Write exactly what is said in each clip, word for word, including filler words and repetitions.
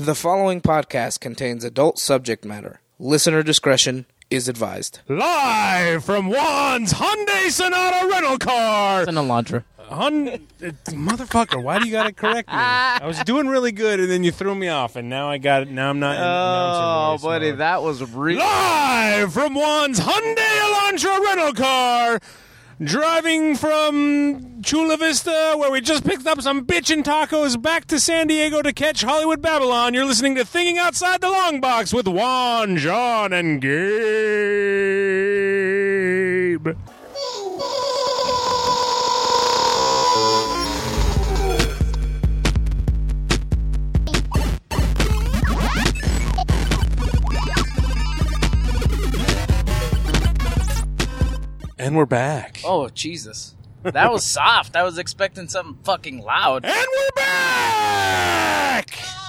The following podcast contains adult subject matter. Listener discretion is advised. Live from Juan's Hyundai Sonata rental car. It's an Elantra. Hun- Motherfucker, why do you gotta correct me? I was doing really good, and then you threw me off, and now I got it. Now I'm not. Oh, buddy, mode. That was real. Live from Juan's Hyundai Elantra rental car, driving from Chula Vista, where we just picked up some bitchin' tacos, back to San Diego to catch Hollywood Babylon. You're listening to Thinking Outside the Long Box with Juan, John, and Gabe. And we're back. Oh, Jesus. That was soft. I was expecting something fucking loud. And we're back!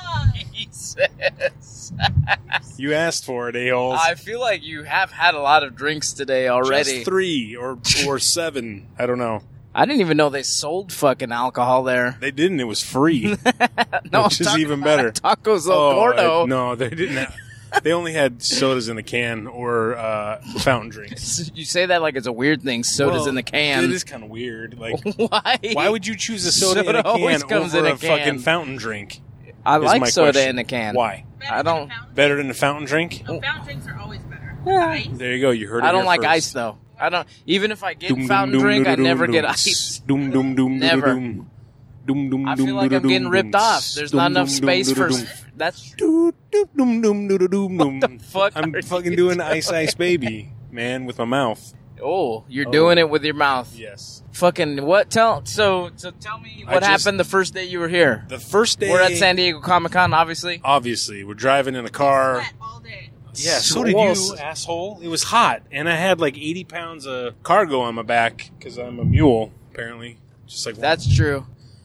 Jesus. You asked for it, a-holes. I feel like you have had a lot of drinks today already. Just three or or seven. I don't know. I didn't even know they sold fucking alcohol there. They didn't. It was free. No, which is even better. Tacos El oh, Gordo. I, no, they didn't have... They only had sodas in the can or uh, fountain drinks. You say that like it's a weird thing, sodas well, in the can. It is kind of weird. Like, why? Why would you choose a soda, soda in a always can comes over in a, a can. fucking fountain drink? I like soda question. in a can. Why? Better I don't. Better than a fountain drink? No, fountain drinks are always better. Yeah. Ice. There you go. You heard it I don't here like first. ice though. I don't. Even if I get Doom, fountain doom, drink, doom, I doom, never doom, get doom. ice. Doom, doom, doom, Never. Doom, doom, doom, I doom, feel like doom, I'm getting doom, ripped doom. off. There's Doom, not enough doom, space doom, for. doom. That's. Doom, doom, doom, doom, doom, doom, What the fuck I'm are fucking you doing doing? Ice Ice Baby, man, with my mouth. Oh, you're Oh. doing it with your mouth. Yes. Fucking what? Tell so so. Tell me I what just- happened the first day you were here. The first day... We're at San Diego Comic Con, obviously. Obviously. We're driving in a car. Sweat all day. Yeah, so did Well, you, asshole. It was hot, and I had like eighty pounds of cargo on my back, because I'm a mule, apparently. Just like That's true.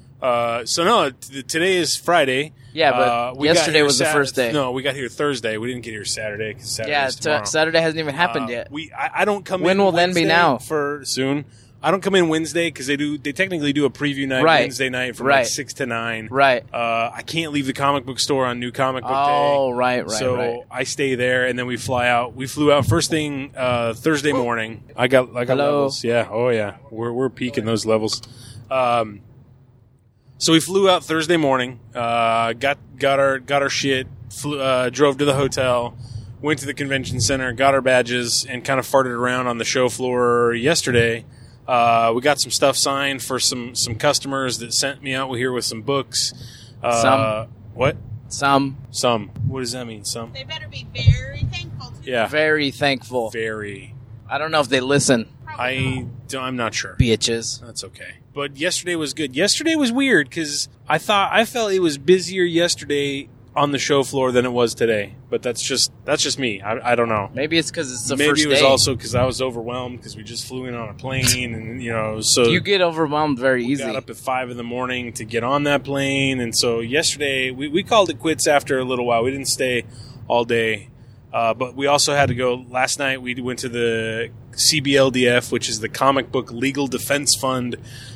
Uh, so no, t- today is Friday. Yeah, but uh, we got yesterday here was the Sat- first day. No, we got here Thursday. We didn't get here Saturday because Saturday Yeah, is t- tomorrow. Saturday hasn't even happened Uh, yet. We, I, I don't come When in. will then be Wednesday now? For soon. I don't come in Wednesday because they do. They technically do a preview night Right. Wednesday night from Right. like six to nine. Right. Uh, I can't leave the comic book store on New Comic Book Oh, Day. right, right, so right. I stay there, and then we fly out. We flew out first thing uh, Thursday morning. I got I got Hello. levels. Yeah. Oh yeah. We're we're peaking those levels. Um, so we flew out Thursday morning. Uh, got got our got our shit. Flew, uh, drove to the hotel. Went to the convention center. Got our badges and kind of farted around on the show floor yesterday. Uh, we got some stuff signed for some some customers that sent me out here with some books. Uh, Some. What? Some Some. What does that mean? Some. They better be very thankful to Yeah. very thankful. Very. I don't know if they listen, I. don't- I'm not sure. bitches. That's okay. But yesterday was good. Yesterday was weird because I thought I felt it was busier yesterday on the show floor than it was today. But that's just that's just me. I, I don't know. Maybe it's because it's the Maybe first it was day. also because I was overwhelmed because we just flew in on a plane and you know so You get overwhelmed very we easy. got up at five in the morning to get on that plane, and so yesterday we, we called it quits after a little while. We didn't stay all day, uh, but we also had to go. Last night we went to the C B L D F, which is the Comic Book Legal Defense Fund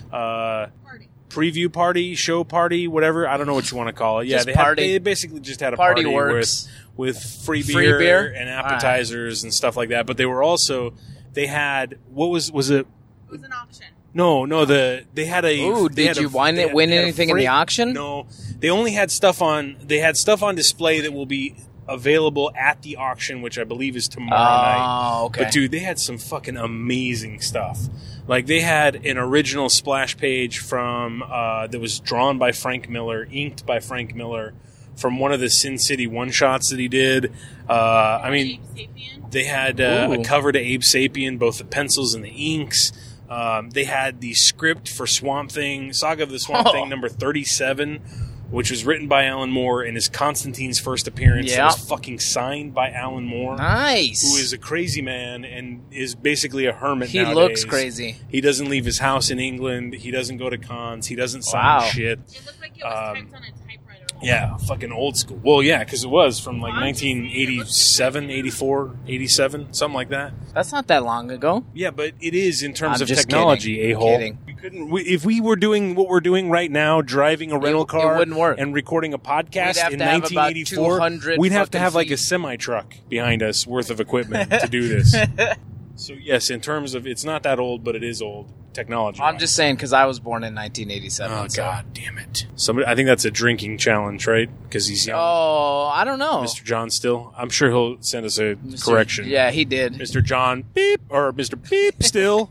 uh, party. preview party, show party, whatever. I don't know what you want to call it. Yeah, Just they, party. Had, they basically just had a Party party, works. with with free beer, Free beer? and appetizers and stuff like that. But they were also they had what was was it? It was an auction. No, no. The they had a. Ooh, they did had you a, win they it- had- win they had a anything in the free- auction? No, they only had stuff on. They had stuff on display that will be available at the auction, which I believe is tomorrow night. Oh, okay. But dude, they had some fucking amazing stuff. Like they had an original splash page from uh, that was drawn by Frank Miller, inked by Frank Miller, from one of the Sin City one shots that he did. Uh, I mean, Ape Sapien. they had uh, Ooh. a cover to Abe Sapien, both the pencils and the inks. Um, they had the script for Swamp Thing, Saga of the Swamp Oh. Thing number thirty-seven, which was written by Alan Moore and is Constantine's first appearance. It Yeah. was fucking signed by Alan Moore, Nice. who is a crazy man and is basically a hermit he nowadays. looks crazy. He doesn't leave his house in England. He doesn't go to cons. He doesn't sign Wow. shit. It looked like it was Um, typed on a typewriter. Yeah, fucking old school. Well, yeah, because it was from like nineteen eighty-seven, eighty-four, eighty-seven, something like that. That's not that long ago. Yeah, but it is in terms I'm of just technology, kidding. a-hole. Kidding. We couldn't, we, if we were doing what we're doing right now, driving a rental it car wouldn't work. and recording a podcast We'd have in to have nineteen about eighty-four, two hundred we'd have to fucking have like a feet. semi-truck behind us worth of equipment to do this. So, yes, in terms of, it's not that old, but it is old technology. I'm just saying because I was born in nineteen eighty-seven. Oh, so. God damn it. Somebody, I think that's a drinking challenge, right? Because he's young. Oh, I don't know. Mister John Still. I'm sure he'll send us a Mister correction. Yeah, he did. Mister John Beep or Mister Beep Still.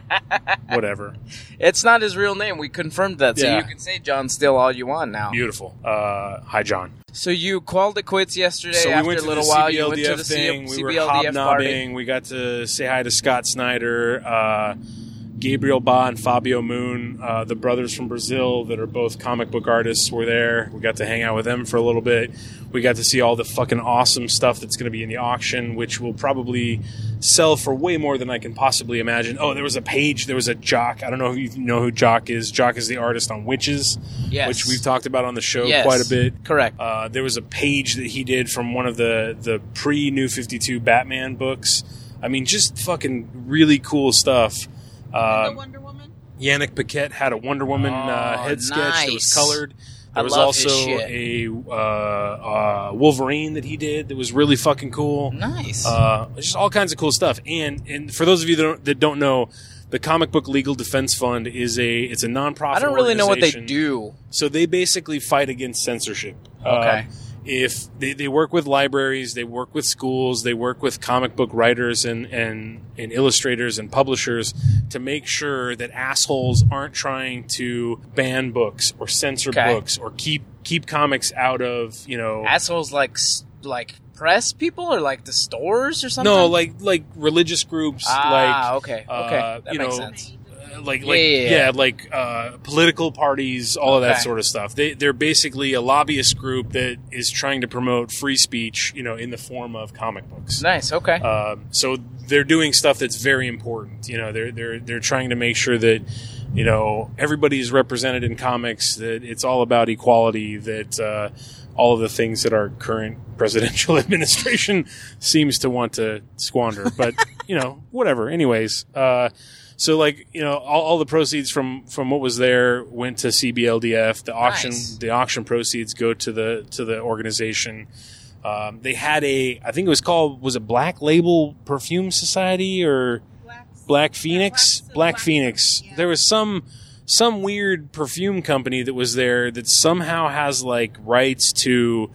Whatever. It's not his real name. We confirmed that, so Yeah. you can say John Still all you want now. Beautiful. Uh, hi, John. So you called it quits yesterday. So we after went a to little the while. C B You L went D to F the thing. C- We were C B L D F party. hobnobbing. We got to say hi to Scott Snyder, uh, Gabriel Ba, and Fabio Moon, uh, the brothers from Brazil that are both comic book artists, were there. We got to hang out with them for a little bit. We got to see all the fucking awesome stuff that's going to be in the auction, which will probably sell for way more than I can possibly imagine. Oh, there was a page. There was a Jock. I don't know if you know who Jock is. Jock is the artist on Witches, Yes. which we've talked about on the show Yes. quite a bit. Correct. Uh, there was a page that he did from one of the, the pre-New fifty-two Batman books. I mean, just fucking really cool stuff. the Uh, Wonder Woman. Yannick Paquette had a Wonder Woman uh, Oh, head sketch that was nice. colored. I There was love his also shit. a uh, uh, Wolverine that he did that was really fucking cool. Nice. Uh, just all kinds of cool stuff. And and for those of you that don't, that don't know, the Comic Book Legal Defense Fund is a it's a nonprofit. I don't really know what they organization. do. So they basically fight against censorship. Okay. Uh, if they, they work with libraries, they work with schools, they work with comic book writers and, and, and illustrators and publishers to make sure that assholes aren't trying to ban books or censor Okay. books or keep keep comics out of, you know, Assholes like s- like press people or like the stores or something. no, like like religious groups, ah, like okay, uh, okay, that you makes know, sense. uh, like Yeah, like yeah, yeah, yeah. like uh, political parties, all of that Okay. sort of stuff. They they're basically a lobbyist group that is trying to promote free speech, you know, in the form of comic books. Nice. Okay. Um, so they're doing stuff that's very important. You know, they're they're they're trying to make sure that, you know, everybody is represented in comics. That it's all about equality. That uh, all of the things that our current presidential administration seems to want to squander. But you know, whatever. Anyways, uh, so like you know, all, all the proceeds from from what was there went to C B L D F. The auction Nice. the auction proceeds go to the to the organization. Um, they had a, I think it was called, was it Black Label Perfume Society or Black, Black Phoenix? Black- Black Black- Phoenix. yeah. There was some some weird perfume company that was there that somehow has like rights to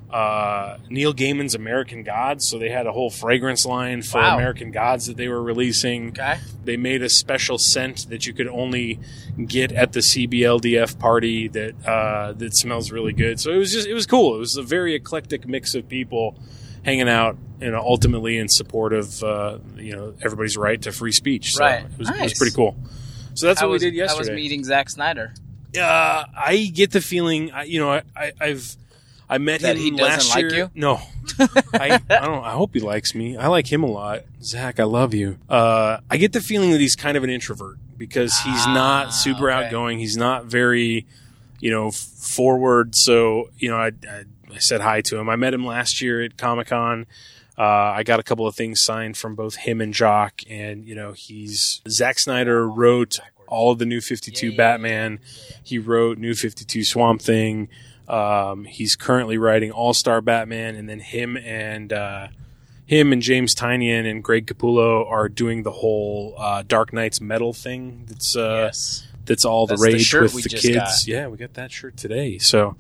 uh, Neil Gaiman's American Gods. So they had a whole fragrance line for Wow. American Gods that they were releasing. Okay. They made a special scent that you could only get at the C B L D F party that uh, that smells really good. So it was just it was cool. It was a very eclectic mix of people hanging out, you know, ultimately in support of uh, you know everybody's right to free speech. So Right. it was, it was Nice. pretty cool. So that's I what was, we did I was yesterday. meeting Zack Snyder. Uh, I get the feeling, I, you know, I, I, I've I met That him he doesn't last like year. you? No, I, I don't. I hope he likes me. I like him a lot. Zach, I love you. Uh, I get the feeling that he's kind of an introvert because he's Ah, not super okay. outgoing. He's not very, you know, f- forward. So, you know, I, I, I said hi to him. I met him last year at Comic Con. Uh, I got a couple of things signed from both him and Jock, and you know, he's Zack Snyder wrote all of the New fifty-two Yeah, yeah, Batman. He wrote New fifty-two Swamp Thing. Um, he's currently writing All Star Batman, and then him and uh, him and James Tynion and Greg Capullo are doing the whole uh, Dark Knight's Metal thing. That's uh, yes. that's all the That's the rage shirt with we the just kids. got. Yeah, we got that shirt today. So,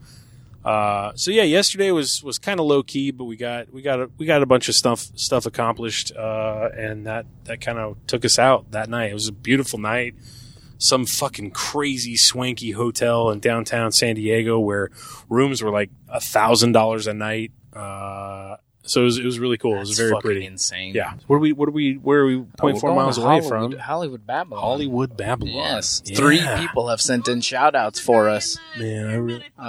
uh, so yeah, yesterday was was kind of low key, but we got we got a, we got a bunch of stuff stuff accomplished, uh, and that that kind of took us out that night. It was a beautiful night. Some fucking crazy swanky hotel in downtown San Diego where rooms were like a thousand dollars a night. Uh, so it was, it was really cool. That's it was very fucking pretty. insane. Yeah. Where are we? What are we? Where are we? Oh, Point we're four going miles to away Hollywood, from Hollywood Babylon. Hollywood Babylon. Yes. Yeah. Three people have sent in shout outs for us. Man, I really. Oh,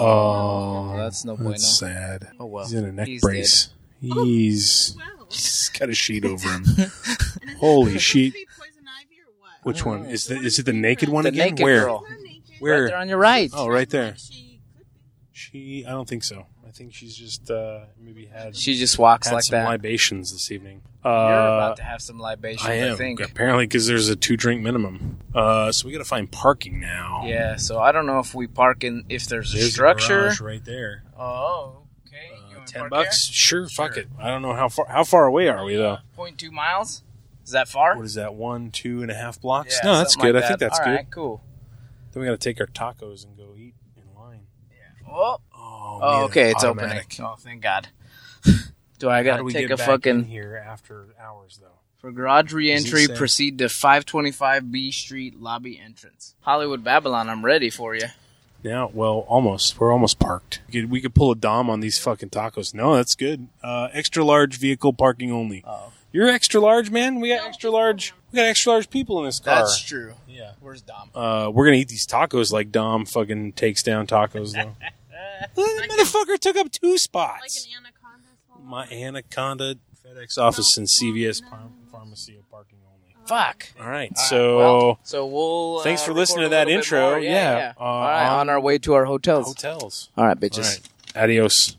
Oh, that's no bueno. That's sad. Oh, well. He's in a neck He's brace. He's, Wow. he's got a sheet over him. And is Holy it shit. supposed to be Poison Ivy or what? Which one is the, is it? The naked one The again? naked Where? girl. Is that naked? Where? Right there on your right. Oh, right there. She could be. She, I don't think so. I think she's just uh, maybe had She just walks had like some that. libations this evening. You're Uh, about to have some libations, I I, am think. apparently because there's a two drink minimum. Uh, so we got to find parking now. Yeah, so I don't know if we park in, if there's a There's structure. a garage right there. Oh, okay. Uh, You wanna Ten park bucks? Sure, fuck Sure. it. I don't know how far. How far away are we though? there? point two miles? Is that far? What is that? One, two and a half blocks? Yeah, no, that's something good. like I think that. that's All good. right, cool. Then we got to take our tacos and go eat in line. Oh, Oh, oh man, okay, it's automatic. opening. Oh, thank God. Do I How gotta do we take get a back fucking... in here after hours though? For garage Does re-entry, it say? proceed to five twenty-five B Street lobby entrance. Hollywood Babylon, I'm ready for you. Yeah, well, almost. We're almost parked. We could, we could pull a dom on these fucking tacos. No, that's good. Uh, extra large vehicle parking only. Oh, You're extra large, man. We got extra large. We got extra large people in this car. that's true. Yeah. Where's Dom? Uh, we're gonna eat these tacos like Dom fucking takes down tacos though. That motherfucker took up two Like spots. an anaconda. swallow. My Anaconda FedEx office and C V S pharm- pharmacy are parking only. Fuck. All right, All right, so well, so we'll. thanks uh, for listening record to a that little bit intro. more. Yeah, yeah. uh, All right, on on our way to our hotels. hotels. All right, All bitches. right, adios.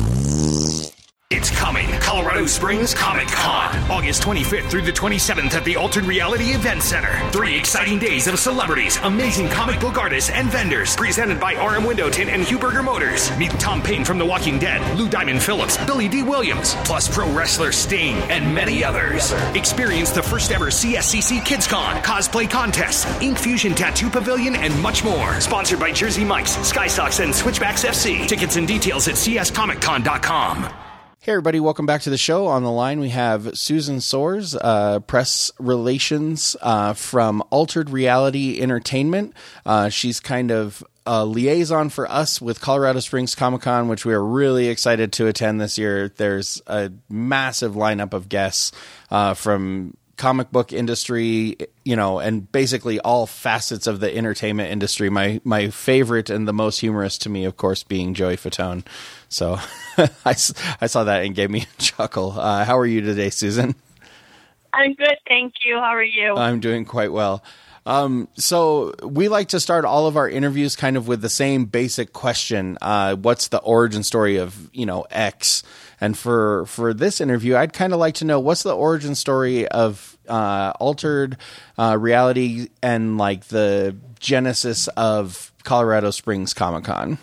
It's coming. Colorado Springs Comic Con. August twenty-fifth through the twenty-seventh at the Altered Reality Event Center. Three exciting days of celebrities, amazing comic book artists, and vendors. Presented by R M Windowton and Huberger Motors. Meet Tom Payne from The Walking Dead, Lou Diamond Phillips, Billy D. Williams, plus pro wrestler Sting, and many others. Experience the first ever C S C C Kids Con, cosplay contest, Ink Fusion Tattoo Pavilion, and much more. Sponsored by Jersey Mike's, Sky Sox, and Switchbacks F C. Tickets and details at c s comic con dot com. Hey, everybody, welcome back to the show. On the line, we have Susan Soares, uh, press relations uh, from Altered Reality Entertainment. Uh, she's kind of a liaison for us with Colorado Springs Comic Con, which we are really excited to attend this year. There's a massive lineup of guests uh, from comic book industry, you know, and basically all facets of the entertainment industry. My my favorite and the most humorous to me, of course, being Joey Fatone. So I, s- I saw that and gave me a chuckle. Uh, how are you today, Susan? I'm good, thank you. How are you? I'm doing quite well. Um, so we like to start all of our interviews kind of with the same basic question. Uh, what's the origin story of, you know, X? And for, for this interview, I'd kind of like to know what's the origin story of uh, Altered uh, Reality and like the genesis of Colorado Springs Comic Con.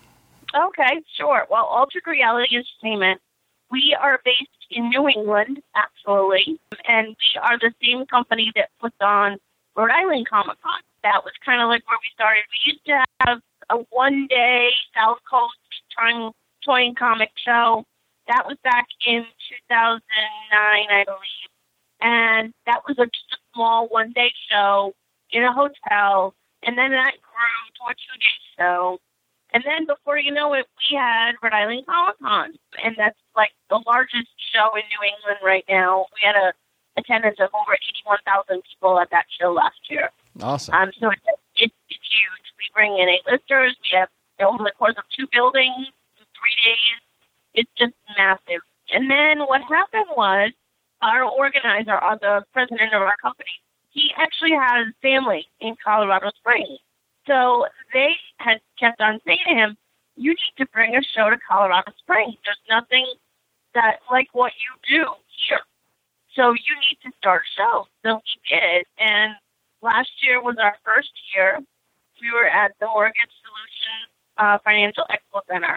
Okay, sure. Well, Altered Reality Entertainment, we are based in New England, actually, and we are the same company that puts on Rhode Island Comic Con. That was kind of like where we started. We used to have a one-day South Coast time toy and comic show. That was back in two thousand nine, I believe. And that was a, just a small one-day show in a hotel. And then that grew to a two-day show. And then before you know it, we had Rhode Island Comic Con. And that's like the largest show in New England right now. We had a attendance of over eighty-one thousand people at that show last year. Awesome. Um, so it's, it's, it's huge. We bring in A-listers. We have, over the course of two buildings, in three days, it's just massive. And then what happened was our organizer, or the president of our company, he actually has family in Colorado Springs. So they had kept on saying to him, you need to bring a show to Colorado Springs. There's nothing that like what you do here. So you need to start a show. So he did. And last year was our first year. We were at the Mortgage Solutions uh, Financial Expo Center.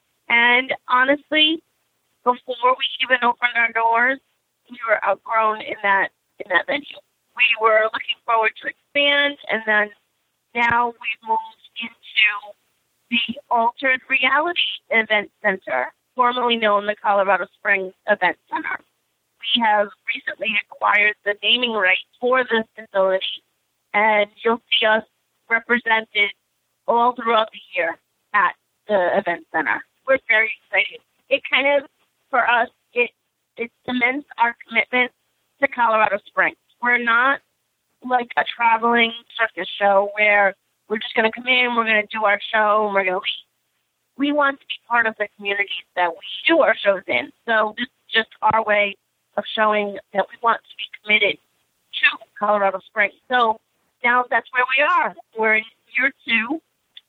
And honestly, before we even opened our doors, we were outgrown in that in that venue. We were looking forward to expand, and then now we've moved into the Altered Reality Event Center, formerly known the Colorado Springs Event Center. We have recently acquired the naming rights for this facility, and you'll see us represented all throughout the year at the event center. We're very excited. It kind of, for us, it it cements our commitment to Colorado Springs. We're not like a traveling circus show where we're just going to come in, we're going to do our show, and we're going to leave. We want to be part of the communities that we do our shows in. So this is just our way of showing that we want to be committed to Colorado Springs. So now that's where we are. We're in year two.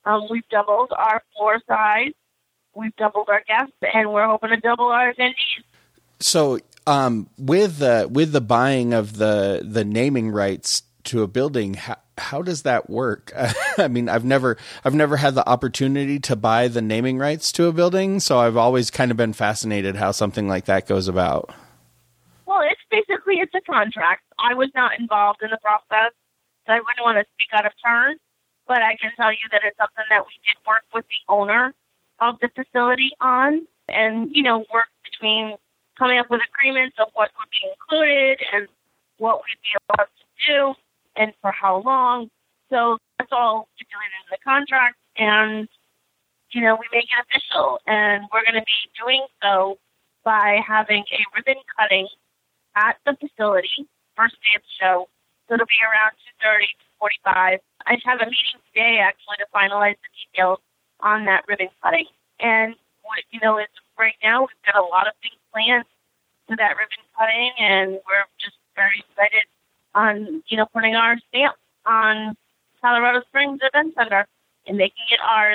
Um, we've doubled our floor size. We've doubled our guests, and we're hoping to double our attendees. So, um, with the with the buying of the the naming rights to a building, how, how does that work? I mean, I've never I've never had the opportunity to buy the naming rights to a building, so I've always kind of been fascinated how something like that goes about. Well, it's basically it's a contract. I was not involved in the process, so I wouldn't want to speak out of turn. But I can tell you that it's something that we did work with the owner of the facility on, and you know, work between coming up with agreements of what would be included and what we'd be allowed to do and for how long. So that's all stipulated in the contract, and you know, we make it official, and we're going to be doing so by having a ribbon cutting at the facility first day of the show. So it'll be around two thirty to forty-five. I have a meeting today actually to finalize the details on that ribbon cutting. And what, you know, is right now we've got a lot of things planned for that ribbon cutting, and we're just very excited on, you know, putting our stamp on Colorado Springs Event Center and making it ours.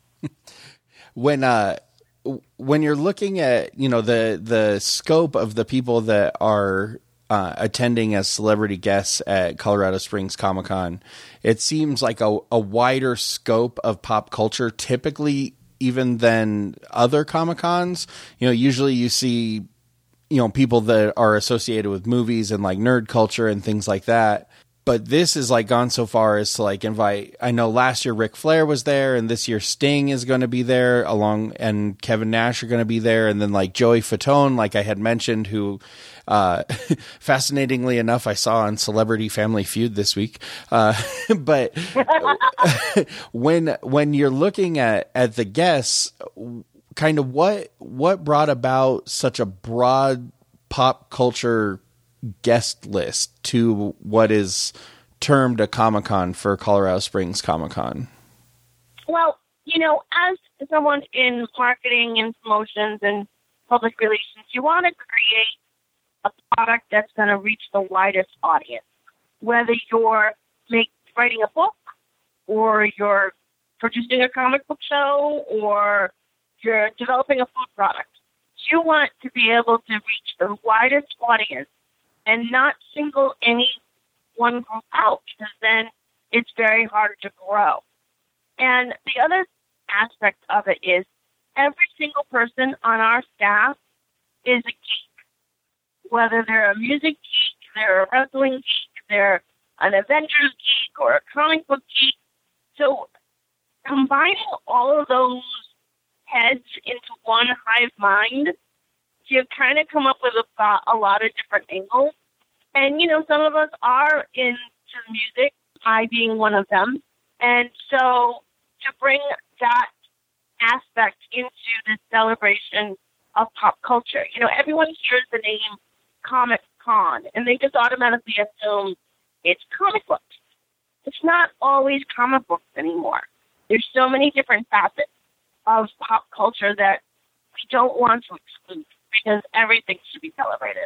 When uh when you're looking at, you know, the the scope of the people that are uh, attending as celebrity guests at Colorado Springs Comic Con, it seems like a, a wider scope of pop culture typically even than other Comic Cons. You know, usually you see, you know, people that are associated with movies and like nerd culture and things like that. But this is like gone so far as to like invite, I know last year Ric Flair was there, and this year Sting is going to be there along, and Kevin Nash are going to be there. And then like Joey Fatone, like I had mentioned, who, uh, fascinatingly enough, I saw on Celebrity Family Feud this week. Uh, but when, when you're looking at, at the guests, kind of what, what brought about such a broad pop culture guest list to what is termed a Comic-Con for Colorado Springs Comic-Con? Well, you know, as someone in marketing and promotions and public relations, you want to create a product that's going to reach the widest audience. Whether you're make, writing a book, or you're producing a comic book show, or you're developing a food product, you want to be able to reach the widest audience and not single any one group out, because then it's very hard to grow. And the other aspect of it is every single person on our staff is a geek. Whether they're a music geek, they're a wrestling geek, they're an Avengers geek, or a comic book geek. So combining all of those heads into one hive mind, you kind of come up with a, a lot of different angles. And, you know, some of us are into music, I being one of them. And so to bring that aspect into the celebration of pop culture, you know, everyone hears the name Comic Con, and they just automatically assume it's comic books. It's not always comic books anymore. There's so many different facets of pop culture that we don't want to exclude, because everything should be celebrated.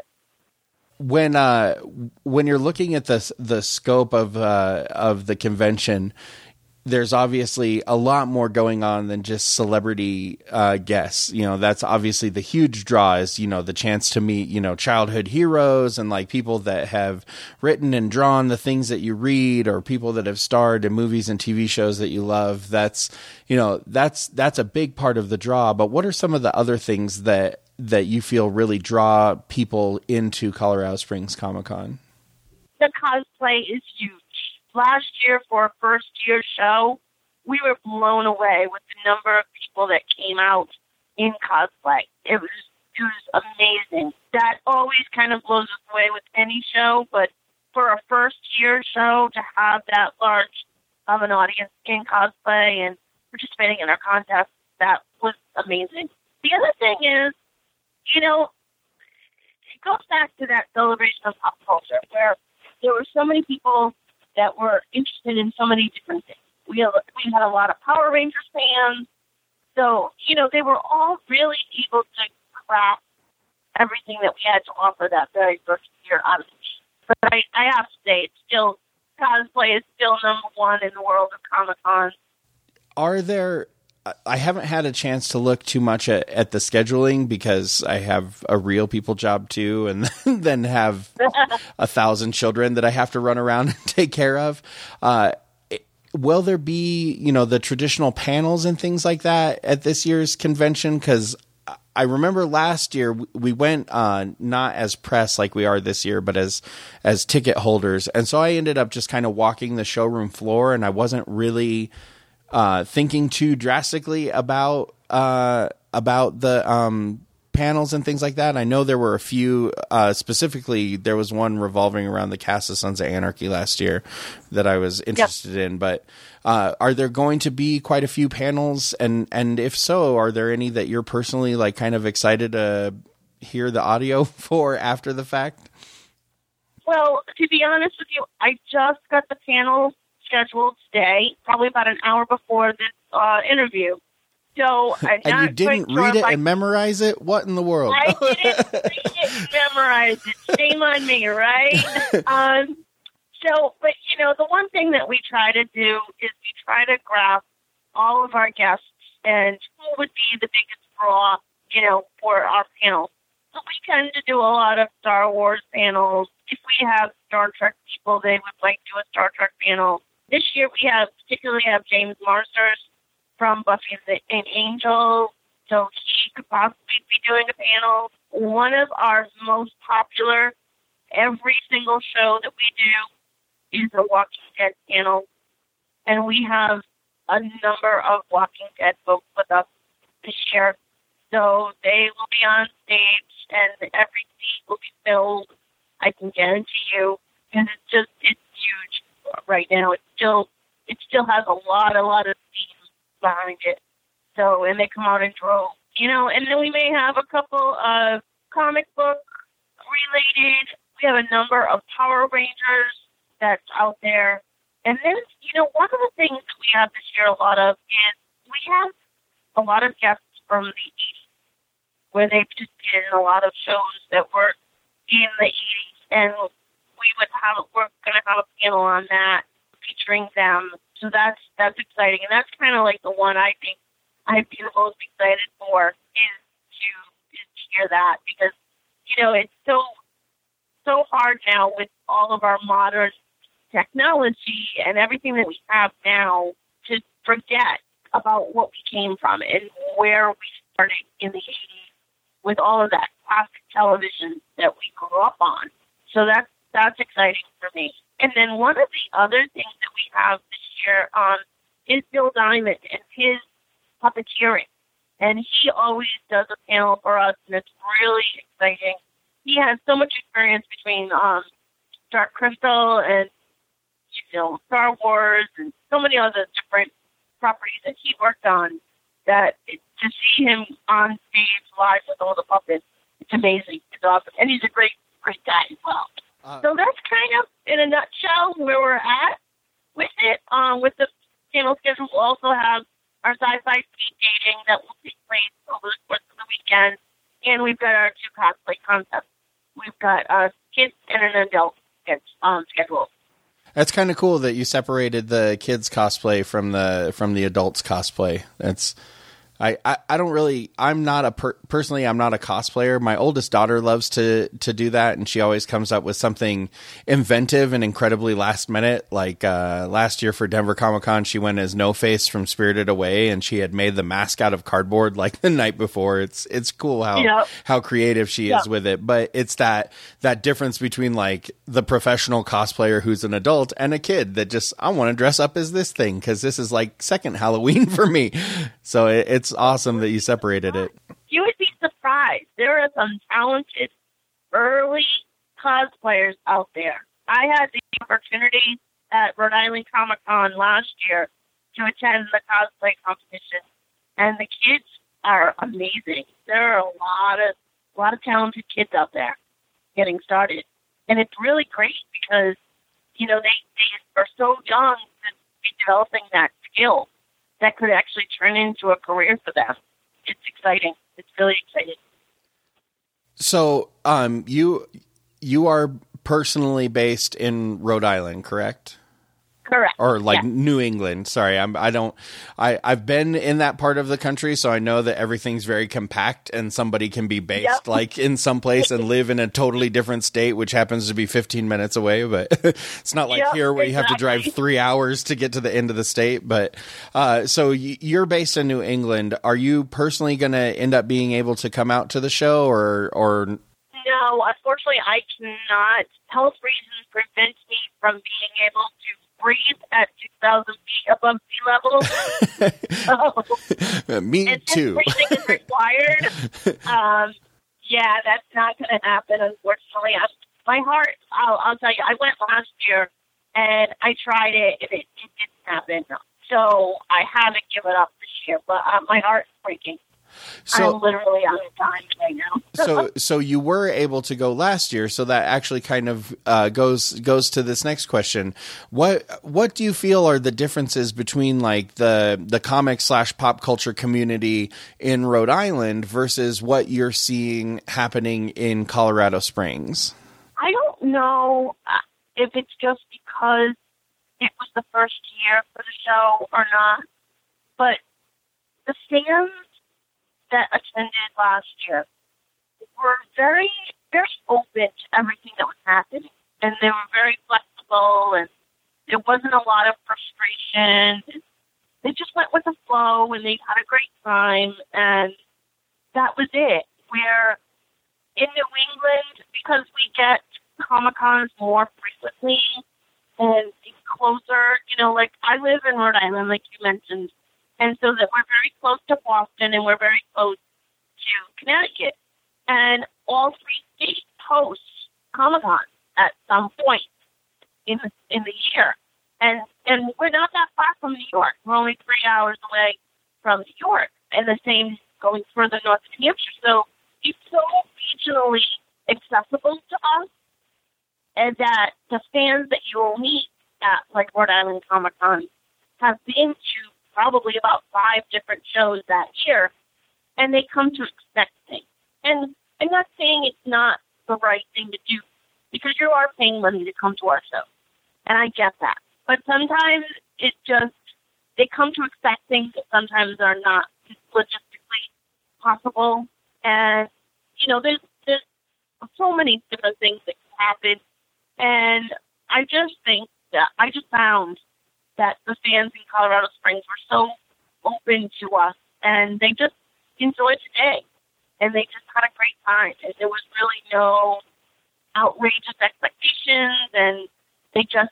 When uh, when you're looking at the the scope of uh, of the convention, there's obviously a lot more going on than just celebrity uh, guests. You know, that's obviously the huge draw is, you know, the chance to meet, you know, childhood heroes and like people that have written and drawn the things that you read, or people that have starred in movies and T V shows that you love. That's, you know, that's, that's a big part of the draw. But what are some of the other things that, that you feel really draw people into Colorado Springs Comic Con? The cosplay is huge. Last year, for a first-year show, we were blown away with the number of people that came out in cosplay. It was it was amazing. That always kind of blows us away with any show, but for a first-year show to have that large of an audience in cosplay and participating in our contest, that was amazing. The other thing is, you know, it goes back to that celebration of pop culture, where there were so many people that were interested in so many different things. We had, we had a lot of Power Rangers fans. So, you know, they were all really able to craft everything that we had to offer that very first year out of the gate. But I, I have to say, it's still, cosplay is still number one in the world of Comic-Con. Are there, I haven't had a chance to look too much at, at the scheduling because I have a real people job too, and then have a thousand children that I have to run around and take care of. Uh, will there be, you know, the traditional panels and things like that at this year's convention? Because I remember last year we went uh, not as press like we are this year, but as as ticket holders. And so I ended up just kind of walking the showroom floor, and I wasn't really uh, thinking too drastically about uh, about the um, panels and things like that. I know there were a few, uh, specifically there was one revolving around the cast of Sons of Anarchy last year that I was interested yep. in, but uh, are there going to be quite a few panels? And, and if so, are there any that you're personally like kind of excited to hear the audio for after the fact? Well, to be honest with you, I just got the panel scheduled today, probably about an hour before this uh, interview. So I'm and you didn't sure read it I, and memorize it? What in the world? I didn't read it and memorize it. Shame on me, right? um, so, but, you know, the one thing that we try to do is we try to graph all of our guests and who would be the biggest draw, you know, for our panel. So we tend to do a lot of Star Wars panels. If we have Star Trek people, they would like to do a Star Trek panel. This year we have particularly have James Marsters from Buffy and Angel, so he could possibly be doing a panel. One of our most popular, every single show that we do is a Walking Dead panel, and we have a number of Walking Dead folks with us this year. So they will be on stage, and every seat will be filled. I can guarantee you, and it's just it's huge right now. It still it still has a lot, a lot of steam behind it. So, and they come out in droves, you know, and then we may have a couple of comic book related. We have a number of Power Rangers that's out there. And then, you know, one of the things that we have this year a lot of is we have a lot of guests from the eighties, where they participated in a lot of shows that were in the eighties. And we would have, we're going to have a panel on that featuring them. So that's that's exciting, and that's kind of like the one I think I'd be the most excited for is to is to hear that, because you know it's so so hard now with all of our modern technology and everything that we have now to forget about what we came from and where we started in the eighties with all of that classic television that we grew up on. So that's that's exciting for me. And then one of the other things that we have this year um, is Bill Diamond and his puppeteering. And he always does a panel for us, and it's really exciting. He has so much experience between um, Dark Crystal and, you know, Star Wars and so many other different properties that he worked on, that it, to see him on stage live with all the puppets, it's amazing. It's awesome. And he's a great, great guy as well. Uh, so that's kind of, in a nutshell, where we're at with it. Um, with the panel schedule, we'll also have our sci-fi speed dating that will take place over the course of the weekend. And we've got our two cosplay concepts. We've got a kids and an adult um, schedule. That's kind of cool that you separated the kids cosplay from the from the adults cosplay. That's I, I, I don't really, I'm not a, per, personally, I'm not a cosplayer. My oldest daughter loves to, to do that. And she always comes up with something inventive and incredibly last minute. Like, uh, last year for Denver Comic Con, she went as No Face from Spirited Away, and she had made the mask out of cardboard like the night before. It's, it's cool how, yep. how creative she yep. is with it. But it's that, that difference between like the professional cosplayer who's an adult and a kid that just, I want to dress up as this thing, 'cause this is like second Halloween for me. So it, it's, It's awesome that you separated it. You would be surprised. There are some talented early cosplayers out there. I had the opportunity at Rhode Island Comic Con last year to attend the cosplay competition, and the kids are amazing. There are a lot of a lot of talented kids out there getting started, and it's really great because you know they, they are so young to be developing that skill that could actually turn into a career for them. It's exciting. It's really exciting. So, um, you you are personally based in Rhode Island, correct? Correct. Or like Yeah. New England. Sorry, I'm, I don't. I I've been in that part of the country, so I know that everything's very compact, and somebody can be based Yep. like in some place and live in a totally different state, which happens to be fifteen minutes away. But it's not like Yep, here where you have to drive exactly. three hours to get to the end of the state. But uh, so y- you're based in New England. Are you personally going to end up being able to come out to the show, or or No, unfortunately, I cannot. Health reasons prevent me from being able to breathe at two thousand feet above sea level. So, me and since too? breathing is required, um, yeah, that's not going to happen, unfortunately. I, my heart, I'll, I'll tell you, I went last year, and I tried it, and it, it didn't happen. So I haven't given up this year, but uh, my heart's breaking. So I'm literally on a dime right now. so so you were able to go last year, so that actually kind of uh, goes goes to this next question. What what do you feel are the differences between like the the comic slash pop culture community in Rhode Island versus what you're seeing happening in Colorado Springs? I don't know uh, if it's just because it was the first year for the show or not, but the fans that attended last year were very, very open to everything that was happening, and they were very flexible, and there wasn't a lot of frustration. They just went with the flow, and they had a great time, and that was it. Where in New England, because we get Comic-Cons more frequently and it's closer, you know, like I live in Rhode Island, like you mentioned, and so that we're very close to Boston and we're very close to Connecticut. And all three states host Comic-Con at some point in the, in the year. And and we're not that far from New York. We're only three hours away from New York. And the same going further north to New Hampshire. So it's so regionally accessible to us, and that the fans that you will meet at like Rhode Island Comic-Con have been to probably about five different shows that year, and they come to expect things. And I'm not saying it's not the right thing to do, because you are paying money to come to our show, and I get that. But sometimes it just, they come to expect things that sometimes are not logistically possible. And, you know, there's, there's so many different things that can happen. And I just think that, I just found that the fans in Colorado Springs were so open to us, and they just enjoyed the day, and they just had a great time. And there was really no outrageous expectations, and they just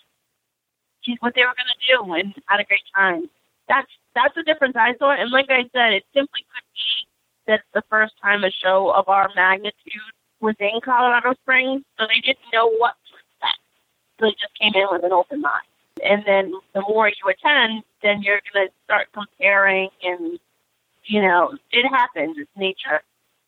did what they were going to do and had a great time. That's that's the difference I saw. And like I said, it simply could be that it's the first time a show of our magnitude was in Colorado Springs, so they didn't know what to expect. So they just came in with an open mind. And then the more you attend, then you're going to start comparing, and, you know, it happens. It's nature.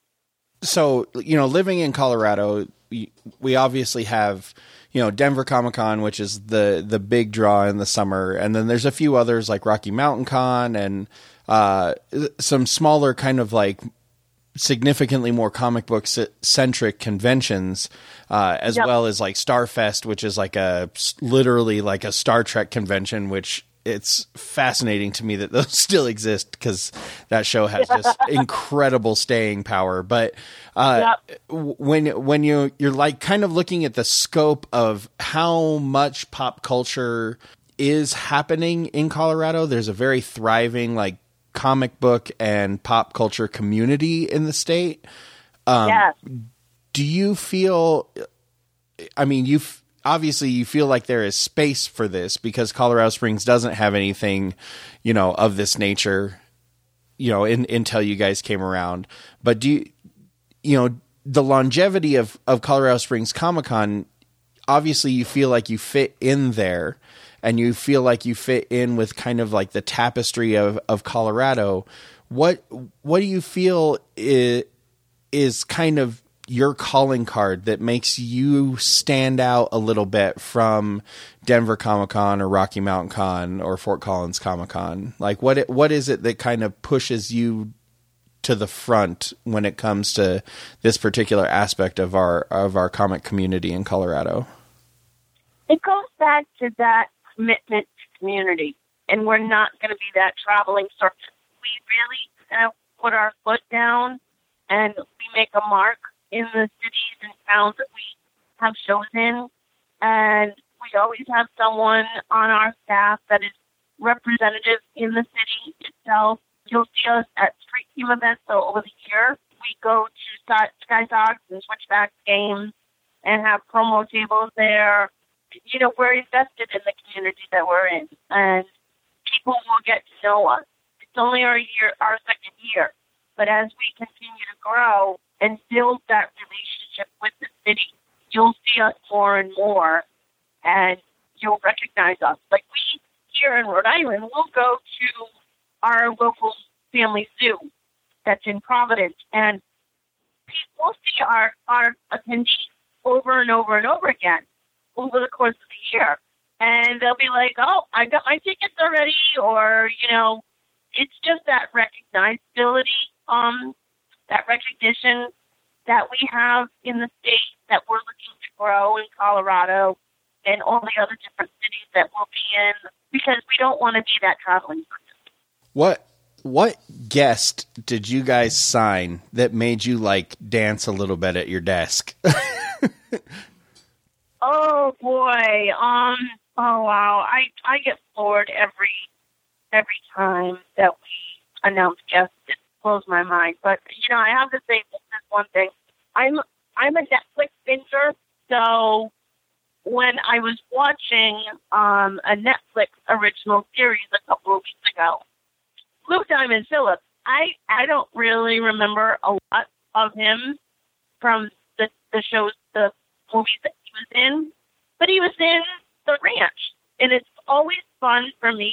So, you know, living in Colorado, we, we obviously have, you know, Denver Comic-Con, which is the, the big draw in the summer. And then there's a few others like Rocky Mountain Con and uh, some smaller kind of like significantly more comic book centric conventions, uh, as Yep. well as like Starfest, which is like a literally like a Star Trek convention, which it's fascinating to me that those still exist, because that show has just incredible staying power. But uh, Yep. when when you you're like kind of looking at the scope of how much pop culture is happening in Colorado, there's a very thriving like comic book and pop culture community in the state. Um, Yeah. Do you feel, I mean, you obviously you feel like there is space for this because Colorado Springs doesn't have anything, you know, of this nature, you know, in, until you guys came around. But do you, you know, the longevity of, of Colorado Springs Comic-Con, obviously you feel like you fit in there, and you feel like you fit in with kind of like the tapestry of, of Colorado. What what do you feel is, is kind of your calling card that makes you stand out a little bit from Denver Comic-Con or Rocky Mountain Con or Fort Collins Comic-Con? Like what it, what is it that kind of pushes you to the front when it comes to this particular aspect of our of our comic community in Colorado? It goes back to that commitment to community. And we're not going to be that traveling circus. We really uh, put our foot down and we make a mark in the cities and towns that we have shows in. And we always have someone on our staff that is representative in the city itself. You'll see us at street team events so over the year. We go to Sky Sox and Switchbacks games and have promo tables there. You know, we're invested in the community that we're in, and people will get to know us. It's only our year, our second year, but as we continue to grow and build that relationship with the city, you'll see us more and more, and you'll recognize us. Like we here in Rhode Island, we'll go to our local family zoo that's in Providence, and people see our, our attendees over and over and over again over the course of the year. And they'll be like, oh, I got my tickets already, or, you know, it's just that recognizability, um, that recognition that we have in the state that we're looking to grow in Colorado and all the other different cities that we'll be in, because we don't want to be that traveling person. What what guest did you guys sign that made you like dance a little bit at your desk? Oh boy. Um oh wow. I I get floored every every time that we announce guests. It blows my mind. But you know, I have to say this is one thing. I'm I'm a Netflix binger, so when I was watching um a Netflix original series a couple of weeks ago, Lou Diamond Phillips, I, I don't really remember a lot of him from the the shows, the movies that he was in, but he was in The Ranch, and it's always fun for me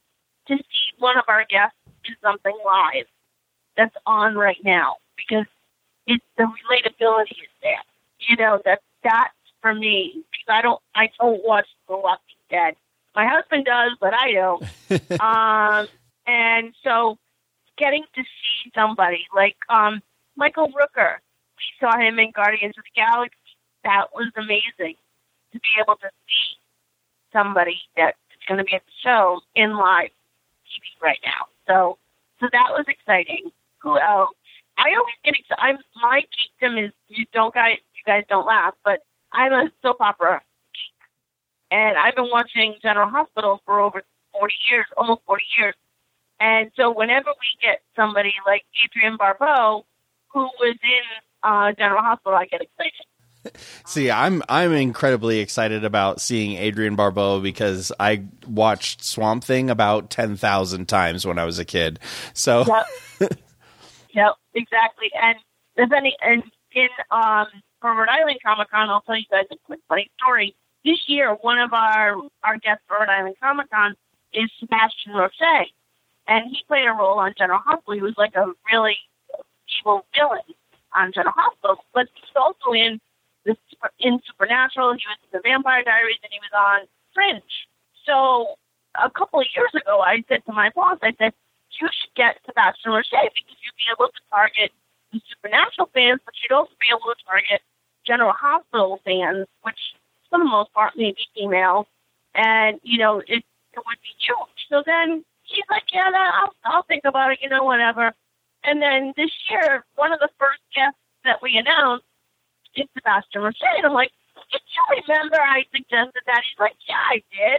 to see one of our guests do something live that's on right now, because it's the relatability is there. You know, that that's for me, because I don't I don't watch The Walking Dead. My husband does, but I don't. um, and so getting to see somebody like um, Michael Rooker, we saw him in Guardians of the Galaxy. That was amazing to be able to see somebody that's going to be at the show in live T V right now. So, so that was exciting. Who else? I always get excited. I'm my geekdom is you don't guys you guys don't laugh, but I'm a soap opera geek, and I've been watching General Hospital for over forty years, almost forty years. And so whenever we get somebody like Adrienne Barbeau, who was in uh, General Hospital, I get excited. See, I'm I'm incredibly excited about seeing Adrienne Barbeau because I watched Swamp Thing about ten thousand times when I was a kid. So, yep, yep, exactly. And if any, and in um, for Rhode Island Comic Con, I'll tell you guys a quick funny story. This year, one of our our guests for Rhode Island Comic Con is Sebastian Roche. And he played a role on General Hospital. He was like a really evil villain on General Hospital. But he was also in the in Supernatural. He was in the Vampire Diaries, and he was on Fringe. So a couple of years ago, I said to my boss, I said, you should get Sebastian Roche because you'd be able to target the Supernatural fans, but you'd also be able to target General Hospital fans, which for the most part may be female. And, you know, it, it would be huge. So then he's like, yeah, I'll, I'll think about it, you know, whatever. And then this year, one of the first guests that we announced is Sebastian Roche. And I'm like, did you remember I suggested that? He's like, yeah, I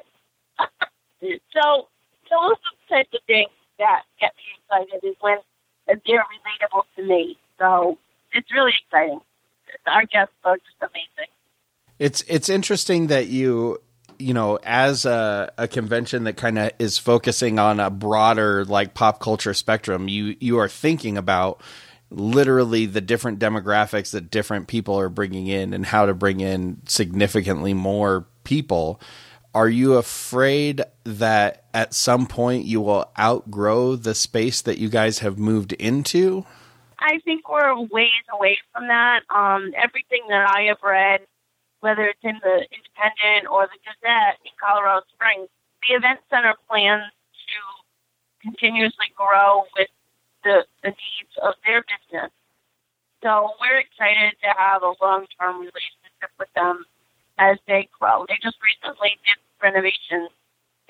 did. so those are the types of things that get me excited is when they're relatable to me. So it's really exciting. Our guests are just amazing. It's it's interesting that you... you know, as a, a convention that kind of is focusing on a broader like pop culture spectrum, you, you are thinking about literally the different demographics that different people are bringing in and how to bring in significantly more people. Are you afraid that at some point you will outgrow the space that you guys have moved into? I think we're ways away from that. Um, everything that I have read, whether it's in the Independent or the Gazette in Colorado Springs, the event center plans to continuously grow with the, the needs of their business. So we're excited to have a long-term relationship with them as they grow. They just recently did renovations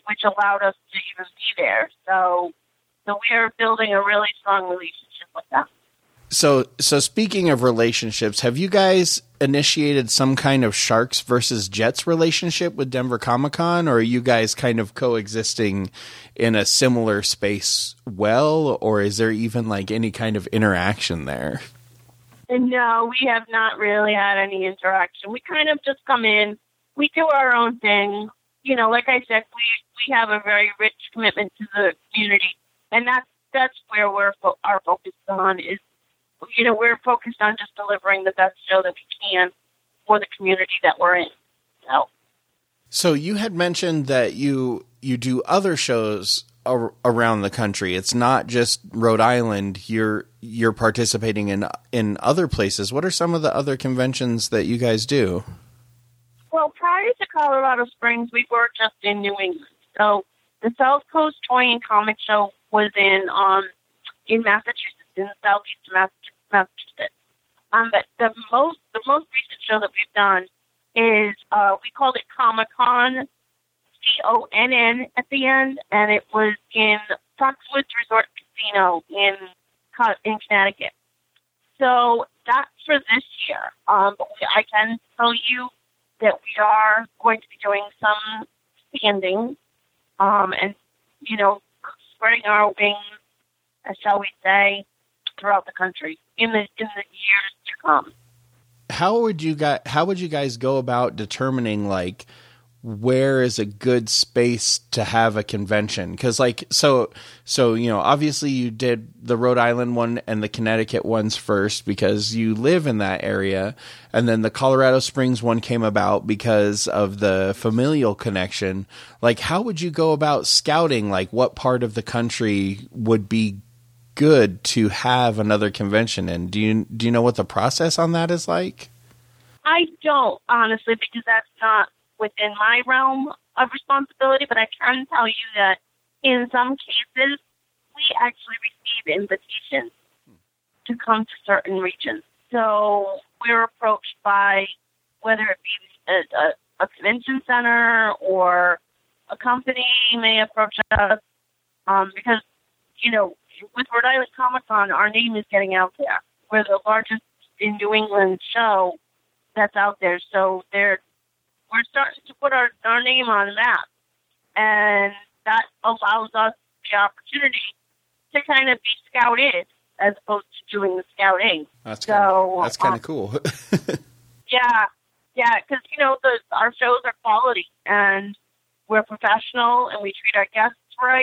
which allowed us to even be there. So, so we are building a really strong relationship with them. So, so speaking of relationships, have you guys initiated some kind of Sharks versus Jets relationship with Denver Comic-Con, or are you guys kind of coexisting in a similar space well, or is there even like any kind of interaction there? And no, we have not really had any interaction. We kind of just come in, we do our own thing. You know, like I said, we, we have a very rich commitment to the community, and that's, that's where we're fo- our focus on is, you know, we're focused on just delivering the best show that we can for the community that we're in. So, so you had mentioned that you you do other shows ar- around the country. It's not just Rhode Island. You're you're participating in in other places. What are some of the other conventions that you guys do? Well, prior to Colorado Springs, we were just in New England. So the South Coast Toy and Comic Show was in um in Massachusetts. In southeast Massachusetts. Um, but the most the most recent show that we've done is uh, we called it Comic Con, C O N N at the end, and it was in Foxwoods Resort Casino in in Connecticut. So that's for this year. Um, but we, I can tell you that we are going to be doing some standing, um, and you know, spreading our wings, shall we say, throughout the country in the in the years to come. How would you guys how would you guys go about determining like where is a good space to have a convention? Because like so so you know, obviously you did the Rhode Island one and the Connecticut ones first because you live in that area, and then the Colorado Springs one came about because of the familial connection. Like, how would you go about scouting like what part of the country would be good to have another convention in? Do you do you know what the process on that is like? I don't, honestly, because that's not within my realm of responsibility, but I can tell you that in some cases we actually receive invitations to come to certain regions. So we're approached by whether it be a, a, a convention center or a company may approach us um, because, you know, with Rhode Island Comic Con, our name is getting out there. We're the largest in New England show that's out there. So they're, we're starting to put our, our name on the map. And that allows us the opportunity to kind of be scouted as opposed to doing the scouting. That's so, kinda, that's kind of um, cool. yeah, yeah, because, you know, the, our shows are quality, and we're professional, and we treat our guests right.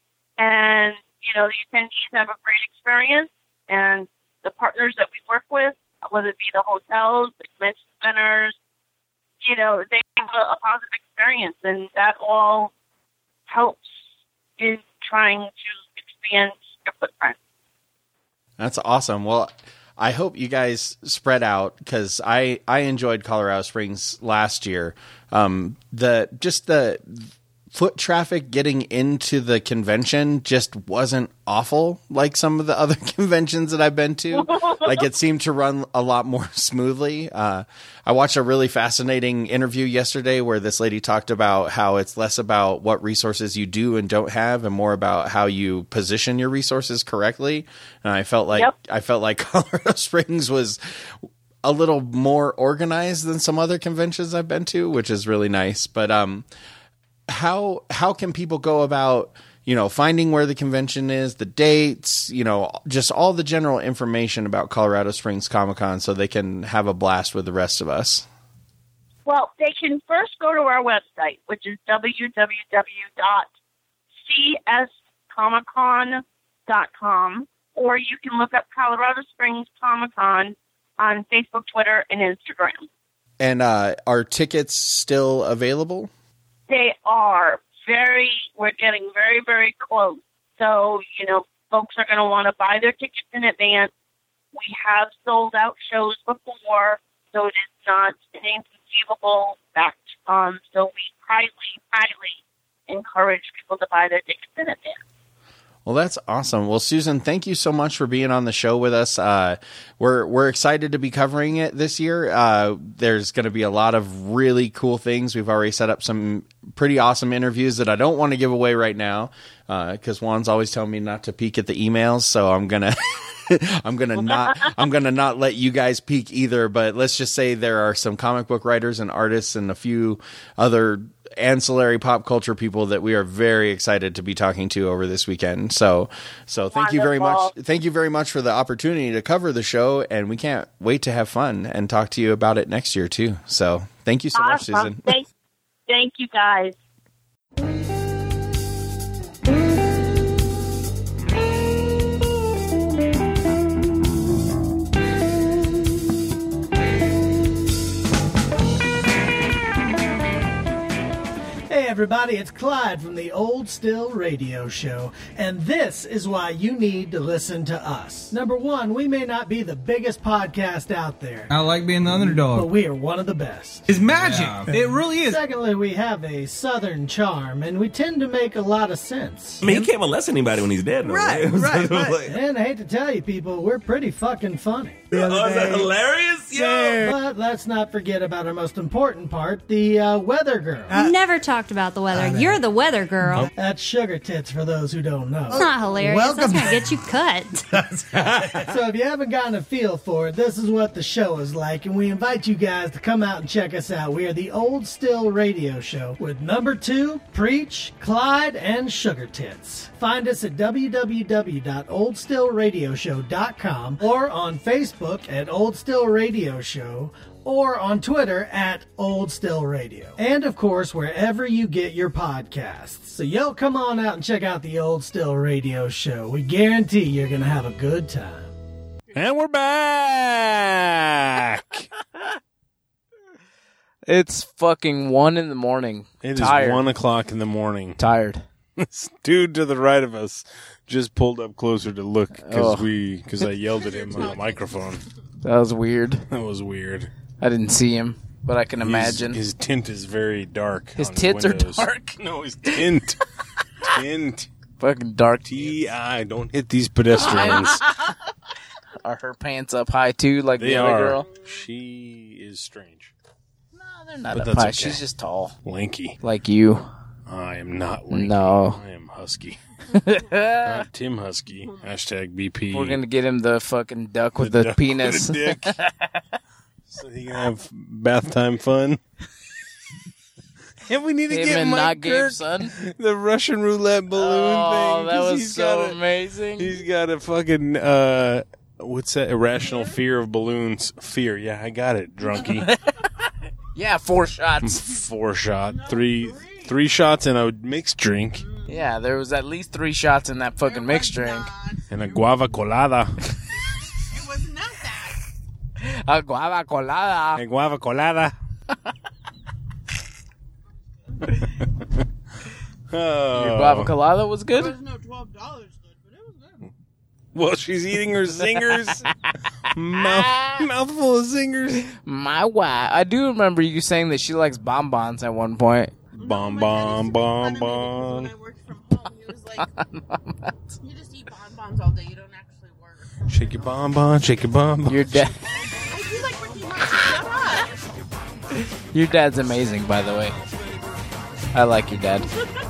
And you know, the attendees have a great experience, and the partners that we work with, whether it be the hotels, the convention centers, you know, they have a, a positive experience, and that all helps in trying to expand your footprint. That's awesome. Well, I hope you guys spread out because I, I enjoyed Colorado Springs last year. Um, the just the foot traffic getting into the convention just wasn't awful like some of the other conventions that I've been to. Like, it seemed to run a lot more smoothly. Uh, I watched a really fascinating interview yesterday where this lady talked about how it's less about what resources you do and don't have and more about how you position your resources correctly. And I felt like, yep. I felt like Colorado Springs was a little more organized than some other conventions I've been to, which is really nice. But, um, How how can people go about, you know, finding where the convention is, the dates, you know, just all the general information about Colorado Springs Comic-Con so they can have a blast with the rest of us? Well, they can first go to our website, which is w w w dot c s comic con dot com, or you can look up Colorado Springs Comic-Con on Facebook, Twitter, and Instagram. And uh, are tickets still available? They are very, we're getting very, very close. So, you know, folks are going to want to buy their tickets in advance. We have sold out shows before, so it is not an inconceivable fact. Um, so we highly, highly encourage people to buy their tickets in advance. Well, that's awesome. Well, Susan, thank you so much for being on the show with us. Uh, we're we're excited to be covering it this year. Uh, there's going to be a lot of really cool things. We've already set up some pretty awesome interviews that I don't want to give away right now because uh, Juan's always telling me not to peek at the emails. So I'm gonna I'm gonna not I'm gonna not let you guys peek either. But let's just say there are some comic book writers and artists and a few other ancillary pop culture people that we are very excited to be talking to over this weekend. So, so thank you very much. Thank you very much for the opportunity to cover the show, and we can't wait to have fun and talk to you about it next year too. So, thank you so awesome. much, Susan. Thank, thank you, guys. Hey everybody, it's Clyde from the Old Still Radio Show, and this is why you need to listen to us. Number one, we may not be the biggest podcast out there. I like being the underdog. But we are one of the best. It's magic. Yeah. It really is. Secondly, we have a southern charm, and we tend to make a lot of sense. I mean, he can't molest anybody when he's dead. No, right, right, right. And I hate to tell you people, we're pretty fucking funny. Oh, is that hilarious? Yeah. But let's not forget about our most important part, the uh, weather girl. Uh, Never talked about the weather. You're the weather girl. Nope. That's Sugar Tits for those who don't know. It's not hilarious. Welcome. That's going to get you cut. So if you haven't gotten a feel for it, this is what the show is like, and we invite you guys to come out and check us out. We are the Old Still Radio Show with number two, Preach, Clyde, and Sugar Tits. Find us at w w w dot old still radio show dot com or on Facebook at Old Still Radio Show, or on Twitter at Old Still Radio. And, of course, wherever you get your podcasts. So, yo, come on out and check out the Old Still Radio Show. We guarantee you're going to have a good time. And we're back! It's fucking one in the morning. It Tired. is one o'clock in the morning. Tired. This dude to the right of us just pulled up closer to look because Oh. we because I yelled at him on the microphone. That was weird. That was weird. I didn't see him, but I can imagine. His, his tint is very dark. His on tits windows. are dark. No, his tint. Tint. Fucking dark. T I. Don't hit these pedestrians. Are her pants up high too, like They the other are. girl? She is strange. No, they're not But up that's high. okay. She's just tall, Lanky. like you. I am not lanky. No. I am husky. Not Tim Husky. Hashtag B P. We're gonna get him the fucking duck with The the, duck penis. with a dick. So he can have bath time fun. And we need to Him get and Mike not Gabe, Kirk son. the Russian roulette balloon Oh, thing. that 'cause was he's so got a, amazing. He's got a fucking uh, what's that? Irrational fear of balloons. Fear. Yeah, I got it, drunkie. Yeah, four shots. Four shot, three, three shots and a mixed drink Yeah, there was at least three shots in that fucking mixed drink. and a guava colada. It was not that. A guava colada. A guava colada. Oh. Your guava colada was There good? was no twelve dollars good, but it was good. Well, she's eating her zingers. Mouth, mouthful of zingers. My wife. I do remember you saying that she likes bonbons at one point. Bomb, My bomb, dad used to make bomb, fun of me because when bomb. I worked from home, he was like, you just eat bonbons all day, you don't actually work. Shake your bonbon, shake your bonbon. Your dad. I feel like Ricky Martin, shut up. Your dad's amazing, by the way. I like your dad.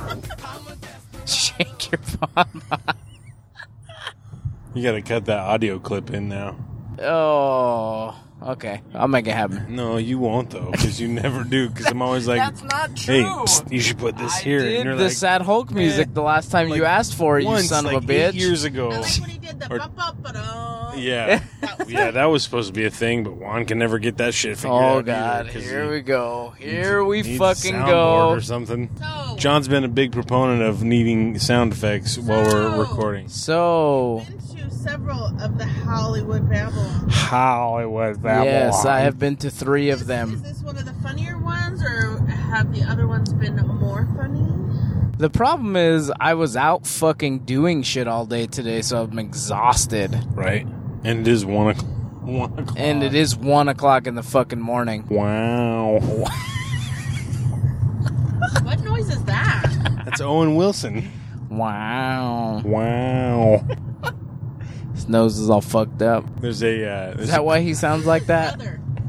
Shake your bonbon. You gotta cut that audio clip in now. Oh, okay. I'll make it happen. No, you won't though, because you never do. Because I'm always like, That's not "Hey, true. psst, you should put this I here." did and you're the like, sad Hulk music the last time like, you asked for it, you once, son like of a bitch. eight years ago. I like when he did the Or- ba-ba-ba-dum. Yeah, yeah, that was supposed to be a thing, but Juan can never get that shit figured Oh out. God! either, 'cause Here he we go. Here we needs a fucking soundboard go. or something. So, John's been a big proponent of needing sound effects while we're So- recording. So been to several of the Hollywood Babble. Hollywood Babylon. yes, I have been to three of Is them. this one of the funnier ones, or have the other ones been more funny? The problem is I was out fucking doing shit all day today, so I'm exhausted. Right, and it is one o'clock. One o'clock. And it is one o'clock in the fucking morning. Wow. What noise is that? That's Owen Wilson. Wow. Wow. His nose is all fucked up. There's a. Uh, there's Is that a, why he sounds like that?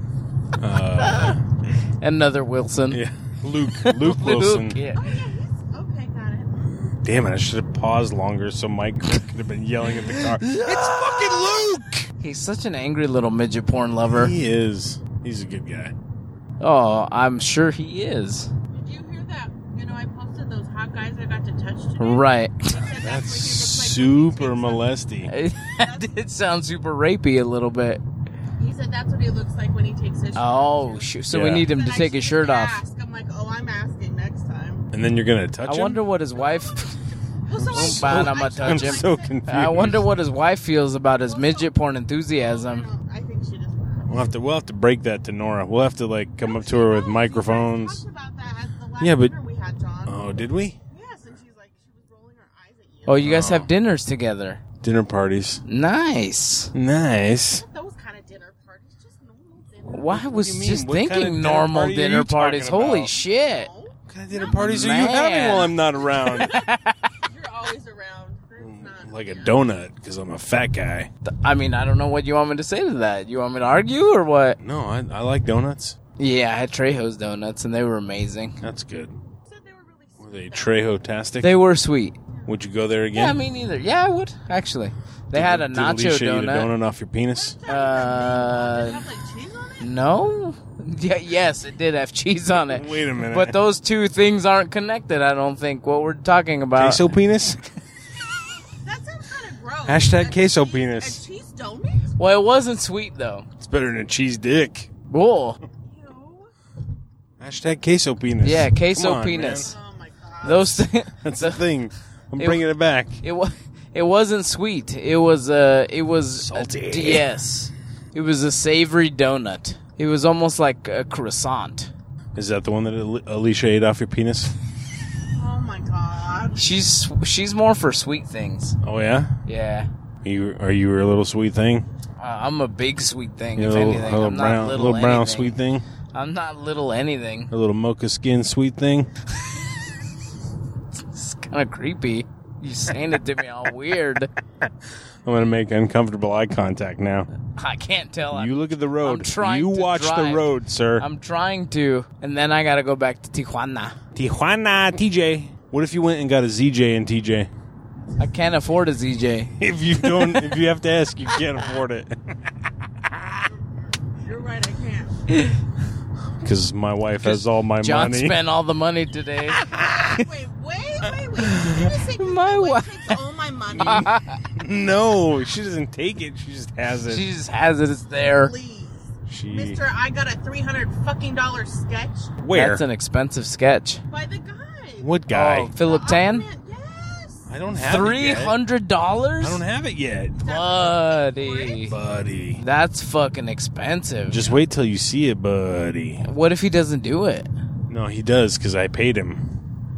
Uh, Another Wilson. yeah. Luke. Luke Wilson. Luke, yeah. Okay, got it. Damn it! I should have paused longer so Mike could have been yelling at the car. It's fucking Luke. He's such an angry little midget porn lover. He is. He's a good guy. Oh, I'm sure he is. Did you hear that? You know, I posted those hot guys I got to touch today. Right. That's super molesty. That did sound super rapey a little bit. He said that's what he looks like when he takes his shirt Oh, off. shoot. So Yeah. we need him He to said, take "I his shirt shouldn't off. ask." I'm like, oh, I'm asking next time. And then you're gonna touch I him? wonder what his wife. Well, so I- Oh, fine, I'm gonna I touch I'm him. so confused. I wonder what his wife feels about his midget porn enthusiasm. I think she just. We'll have to. We'll have to break that to Nora. We'll have to like come up to her with microphones. About that at the last Yeah, but dinner we had, John. oh, did we? Yes, and she's like, she was rolling her eyes at you. Oh, you guys have dinners together. Dinner parties. Nice. Nice. Those kind of dinner parties, just normal dinner. Well, I was do you mean? just What kind thinking of dinner normal party are dinner you parties. talking Holy about? shit. No, What kind of dinner parties are you Man. having while I'm not around? you're always around. There's not. Like a donut, because I'm a fat guy. I mean, I don't know what you want me to say to that. You want me to argue or what? No, I, I like donuts. Yeah, I had Trejo's donuts and they were amazing. That's good. Said they were really Were they Trejo-tastic? They were sweet. Would you go there Yeah, again? me neither. Yeah, I would, actually. They had a Did nacho Alicia eat a donut. donut off your penis? Uh, have like cheese on it. no? Yeah, yes, it did have cheese on it. Wait a minute. But those two things aren't connected, I don't think, what we're talking about. Queso penis? That sounds kind of gross. Hashtag A queso cheese- penis. A cheese donut? Well, it wasn't sweet, though. It's better than a cheese dick. Whoa. Ew. Hashtag queso penis. Yeah, queso Come on, penis. man. Oh my god. Those th- That's the thing. I'm It- bringing it back. It was. It wasn't sweet. It was. Uh. It was Salty. uh, yes. It was a savory donut. It was almost like a croissant. Is that the one that Ali- Alicia ate off your penis? Oh my god. She's she's more for sweet things. Oh, yeah? Yeah. You Are you a little sweet thing? Uh, I'm a big sweet thing. You If a little, anything, a little I'm brown, not little, little brown anything. sweet thing? I'm not little anything. A little mocha skin sweet thing? It's kind of creepy. You saying it to me all weird. I'm going to make uncomfortable eye contact now. I can't tell. You look at the road. I'm trying you to watch the drive. road, sir. I'm trying to, and then I gotta go back to Tijuana. Tijuana, T J. What if you went and got a Z J and T J? I can't afford a Z J. If you don't, if you have to ask, you can't afford it. You're right, I can't. Because my wife has all my John money. spent all the money today. Wait, wait, wait, wait. You just say My my wife- wife takes all my money. No, she doesn't take it. She just has it. She just has it. It's there. Please. She. Mister, I got a three hundred fucking dollar sketch Where? That's an expensive sketch. by the guy. What guy? Oh, Philip Tan? Man, yes. I don't have it Three yet. hundred dollars, I don't have it yet, buddy. buddy. That's fucking expensive. Just wait till you see it, buddy. What if he doesn't do it? No, he does because I paid him.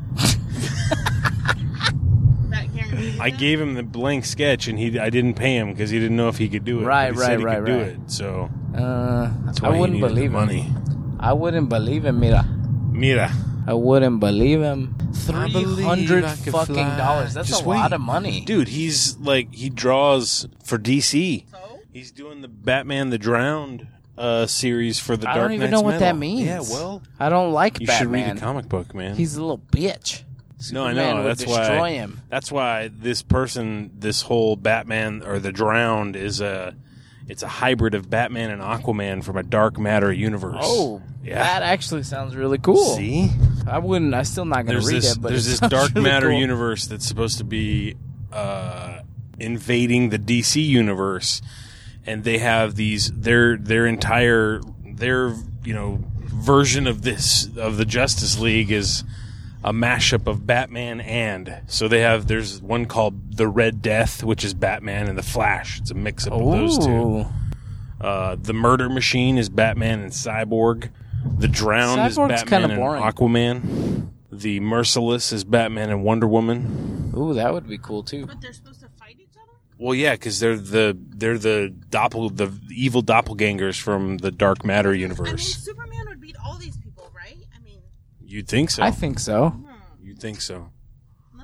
That guarantee. I gave him the blank sketch, and he I didn't pay him because he didn't know if he could do it. Right, but he right, said he right, could do right. it. So Uh, that's why I he wouldn't needed believe the him. money. I wouldn't believe him. Mira, Mira, I wouldn't believe him. Three believe hundred I could fucking fly. dollars. That's Just a lot wait. of money, dude. He's like he draws for D C. So? He's doing the Batman the Drowned uh, series for the I Dark don't even Knight's know what that Metal. means. Yeah, well, I don't like you Batman. should read the comic book, man. He's a little bitch. no, I Superman know. would That's destroy why. him. That's why this person, this whole Batman or the Drowned, is a. It's a hybrid of Batman and Aquaman from a Dark Matter universe. Oh, yeah. that actually sounds really cool. See, I wouldn't. I'm still not going there's to read this. it. But there's it this sounds Dark really Matter cool. universe that's supposed to be uh, invading the D C universe, and they have these. Their their entire their you know version of this of the Justice League is a mashup of Batman and so they have there's one called the Red Death, which is Batman and the Flash. It's a mix up of those two. Ooh. Uh, the Murder Machine is Batman and Cyborg. The Drowned is Cyborg's Batman kinda and boring. Aquaman. The Merciless is Batman and Wonder Woman. Ooh, that would be cool too. But they're supposed to fight each other? Well, yeah, because they're the they're the doppel the evil doppelgangers from the Dark Matter I mean, universe. Superman would beat all these people, right? I mean, You'd think so. I think so. You'd think so. unless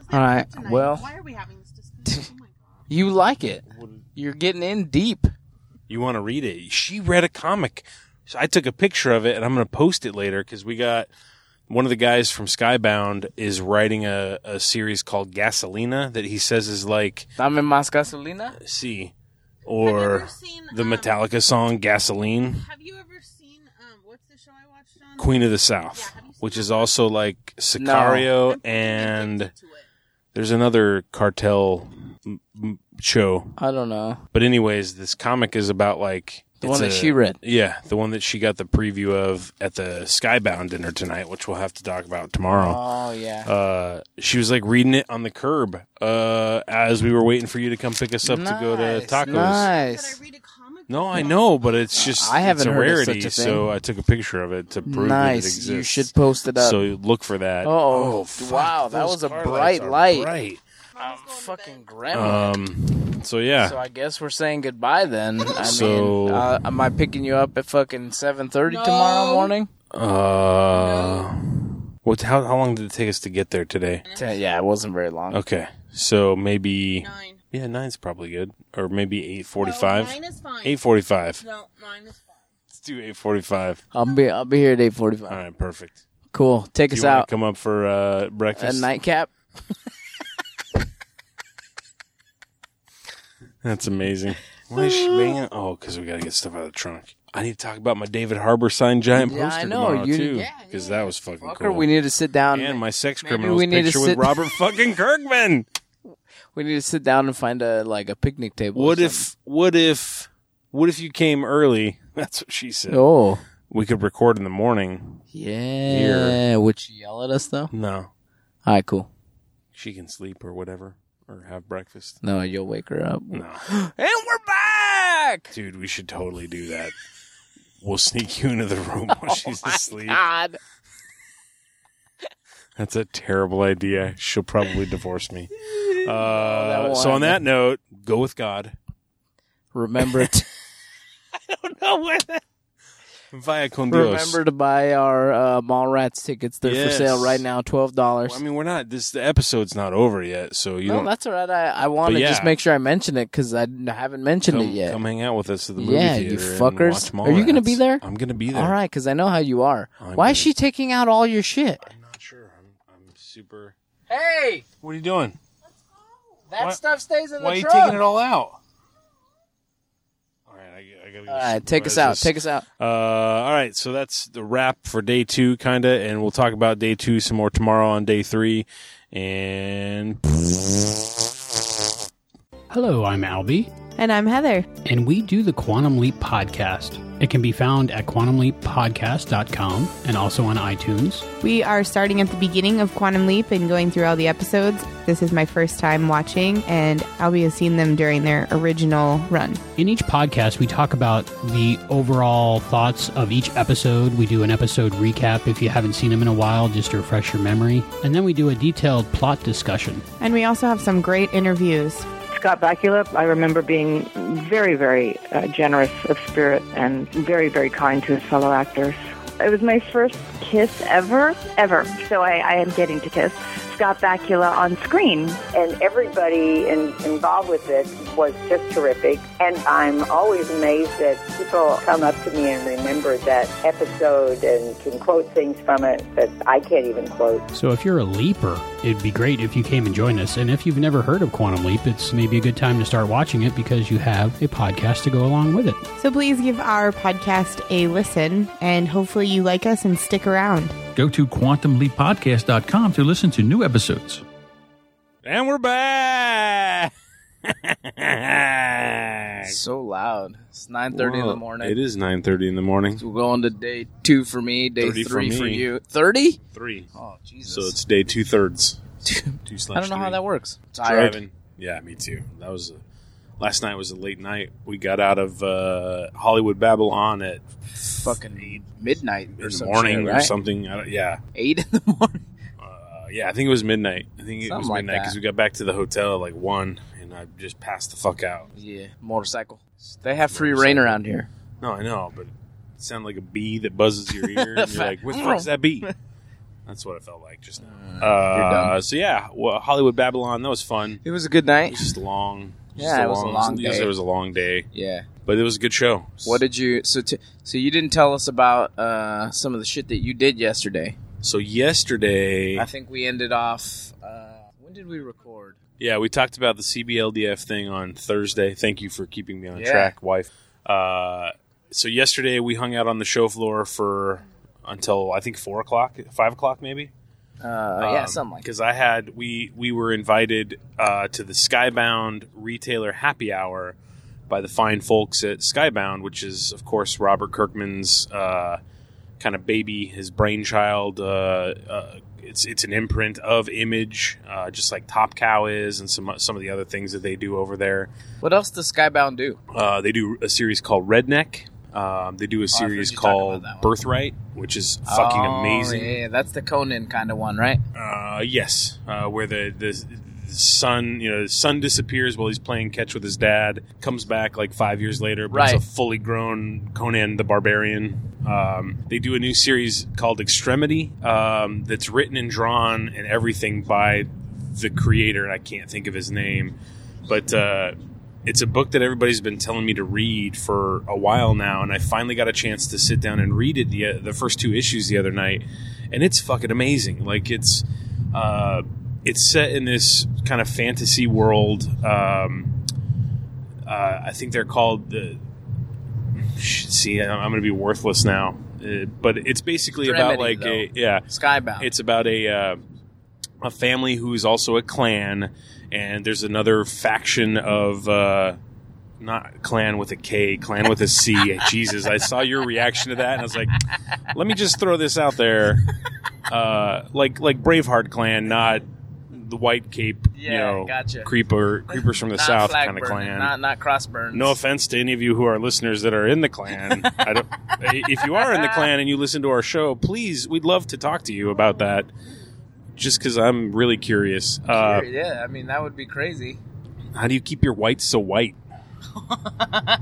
All right. Tonight. Well, Why are we having this discussion? Oh my God. you like it. You're getting in deep. You want to read it? She read a comic. So I took a picture of it, and I'm going to post it later because we got one of the guys from Skybound is writing a, a series called Gasolina that he says is like Dame más gasolina? See, or seen, the um, Metallica song Gasoline. Have you ever seen, um, what's the show I watched on? Queen of the South, Yeah, which is also like Sicario, I'm and addicted to it. there's another cartel m- m- show. I don't know. But anyways, this comic is about like The it's one that a- she read. Yeah, the one that she got the preview of at the Skybound dinner tonight, which we'll have to talk about tomorrow. Oh, yeah. Uh, she was like reading it on the curb uh, as we were waiting for you to come pick us up to go to Nice, tacos. Nice. No, I know, but it's just I haven't it's a heard of rarity, such a thing. so I took a picture of it to prove Nice. that it exists. You should post it up. So look for that. Oh, fuck, wow, that those was a car bright lights are light. bright. I'm fucking grandma. Um. So yeah. So I guess we're saying goodbye then. I So- mean, uh, am I picking you up at fucking seven thirty tomorrow morning? Uh. What? How how long did it take us to get there today? Ten, yeah, it wasn't very long. Okay, so maybe Nine. yeah, nine's probably good, or maybe eight forty-five. No, nine is fine. Eight forty-five. No, nine is fine. Let's do eight forty-five. I'll be I'll be here at eight forty five. All right, perfect. Cool. Take Do us you wanna out. Come up for uh, A breakfast. nightcap. That's amazing. Why is she banging? Oh, because we got to get stuff out of the trunk. I need to talk about my David Harbour signed giant Yeah, poster I know. tomorrow You- too, yeah, because that was fucking Fucker, cool. we need to sit down. and my sex Maybe criminals we need to picture with sit- Robert fucking Kirkman. We need to sit down and find a like a picnic table. or What something. if? What if? What if you came early? That's what she said. Oh. We could record in the morning. Yeah. Here. Would she yell at us though? No, All right, cool. she can sleep or whatever, or have breakfast. No, you'll wake her up. No, And we're back. dude, we should totally do that. We'll sneak you into the room while she's asleep. God. That's a terrible idea. She'll probably divorce me. Uh, won't so on happen. that note, go with God. Remember it. I don't know where that. Via con Dios. Remember to buy our uh, Mallrats tickets. They're Yes. for sale right now, twelve dollars. Well, I mean, we're not. This the episode's not over yet, so you No, don't. that's all right. I, I want But to yeah. just make sure I mention it because I n- haven't mentioned come, it yet. come hang out with us at the movie Yeah, theater. you and fuckers. watch Are you going to Mallrats. be there? I'm going to be there. All right, because I know how you are. I'm Why gonna- is she taking out all your shit? I'm not sure. I'm, I'm super. Hey, What are you doing? that Why- stuff stays in Why are the you truck. taking it all out? All right, I, I gotta. Go All right, take us out. Take us out. Uh, all right, so that's the wrap for day two, kinda, and we'll talk about day two some more tomorrow on day three. And Hello, I'm Albie, And I'm Heather. and we do the Quantum Leap podcast. It can be found at quantum leap podcast dot com and also on iTunes. We are starting at the beginning of Quantum Leap and going through all the episodes. This is my first time watching, and Albie has seen them during their original run. In each podcast, we talk about the overall thoughts of each episode. We do an episode recap if you haven't seen them in a while, just to refresh your memory. And then we do a detailed plot discussion. And we also have some great interviews. Scott Bakula, I remember being very, very uh, generous of spirit and very, very kind to his fellow actors. It was my first kiss ever, ever. So I, I am getting to kiss Scott Bakula on screen. And everybody in, involved with it was just terrific. And I'm always amazed that people come up to me and remember that episode and can quote things from it that I can't even quote. So if you're a leaper, it'd be great if you came and joined us. And if you've never heard of Quantum Leap, it's maybe a good time to start watching it because you have a podcast to go along with it. So please give our podcast a listen, and hopefully you like us and stick around. Go to quantum leap podcast dot com to listen to new episodes. and we're back. So loud. It's nine thirty in the Well, morning. It is nine thirty in the morning. So we're going to day two for me, day thirty three for for, me. you. thirty? Three. Oh, Jesus. So it's day two thirds. two slash I don't know how three. that works. Tired. Driving. Yeah, me too. That was a, last night was a late night. We got out of uh, Hollywood Babylon at fucking midnight in or the some morning shit, or right? something. I don't, yeah, Eight in the morning. uh, yeah. I think it was midnight. I think it Something was like midnight because that. we got back to the hotel at like one, and I just passed the fuck out. Yeah, motorcycle. They have free reign around here. No, I know, but it sounded like a bee that buzzes your ear, and you're like, "What the fuck's that bee?" That's what it felt like just now. Uh, you're Uh, done. so yeah, well, Hollywood Babylon, that was fun. It was a good night. It was just long. Just Yeah, it was a long yes, day. It was a long day. Yeah. But it was a good show. What did you? So, t- so you didn't tell us about uh, some of the shit that you did yesterday. So yesterday, I think we ended off. Uh, when did we record? yeah, we talked about the C B L D F thing on Thursday. Thank you for keeping me on Yeah. track, wife. Uh, so yesterday we hung out on the show floor for until I think four o'clock, five o'clock maybe. Uh, yeah, something like that. Because I had we we were invited uh, to the Skybound Retailer Happy Hour by the fine folks at Skybound, which is of course Robert Kirkman's uh, kind of baby, his brainchild. Uh, uh, it's it's an imprint of Image, uh, just like Top Cow is, and some some of the other things that they do over there. What else does Skybound do? Uh, they do a series called Redneck. Um, they do a series you talk about called that one. Birthright, which is fucking Oh, amazing. Yeah, that's the Conan kind of one, right? Uh, yes, uh, where the, the the son, you know, the son disappears while he's playing catch with his dad, comes back like five years later, but Right. it's a fully grown Conan the Barbarian. Um, they do a new series called Extremity um, that's written and drawn and everything by the creator, and I can't think of his name, but uh, it's a book that everybody's been telling me to read for a while now, and I finally got a chance to sit down and read it the the first two issues the other night, and it's fucking amazing. Like it's uh, it's set in this kind of fantasy world. Um, uh, I think they're called the. See, I'm going to be worthless now, uh, but it's basically about Extremity, like a though. yeah Skybound. It's about a uh, a family who's also a clan. And there's another faction of, uh, not clan with a K, clan with a C. Jesus, I saw your reaction to that, and I was like, let me just throw this out there. Uh, like like Braveheart clan, not the White Cape, Yeah, you know, gotcha. creeper, creepers from the Not south flag kind of burning, clan. Not not crossburns. No offense to any of you who are listeners that are in the clan. I don't, if you are in the clan and you listen to our show, please, we'd love to talk to you about that. Just because I'm really curious. Uh, Sure, yeah, I mean that would be crazy. how do you keep your whites so white? Are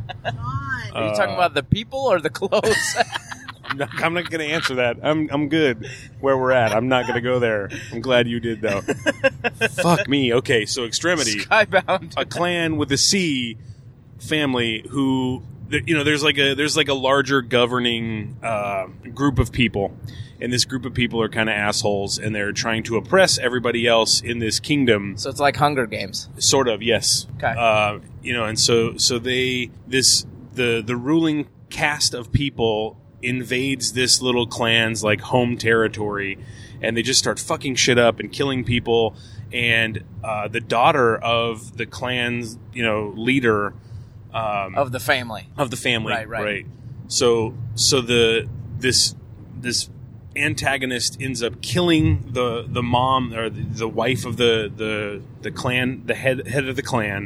you Uh, talking about the people or the clothes? I'm not, I'm not going to answer that. I'm I'm good where we're at. I'm not going to go there. I'm glad you did though. Fuck me. Okay, so Extremity, Skybound, a clan with a C family who, you know, there's like a there's like a larger governing uh, group of people. And this group of people are kind of assholes, and they're trying to oppress everybody else in this kingdom. So it's like Hunger Games. Sort of, yes. Okay. Uh, you know, and so so they this the the ruling caste of people invades this little clan's like home territory, and they just start fucking shit up and killing people. And uh, the daughter of the clan's you know leader um, Of the family. of the family, Right, right. So so the this this. antagonist ends up killing the the mom or the, the wife of the, the the clan, the head head of the clan,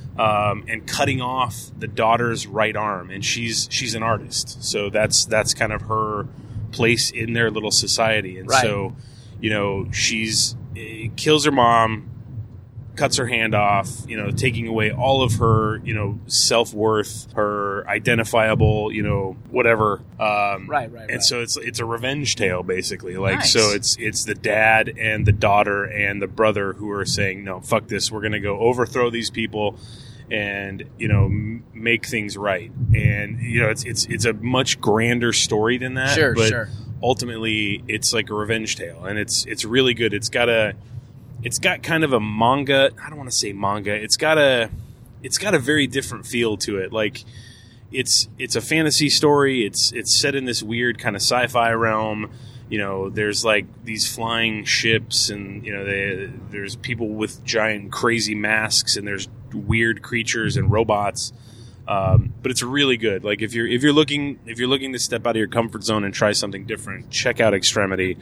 um, and cutting off the daughter's right arm. And she's she's an artist, so that's that's kind of her place in their little society. And Right. so, you know, she's eh, kills her mom, cuts her hand off, you know, taking away all of her, you know, self-worth, her identifiable, you know, whatever. Um, Right, right, And right. so it's it's a revenge tale, basically. Like, Nice. so it's it's the dad and the daughter and the brother who are saying, no, fuck this. We're going to go overthrow these people and, you know, m- make things right. And, you know, it's it's it's a much grander story than that. Sure, but sure. ultimately, it's like a revenge tale. And it's it's really good. It's got a... It's got kind of a manga. I don't want to say manga. It's got a, it's got a very different feel to it. Like, it's it's a fantasy story. It's it's set in this weird kind of sci-fi realm. You know, there's like these flying ships, and you know, they, there's people with giant crazy masks, and there's weird creatures and robots. Um, but it's really good. Like if you're if you're looking if you're looking to step out of your comfort zone and try something different, check out Extremity.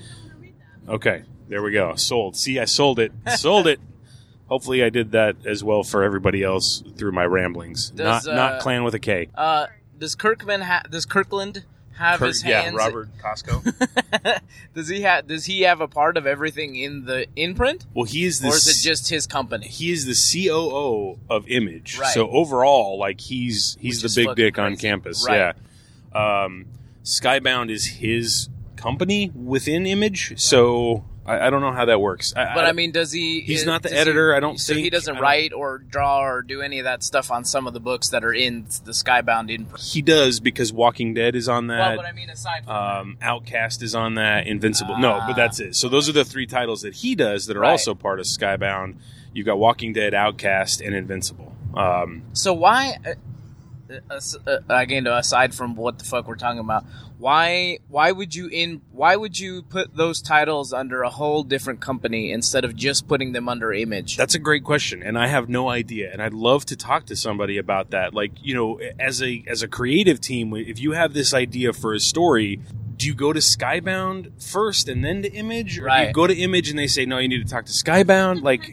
Okay. There we go. Sold. See, I sold it. Sold it. Hopefully, I did that as well for everybody else through my ramblings. Does, not uh, not clan with a K. Uh, does Kirkman ha- does Kirkland have Kirk- his yeah, hands? Robert Costco. does he have Does he have a part of everything in the imprint? Well, he is the or is s- it just his company? He is the C O O of Image. Right. So overall, like he's he's Which the is big fucking dick on crazy. campus. Right. Yeah. Um, Skybound is his company within Image, so I, I don't know how that works. I, But I mean, does he? He's is- not the does editor. he- I don't So think. he doesn't I don't- write or draw or do any of that stuff on some of the books that are in the Skybound in. He does because Walking Dead is on that. Well, but I mean, aside from um, Outcast is on that. Invincible. no, but that's it. So those are the three titles that he does that are Right. also part of Skybound. You've got Walking Dead, Outcast, and Invincible. Um, So why, uh, uh, uh, again, aside from what the fuck we're talking about, why why would you in why would you put those titles under a whole different company instead of just putting them under Image? That's a great question, and I have no idea. And I'd love to talk to somebody about that. Like, you know, as a as a creative team, if you have this idea for a story, do you go to Skybound first and then to Image, or do Right. you go to Image and they say, no, you need to talk to Skybound? Like,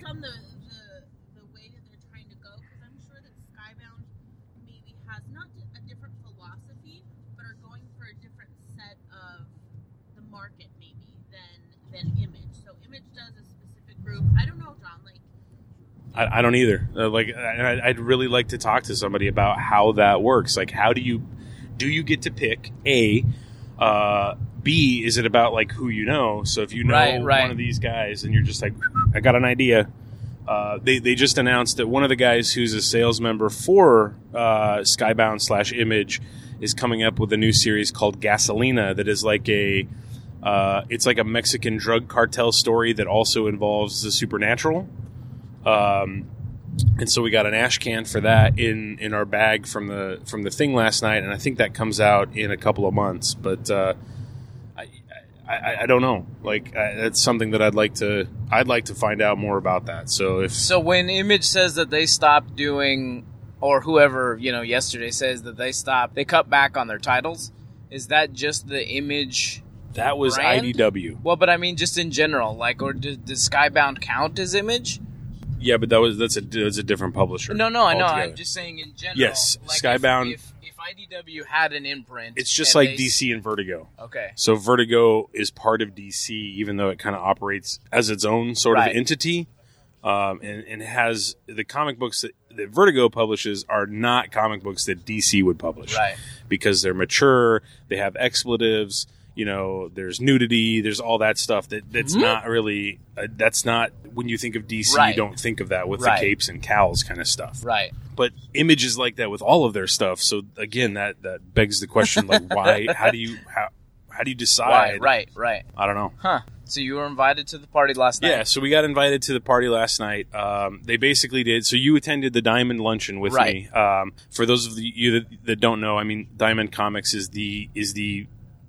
has not a different philosophy, but are going for a different set of the market maybe than than Image. So Image does a specific group. I don't know, John. Like, I, I don't either. Uh, like, I, I'd really like to talk to somebody about how that works. Like, how do you do you get to pick A? Uh, B, is it about like who you know? So if you know Right, right. one of these guys, and you're just like, I got an idea. Uh, they they just announced that one of the guys who's a sales member for uh, Skybound slash Image is coming up with a new series called Gasolina that is like a uh, it's like a Mexican drug cartel story that also involves the supernatural. Um, and so we got an ash can for that in, in our bag from the from the thing last night, and I think that comes out in a couple of months. But uh, I, I I don't know. Like I, that's something that I'd like to I'd like to find out more about that. So if So when Image says that they stopped doing, or whoever, you know, yesterday says that they stopped, they cut back on their titles, is that just the Image that was brand? I D W. Well, but I mean just in general, like, or does, does Skybound count as Image? Yeah, but that was that's a that's a different publisher. No, no, I know. altogether. I'm just saying in general. Yes, like Skybound. If, if, if I D W had an imprint, It's just and like they- D C and Vertigo. Okay. So Vertigo is part of D C, even though it kind of operates as its own sort Right. of entity, um, and, and has the comic books that, that Vertigo publishes are not comic books that D C would publish, Right. Because they're mature, they have expletives. You know, there's nudity, there's all that stuff that that's Mhm. not really. Uh, that's not when you think of D C. Right. You don't think of that with Right. the capes and cowls kind of stuff, Right. But Image is like that with all of their stuff. So again, that that begs the question: like, why? How do you how how do you decide? Right, right, right. I don't know. Huh. So you were invited to the party last night? Yeah, so we got invited to the party last night. Um, they basically did. So you attended the Diamond Luncheon with Right. me. Um, for those of the, you that, that don't know, I mean, Diamond Comics is the is the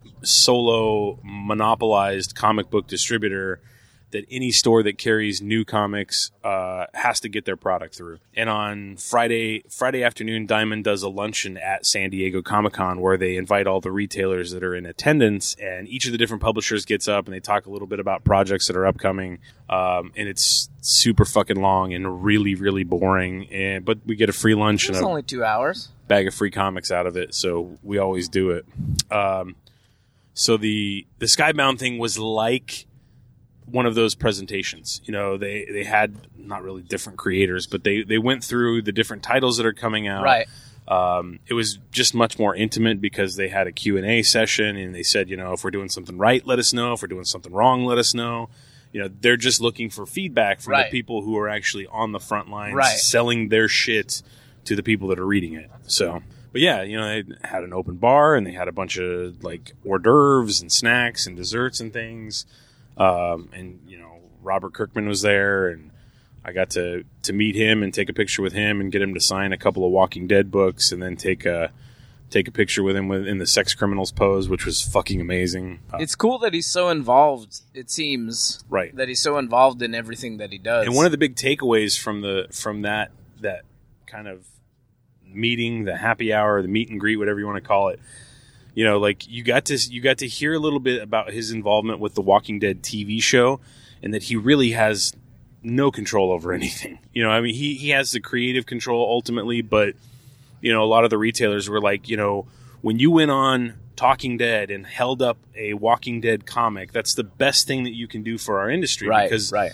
solo monopolized comic book distributor that any store that carries new comics uh, has to get their product through. And on Friday Friday afternoon, Diamond does a luncheon at San Diego Comic-Con where they invite all the retailers that are in attendance, and each of the different publishers gets up and they talk a little bit about projects that are upcoming. Um, and it's super fucking long and really, really boring. And but we get a free lunch It's and a only two hours. bag of free comics out of it, so we always do it. Um, so the the Skybound thing was like one of those presentations. You know, they they had not really different creators, but they they went through the different titles that are coming out. Right. Um, it was just much more intimate because they had a Q and A session, and they said, you know, if we're doing something right, let us know. If we're doing something wrong, let us know. You know, they're just looking for feedback from Right. the people who are actually on the front lines, Right. selling their shit to the people that are reading it. So, but yeah, you know, they had an open bar and they had a bunch of like hors d'oeuvres and snacks and desserts and things. Um, and you know, Robert Kirkman was there, and I got to to meet him and take a picture with him and get him to sign a couple of Walking Dead books, and then take a take a picture with him with, in the Sex Criminals pose, which was fucking amazing. Uh, It's cool that he's so involved, it seems. Right. That he's so involved in everything that he does. And one of the big takeaways from the from that that kind of meeting, the happy hour, the meet and greet, whatever you want to call it, you know, like you got to you got to hear a little bit about his involvement with the Walking Dead T V show, and that he really has no control over anything. You know, I mean, he he has the creative control ultimately, but you know, a lot of the retailers were like, you know, when you went on Talking Dead and held up a Walking Dead comic, that's the best thing that you can do for our industry, Right, because right.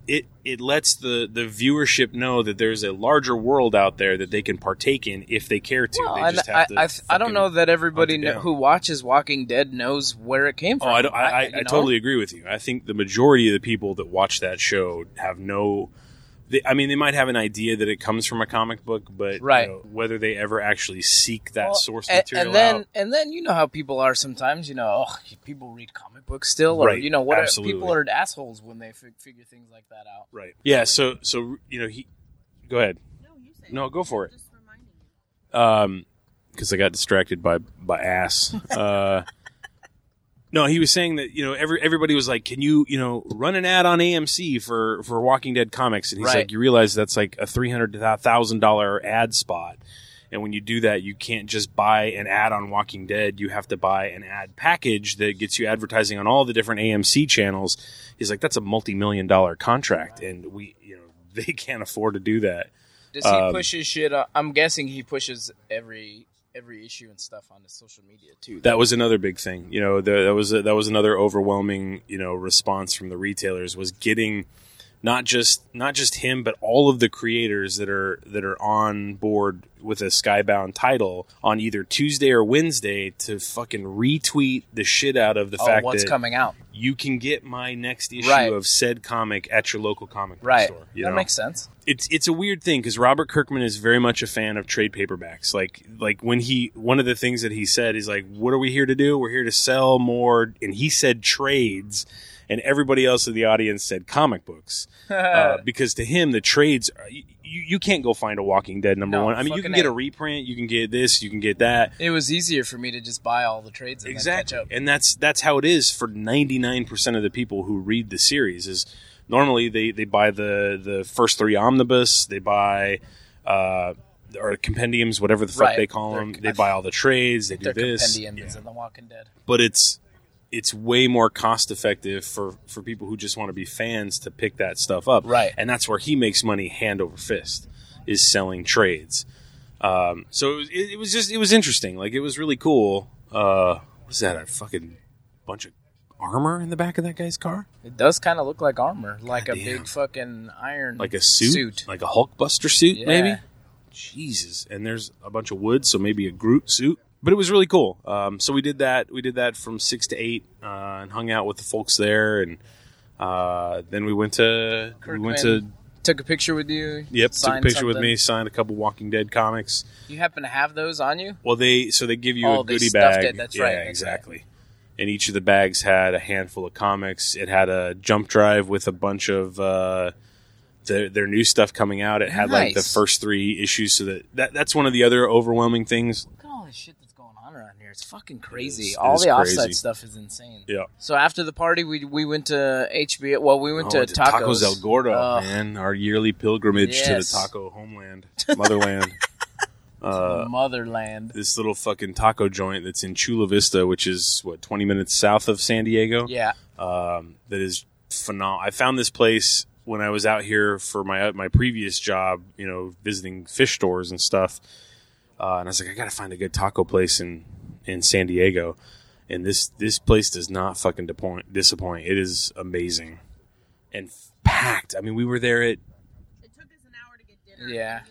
it it lets the, the viewership know that there's a larger world out there that they can partake in if they care to. Well, they and just I, have to I, I don't know that everybody hunt it kn- down. who watches Walking Dead knows where it came from. Oh, I, don't, I, I, you I know? totally agree with you. I think the majority of the people that watch that show have no. They, I mean, they might have an idea that it comes from a comic book, but Right. you know, whether they ever actually seek that Well, source and, material and then out, and then you know how people are sometimes. You know, oh, people read comic books still, or Right, you know what? absolutely. People are assholes when they fig- figure things like that out. right? Yeah. So, so you know, he. Go ahead. No, go for it. Um, because I got distracted by by ass. Uh, no, he was saying that you know every everybody was like, "Can you you know run an ad on A M C for for Walking Dead comics?" And he's Right. like, "You realize that's like a three hundred thousand dollar ad spot." And when you do that, you can't just buy an ad on Walking Dead. You have to buy an ad package that gets you advertising on all the different A M C channels. He's like, that's a multi-million dollar contract, and we, you know, they can't afford to do that. Does he Um, push his shit? Uh, I'm guessing he pushes every every issue and stuff on his social media too. That was another big thing. You know, the, that was a, that was another overwhelming, you know, response from the retailers was getting not just not just him, but all of the creators that are that are on board with a Skybound title on either Tuesday or Wednesday to fucking retweet the shit out of the Oh, fact what's that coming out. you can get my next issue Right. of said comic at your local comic book Right. store. You That know? makes sense. It's it's a weird thing because Robert Kirkman is very much a fan of trade paperbacks. Like like when he one of the things that he said is like, what are we here to do? We're here to sell more, and he said trades, and everybody else in the audience said comic books uh, because to him the trades are, you, you can't go find a Walking Dead number No, one. I mean, you can fucking get a A. reprint, you can get this, you can get that. It was easier for me to just buy all the trades and Exactly, then catch up. and that's that's how it is for ninety-nine percent of the people who read the series. Is normally they, they buy the, the first three omnibus, they buy uh, or compendiums, whatever the fuck Right. they call They're- them. They buy all the trades, they do Their this, compendium is in The Walking Dead. but it's it's way more cost effective for, for people who just want to be fans to pick that stuff up, Right. And that's where he makes money hand over fist, is selling trades. Um, so it was, it, it was just it was interesting. Like it was really cool. Uh, what's that? A fucking bunch of armor in the back of that guy's car? It does kind of look like armor, like a Goddamn. big fucking iron, Like a suit, like a Hulkbuster suit, Yeah. maybe. Jesus, and there's a bunch of wood, so maybe a Groot suit. But it was really cool. Um, so we did that. We did that from six to eight, uh, and hung out with the folks there, and uh, then we went to we went to Kirkman took a picture with you. yep, took a signed picture with something. me, signed a couple Walking Dead comics. You happen to have those on you? Well, they so they give you Oh, a they goodie stuffed bag. it, that's yeah, right, that's exactly. And each of the bags had a handful of comics. It had a jump drive with a bunch of uh, their their new stuff coming out. It had like the Nice. first three issues. So that, that that's one of the other overwhelming things. Look at all this shit that's going on around here. It's fucking crazy. is- it all is the crazy. offsite stuff is insane. Yeah. So after the party, we we went to H B O. Well, we went Oh, to Tacos. El Gordo, Oh, man. Our yearly pilgrimage Yes. to the taco homeland, motherland. uh, Motherland. This little fucking taco joint that's in Chula Vista, which is, what, twenty minutes south of San Diego? Yeah. Um, that is phenomenal. I found this place when I was out here for my my previous job, you know, visiting fish stores and stuff. Uh, and I was like, I got to find a good taco place in, in San Diego. And this, this place does not fucking disappoint. disappoint. It is amazing. And packed. I mean, we were there at... Yeah.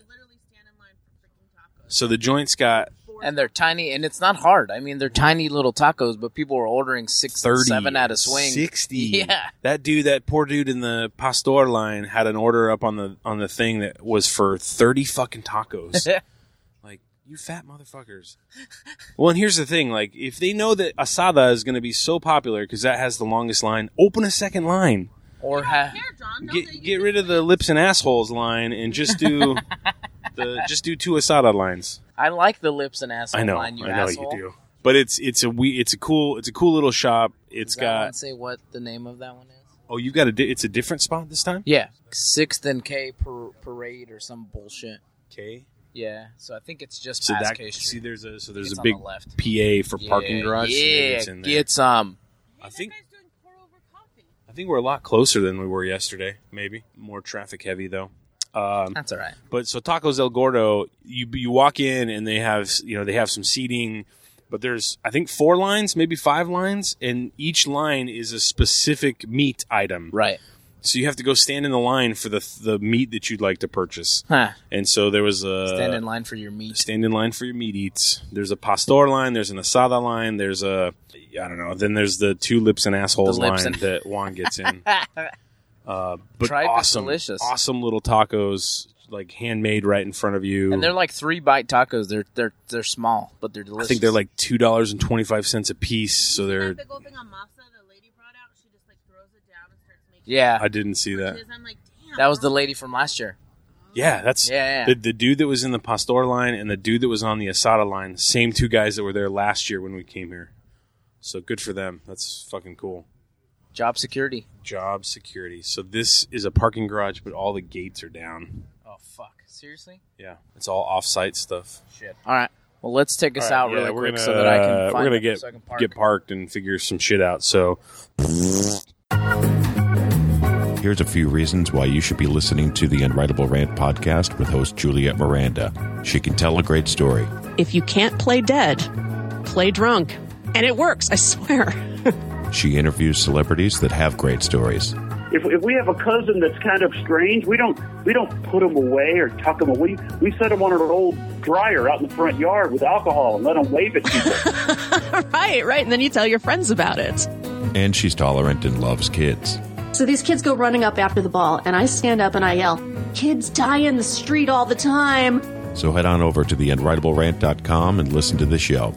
So the joint's got And they're tiny, and it's not hard. I mean, they're tiny little tacos, but people are ordering six, thirty, seven at a swing. sixty. Yeah. That dude, that poor dude in the Pastor line had an order up on the on the thing that was for thirty fucking tacos. Like, you fat motherfuckers. Well, and here's the thing. Like, if they know that asada is going to be so popular because that has the longest line, open a second line. Or ha- Get get rid of the lips and assholes line and just do the just do two asada lines. I like the lips and asshole I know, line, you I know asshole. you do. But it's it's a we it's a cool it's a cool little shop. It's Does that one got say what the name of that one is? oh you got a di- it's a different spot this time. Yeah, Sixth and K par- Parade or some bullshit. K. Yeah, so I think it's just So past that K Street. see there's a so there's It's a on big the left. P A for Yeah, parking garage. so maybe Yeah, it's in there. get some. I think I think we're a lot closer than we were yesterday. Maybe more traffic heavy though. Um, That's all right. But so Tacos El Gordo, you you walk in and they have you know they have some seating, but there's I think four lines, maybe five lines, and each line is a specific meat item. Right. So you have to go stand in the line for the the meat that you'd like to purchase. Huh. And so there was a Stand in line for your meat. Stand in line for your meat eats. There's a pastor line. There's an asada line. There's a I don't know. Then there's the two lips and assholes The lips line and- that Juan gets in. Uh, but Tripe is awesome, delicious. awesome little tacos, like handmade right in front of you. And they're like three bite tacos. They're they're they're small, but they're I delicious. think they're like two dollars and twenty five cents a piece. So they're. Big old thing on masa the lady brought out. She just like throws it down and starts making. Yeah. I didn't see that. I'm like, that was the lady from last year. Yeah, that's Yeah, yeah. The, the dude that was in the pastor line and the dude that was on the asada line. Same two guys that were there last year when we came here. So good for them. That's fucking cool. Job security. Job security. So this is a parking garage, but all the gates are down. Oh fuck! Seriously? Yeah, it's all off-site stuff. Shit. All right. Well, let's take us All right, out yeah, really we're quick gonna, so that I can uh, find we're gonna it get so I can park. get parked and figure some shit out. So Here's a few reasons why you should be listening to the Unwritable Rant podcast with host Juliet Miranda. She can tell a great story. If you can't play dead, play drunk. And it works, I swear. She interviews celebrities that have great stories. If, if we have a cousin that's kind of strange, we don't we don't put him away or tuck him away. We, we set him on an old dryer out in the front yard with alcohol and let him wave at people. Right, right. And then you tell your friends about it. And she's tolerant and loves kids. So these kids go running up after the ball, and I stand up and I yell, "Kids die in the street all the time." So head on over to the unwritable rant dot com and listen to the show.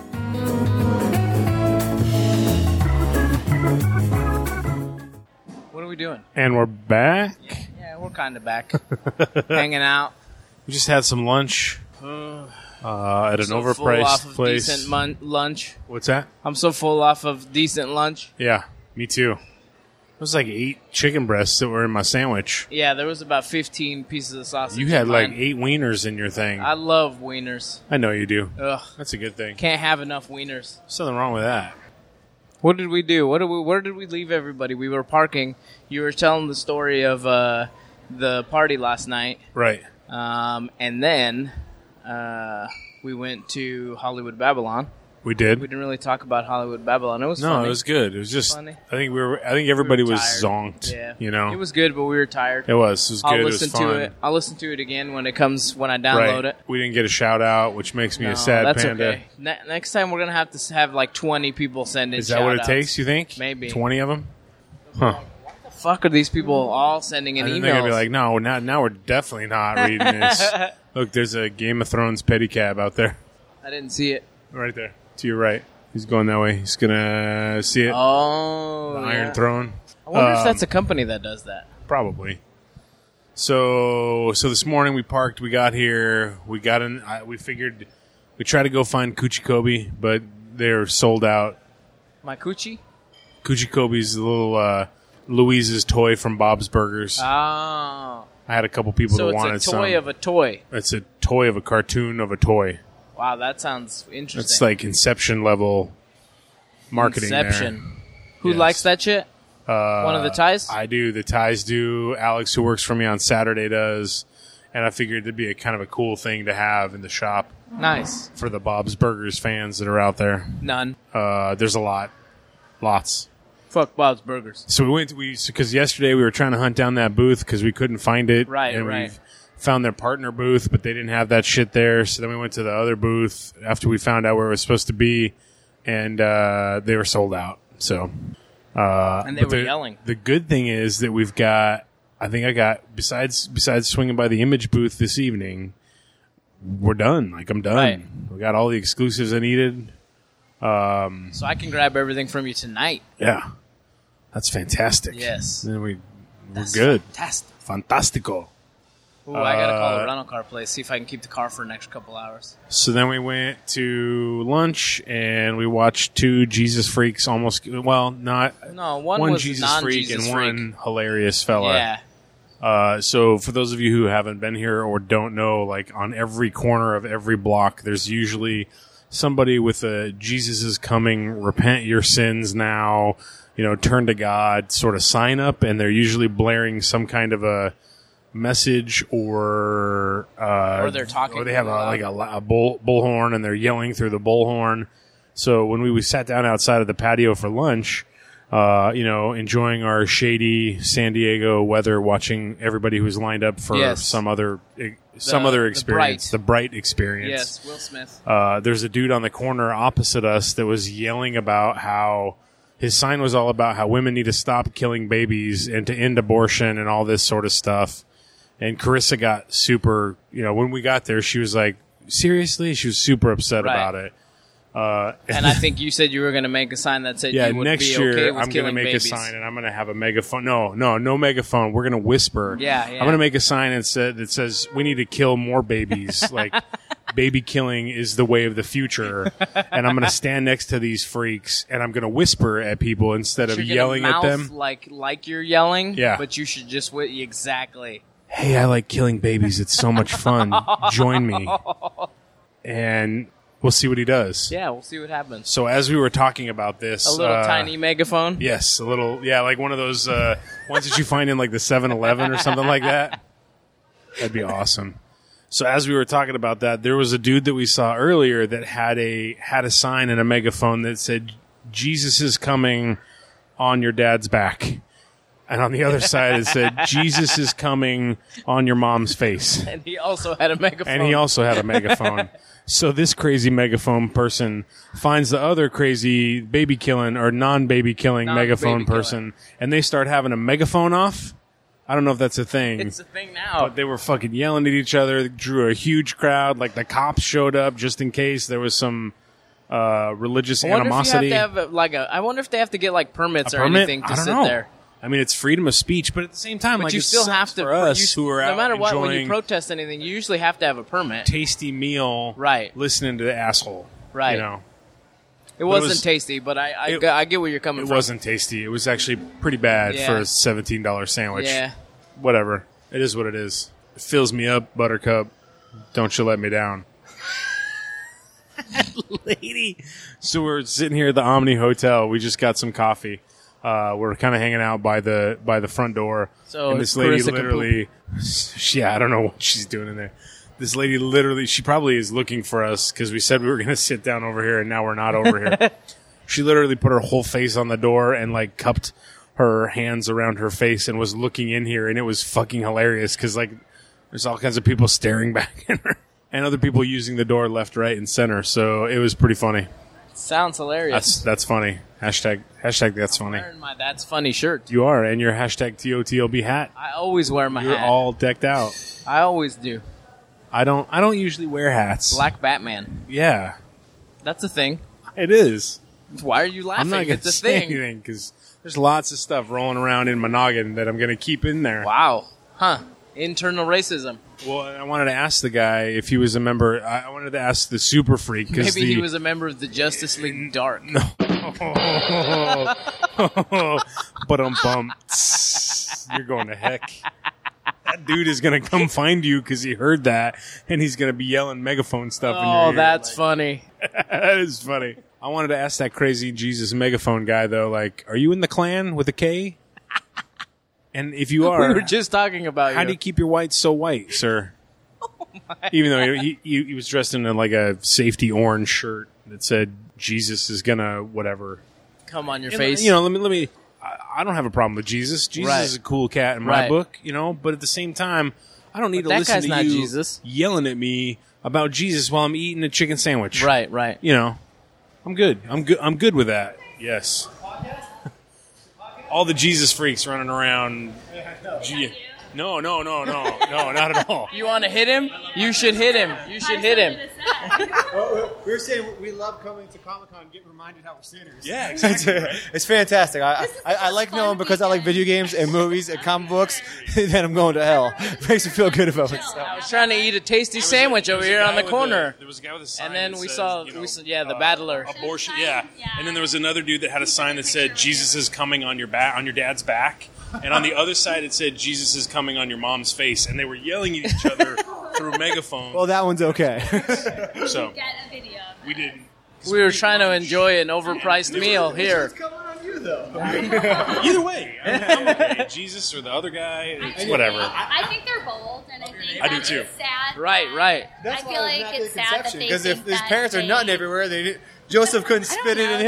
What are we doing? and we're back. Yeah, we're kind of back, hanging out. We just had some lunch uh, at an so full overpriced off of place. Decent mun- lunch. What's that? I'm so full off of decent lunch. Yeah, me too. It was like eight chicken breasts that were in my sandwich. Yeah, there was about fifteen pieces of sausage. You had in like mine. eight wieners in your thing. I love wieners. I know you do. Ugh, That's a good thing. can't have enough wieners. Something wrong with that. What did we do? What did we? Where did we leave everybody? We were parking. You were telling the story of uh, the party last night, Right. um, and then uh, we went to Hollywood Babylon. We did. We didn't really talk about Hollywood Babylon. It was No, funny. it was good. It was just. Funny. I think we were. I think everybody We were was tired. zonked. Yeah, You know. it was good, but we were tired. It was. It was I'll good. It was listen fun. to it. I'll listen to it again when it comes when I download Right. it. We didn't get a shout out, which makes me No, a sad that's panda. okay. Ne- next time we're gonna have to s- have like twenty people send in. Is that what it shout-outs. takes? You think? Maybe. Twenty of them. Huh. The fuck are these people all sending in And then emails? they're gonna be like, no, now, now we're definitely not reading this. Look, there's a Game of Thrones pedicab out there, I didn't see it. right there to your right. He's going that way. He's gonna see it. Oh, the yeah. Iron Throne. I wonder if Um, that's a company that does that. Probably. So, so this morning we parked. We got here. We got in. I, we figured we tried to go find Coochie Kobe, but they're sold out. My coochie? Coochie Kobe's the little uh, Louise's toy from Bob's Burgers. Oh. I had a couple people So that it's wanted a some. toy of a toy. It's a toy of a cartoon of a toy. Wow, that sounds interesting. It's like Inception level marketing. Inception. There. Who Yes. likes that shit? Uh, One of the ties? I do. The ties do. Alex, who works for me on Saturday, does. And I figured it'd be a kind of a cool thing to have in the shop. Nice. For the Bob's Burgers fans that are out there. None. Uh, there's a lot. Lots. Fuck Bob's Burgers. So we went to, we, because yesterday we were trying to hunt down that booth because we couldn't find it. Right, and right. we found their partner booth, but they didn't have that shit there. So then we went to the other booth after we found out where it was supposed to be, and uh, they were sold out. So, uh, And they but were the, yelling. The good thing is that we've got. I think I got besides besides swinging by the Image booth this evening, we're done. Like I'm done. Right. We got all the exclusives I needed. Um, So I can grab everything from you tonight. yeah, that's fantastic. Yes. Then we we're That's good. fantastic. Fantastico. Ooh, I gotta call Uh, a rental car place, see if I can keep the car for an extra couple hours. So then we went to lunch and we watched two Jesus freaks. Almost well, not No, one was Jesus freak non-Jesus and freak. one hilarious fella. Yeah. Uh, so for those of you who haven't been here or don't know, like on every corner of every block, there's usually somebody with a Jesus is coming, repent your sins now, you know, turn to God sort of sign up, and they're usually blaring some kind of a message or uh, Or they're talking or they have a, loud. like a, la- a bull bullhorn and they're yelling through the bullhorn. So when we, we sat down outside of the patio for lunch, uh, you know, enjoying our shady San Diego weather, watching everybody who's lined up for Yes. some other some The- other the experience, Bright. the Bright experience. Yes, Will Smith. Uh, there's a dude on the corner opposite us that was yelling about how his sign was all about how women need to stop killing babies and to end abortion and all this sort of stuff. And Carissa got super, you know, when we got there, she was like, seriously? She was super upset Right. about it. Uh, And I think you said you were going to make a sign that said yeah, you would next be year okay with I'm going to killing make babies. a sign and I'm going to have a megaphone. No, no, no megaphone. We're going to whisper. Yeah, yeah. I'm going to make a sign that, said, that says we need to kill more babies. Like, baby killing is the way of the future. And I'm going to stand next to these freaks and I'm going to whisper at people instead of You're gonna yelling at mouth them. like like you're yelling. Yeah. But you should just wi- exactly. Hey, I like killing babies. It's so much fun. Join me. And we'll see what he does. Yeah, we'll see what happens. So as we were talking about this, A little uh, tiny megaphone. Yes, a little, yeah, like one of those uh, ones that you find in like the seven eleven or something like that. That'd be awesome. So as we were talking about that, there was a dude that we saw earlier that had a had a sign and a megaphone that said, "Jesus is coming on your dad's back," and on the other side it said, "Jesus is coming on your mom's face." And he also had a megaphone. And he also had a megaphone. So this crazy megaphone person finds the other crazy baby killing or non-baby killing Non-baby megaphone killing. person, and they start having a megaphone off. I don't know if that's a thing. It's a thing now. But they were fucking yelling at each other. They drew a huge crowd. Like the cops showed up just in case there was some uh, religious I wonder animosity. if you have to have a, like a. I wonder if they have to get like permits A or permit? anything to I don't sit know. there. I mean, it's freedom of speech, but at the same time, But like you it still sucks have to. for us you, who are no out matter what, when you enjoying protest anything, you usually have to have a permit. tasty meal, Right. listening to the asshole, Right. You know. It But it wasn't was- tasty, but I I, it- g- I get where you're coming It from. wasn't tasty. It was actually pretty bad Yeah. for a seventeen dollar sandwich. Yeah. Whatever. It is what it is. It fills me up, Buttercup. Don't you let me down. Lady. So we're sitting here at the Omni Hotel. We just got some coffee. Uh, we're kind of hanging out by the by the front door. So and this lady Carissa can literally, yeah, I don't know what she's doing in there. This lady literally, she probably is looking for us because we said we were going to sit down over here, and now we're not over here. She literally put her whole face on the door and like cupped her hands around her face and was looking in here, and it was fucking hilarious because like there's all kinds of people staring back at her and other people using the door left, right, and center. So it was pretty funny. Sounds hilarious. That's that's funny. Hashtag hashtag that's funny. Wearing my that's funny shirt. You are, and your hashtag T O T L B hat. I always wear my You're hat. all decked out. I always do. I don't. I don't usually wear hats. Black Batman. Yeah, That's a thing. it is. Why are you laughing? I'm not going it's to a say thing. anything because there's lots of stuff rolling around in my noggin that I'm going to keep in there. Wow. Huh. Internal racism. Well, I wanted to ask the guy if he was a member. I I wanted to ask the Super Freak because Maybe the, he was a member of the Justice League Dark. No. But um bum. You're going to heck. That dude is going to come find you because he heard that, and he's going to be yelling megaphone stuff in your Oh, ear. that's funny. That is funny. I wanted to ask that crazy Jesus megaphone guy though, like, are you in the Klan with a K? And if you are, We were just talking about how you. do you keep your whites so white, sir? Even though he, he he was dressed in a, like a safety orange shirt that said Jesus is gonna whatever. Come on your And, face. You know, let me let me. I, I don't have a problem with Jesus. Jesus Right. is a cool cat in my Right. book, you know. But at the same time, I don't need But to that listen guy's to not you Jesus. yelling at me about Jesus while I'm eating a chicken sandwich. Right, right. You know, I'm good. I'm good. I'm good with that. Yes. All the Jesus freaks running around. Gee- No, no, no, no, no, not at all. You want to hit him? You should hit him. You should hit him. We were saying we love coming to Comic Con, getting reminded how we're sinners. Yeah, exactly. it's, it's fantastic. I, I, I like knowing because I like video games and movies and comic books that I'm going to hell. It makes me feel good about myself. I was trying to eat a tasty sandwich over here on the corner. There was a guy with a sign And then that we says, saw, you know, we saw, yeah, the battler. abortion. Yeah. And then there was another dude that had a sign that said Jesus is coming on your back, on your dad's back, and on the other side it said Jesus is coming on your mom's face, and they were yelling at each other through a megaphone. Well, that one's okay. So we didn't. We were trying to enjoy an overpriced meal here. Either way, I'm, I'm okay. Jesus or the other guy, it's whatever. I think they're bold, and I think I do that too. it's sad. Right, right. I feel like it's sad that they Because if think his that parents are they- nutting everywhere, they Joseph couldn't I don't spit it in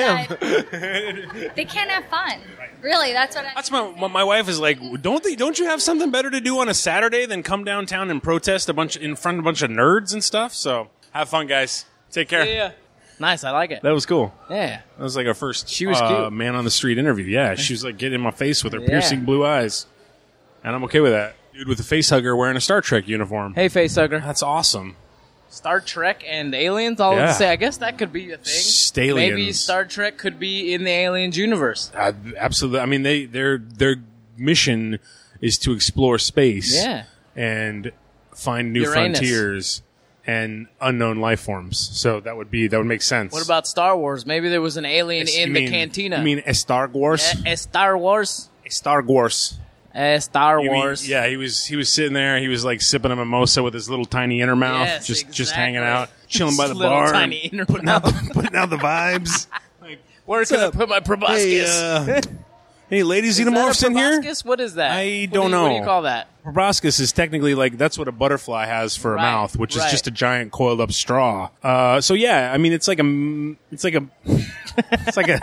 know him. They can't have fun. Really, that's what I. That's my my- my wife is like, don't they? Don't you have something better to do on a Saturday than come downtown and protest a bunch in front of a bunch of nerds and stuff? So have fun, guys. Take care. Yeah. Nice, I like it. That was cool. Yeah. That was like our first She was uh, cute. man on the street interview. Yeah, she was like getting in my face with her Yeah. piercing blue eyes, and I'm okay with that. Dude with a face hugger wearing a Star Trek uniform. Hey, facehugger. That's awesome. Star Trek and aliens, all Yeah. to say. I guess that could be a thing. Stalians. Maybe Star Trek could be in the aliens universe. Uh, absolutely. I mean, they their their mission is to explore space. Yeah. And find new Uranus. frontiers and unknown life forms. So that would be that would make sense. What about Star Wars? Maybe there was an alien You in the mean- cantina. You mean a Star Wars? A, a Star Wars? A Star Wars. A Star You mean- Wars. yeah, he was he was sitting there. He was like sipping a mimosa with his little tiny inner mouth, Yes, just just exactly. hanging out, chilling by the Little bar, tiny and inner putting out the, putting out the vibes. Where can I put my proboscis? Hey, uh, hey, ladies, Is that a xenomorphs in here? proboscis? What is that? I What do don't you- know. What do you call that? Proboscis is technically like that's what a butterfly has for a Right, mouth, which right. is just a giant coiled up straw. Uh, so yeah, I mean it's like a it's like a it's like a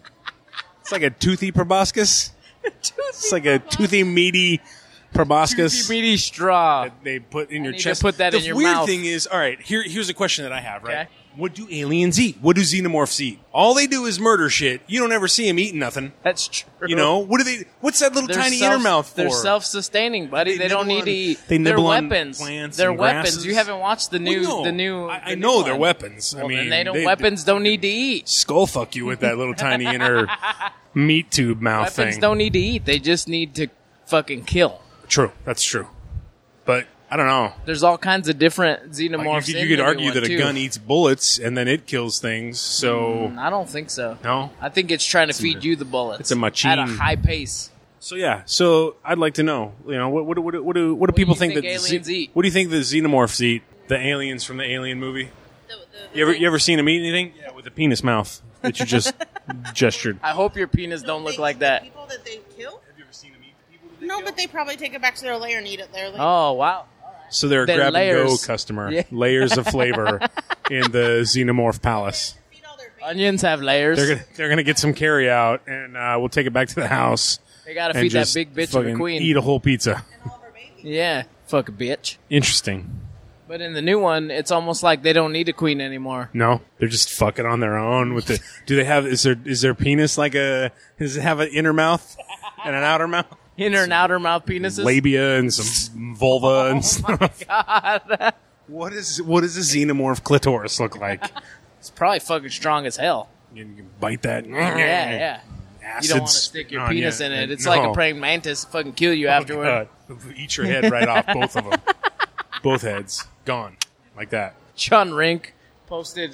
it's like a toothy proboscis. It's like a toothy meaty proboscis. Toothy meaty straw. That they put in I your need to chest. put that the in your weird mouth. thing is, all right, here here's a question that I have. Right, Okay. what do aliens eat? What do xenomorphs eat? All they do is murder shit. You don't ever see them eating nothing. That's true. You know what do they? What's that little They're tiny self- inner mouth for? They're self-sustaining, buddy. They, They don't nibble need to on- eat. they They're nibble on weapons. plants They're and weapons. grasses. You haven't watched the new, Well, no. the new. I, I the know new they're one. weapons. I Well, mean, then they don't. they- weapons don't need to eat. skull fuck you with that little tiny inner meat tube mouth Weapons thing. don't need to eat. They just need to fucking kill. True, that's true. But I don't know. There's all kinds of different Like, xenomorphs. you could, in you could the new argue one, that a too. gun eats bullets and then it kills things. So Mm, I don't think so. no, I think it's trying to feed you the bullets. it's a machine. at a high pace. So yeah, so I'd like to know. You know, what what what, what, what do what do people do you think, think that aliens the, eat? What do you think the xenomorphs eat? The aliens from the Alien movie. You ever you ever seen them eat anything? Yeah, with a penis mouth that you just gestured. I hope your penis don't look like that. People that they kill? Have you ever seen them eat people? No, but they probably take it back to their lair and eat it there. Later. Oh wow. So they're a They're grab and go layers. customer. Yeah. Layers of flavor in the Xenomorph Palace. Onions have layers. They're gonna they're gonna get some carry out and uh, we'll take it back to the house. They gotta and feed that just big bitch of a fucking queen. Eat a whole pizza. Yeah, fuck a bitch. Interesting. But in the new one, it's almost like they don't need a queen anymore. No, they're just fucking on their own with the. Do they have? Is their is their penis like a? Does it have an inner mouth and an outer mouth? Inner and outer mouth penises. Labia and some vulva Oh and stuff. God. What is what does a xenomorph clitoris look like? It's probably fucking strong as hell. You can bite that. Yeah, yeah. You don't want to Acids stick your on penis you. in it. It's No. like a praying mantis fucking kill you afterward. Oh, God. Eat your head right off, both of them. Both heads. Gone. Like that. John Rink posted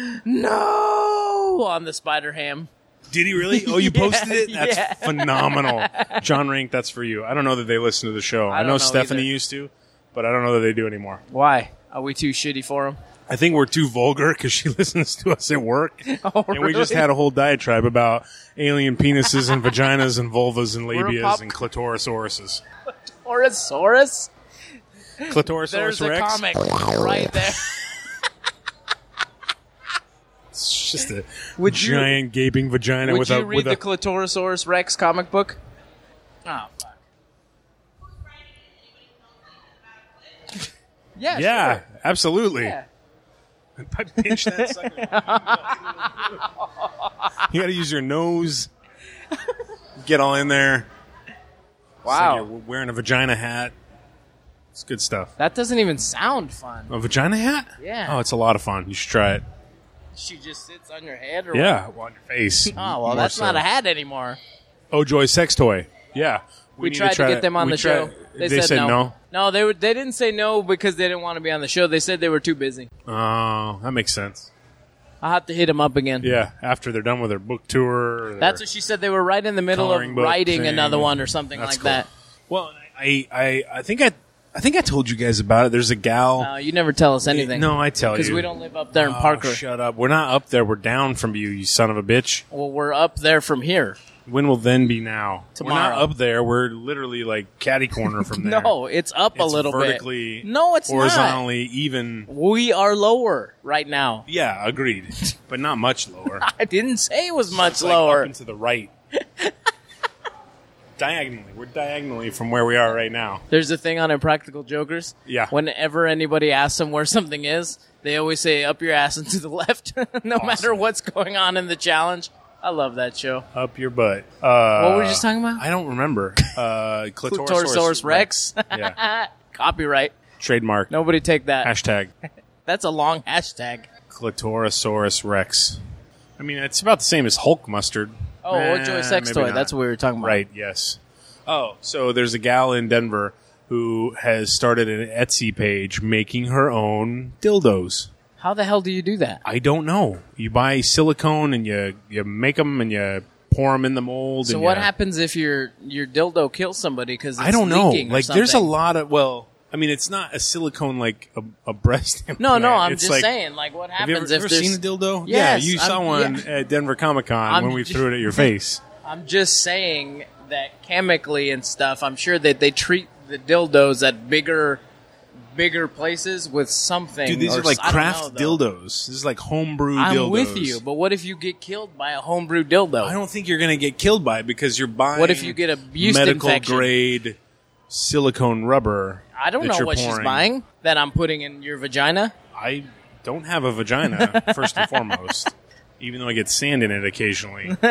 no on the spider ham. Did he really? Oh, you Yeah, posted it? That's yeah. phenomenal. John Rink, that's for you. I don't know that they listen to the show. I I, don't know know Stephanie either. used to, but I don't know that they do anymore. Why? Are we too shitty for him? I think we're too vulgar because she listens to us at work. Oh, And we just had a whole diatribe about alien penises and vaginas and vulvas and We're a labias pop- and clitorosauruses. Orosaurus? Clitorosaurus There's a Rex? comic right there. It's just a Would you- giant gaping vagina Would with you a read with the a Clitorosaurus Rex comic book? Oh, fuck. Yeah, yeah, sure. absolutely. Yeah. Pinch that sucker. You got to use your nose. Get all in there. Wow. So you're wearing a vagina hat. It's good stuff. That doesn't even sound fun. A vagina hat? Yeah. Oh, it's a lot of fun. You should try it. She just sits on your head? Or Yeah, what? well, on your face. Oh, well, More that's so. not a hat anymore. Oh, Joy sex toy. Yeah. We, need tried to, try get them on we the tried- show. They, said, no. No, they were. They didn't say no because they didn't want to be on the show. They said they were too busy. Oh, that makes sense. I'll have to hit them up again. Yeah, after they're done with their book tour. Or their That's what she said. They were right in the middle coloring of book writing thing. another one or something That's like cool. that. Well, I, I, I think I, I think I told you guys about it. There's a gal. No, you never tell us anything. No, I tell you because we don't live up there in Oh, Parker. Shut up. We're not up there. We're down from you, you son of a bitch. Well, we're up there from here. When will then be now? Tomorrow. We're not up there. We're literally like catty corner from there. No, it's up a It's little vertically, bit. No, it's horizontally even. not. We are lower right now. Yeah, agreed, but not much lower. I didn't say it was much It's like lower. up and to the right. Diagonally, we're diagonally from where we are right now. There's a thing on Impractical Jokers. Yeah. Whenever anybody asks them where something is, they always say up your ass and to the left, no Awesome. matter what's going on in the challenge. I love that show. Up your butt. Uh, What were we just talking about? I don't remember. Uh, Clitorosaurus Clitorosaurus Rex. Yeah. Copyright. Trademark. Nobody take that. Hashtag. That's a long hashtag. Clitorosaurus Rex. I mean, it's about the same as Hulk mustard. Oh, Eh, or Joy Sex maybe Toy. not. That's what we were talking about. Right, yes. Oh, so there's a gal in Denver who has started an Etsy page making her own dildos. How the hell do you do that? I don't know. You buy silicone and you, you make them and you pour them in the mold. So and what you, happens if your your dildo kills somebody because I don't know. leaking or Like, there's a something? lot of, well, I mean, it's not a silicone like a, a breast implant. No, no, I'm It's just like, saying, like, what Have you happens ever, if ever there's... seen a dildo? Yes, yeah, you saw I'm- one yeah. at Denver Comic Con I'm when we ju- threw it at your face. I'm just saying that chemically and stuff, I'm sure that they treat the dildos at bigger bigger places with something. Dude, these or are like s- I don't craft know, though. dildos. This is like homebrew I'm dildos. with you, but what if you get killed by a homebrew dildo? I don't think you're going to get killed by it because you're buying What if you get a yeast medical infection? grade silicone rubber. I don't that know you're what she's pouring. buying that I'm putting in your vagina. I don't have a vagina, first and foremost, even though I get sand in it occasionally. Um,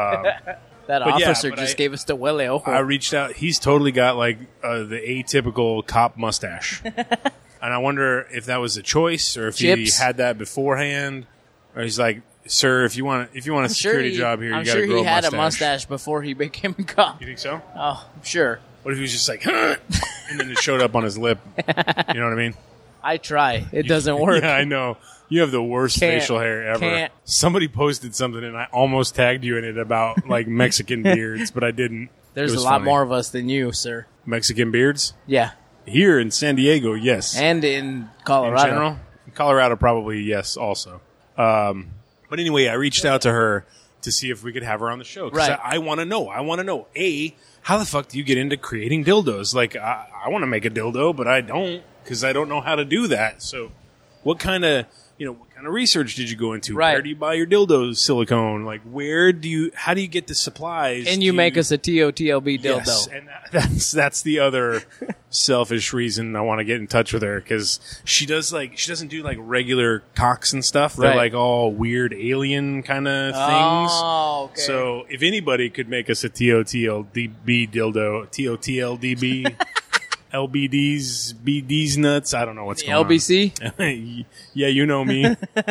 That but yeah, officer but just I- gave us the willy. Oh. I reached out. He's totally got like uh, the atypical cop mustache, and I wonder if that was a choice or if Chips. he had that beforehand, or he's like, "Sir, if you want, if you want a I'm sure security he, job here, I'm you got to sure grow he had a mustache." a mustache before he became a cop. You think so? Oh, I'm sure. What if he was just like, "Huh," and then it showed up on his lip? You know what I mean? I try. It doesn't work. Yeah, I know. You have the worst Can't. facial hair ever. Can't. Somebody posted something, and I almost tagged you in it about like Mexican beards, but I didn't. There's It a was lot funny. more of us than you, sir. Mexican beards. Yeah. Here in San Diego, yes. And in Colorado. In general, in Colorado, probably yes. Also, um, but anyway, I reached out to her to see if we could have her on the show because Right. I, I want to know. I want to know a how the fuck do you get into creating dildos? Like, I, I want to make a dildo, but I don't because I don't know how to do that. So, what kind of you know what kind of research did you go into? Right. Where do you buy your dildos? Silicone? Like, where do you? How do you get the supplies? And you Do make us a T O T L B dildo. Yes, and that- that's that's the other selfish reason I want to get in touch with her because she does like she doesn't do like regular cocks and stuff. They're Right. like all weird alien kind of things. Oh, okay. So if anybody could make us a T O T L D B dildo, T O T L D B, L B Ds, B Ds nuts, I don't know what's The going L B C? on. Yeah, you know me.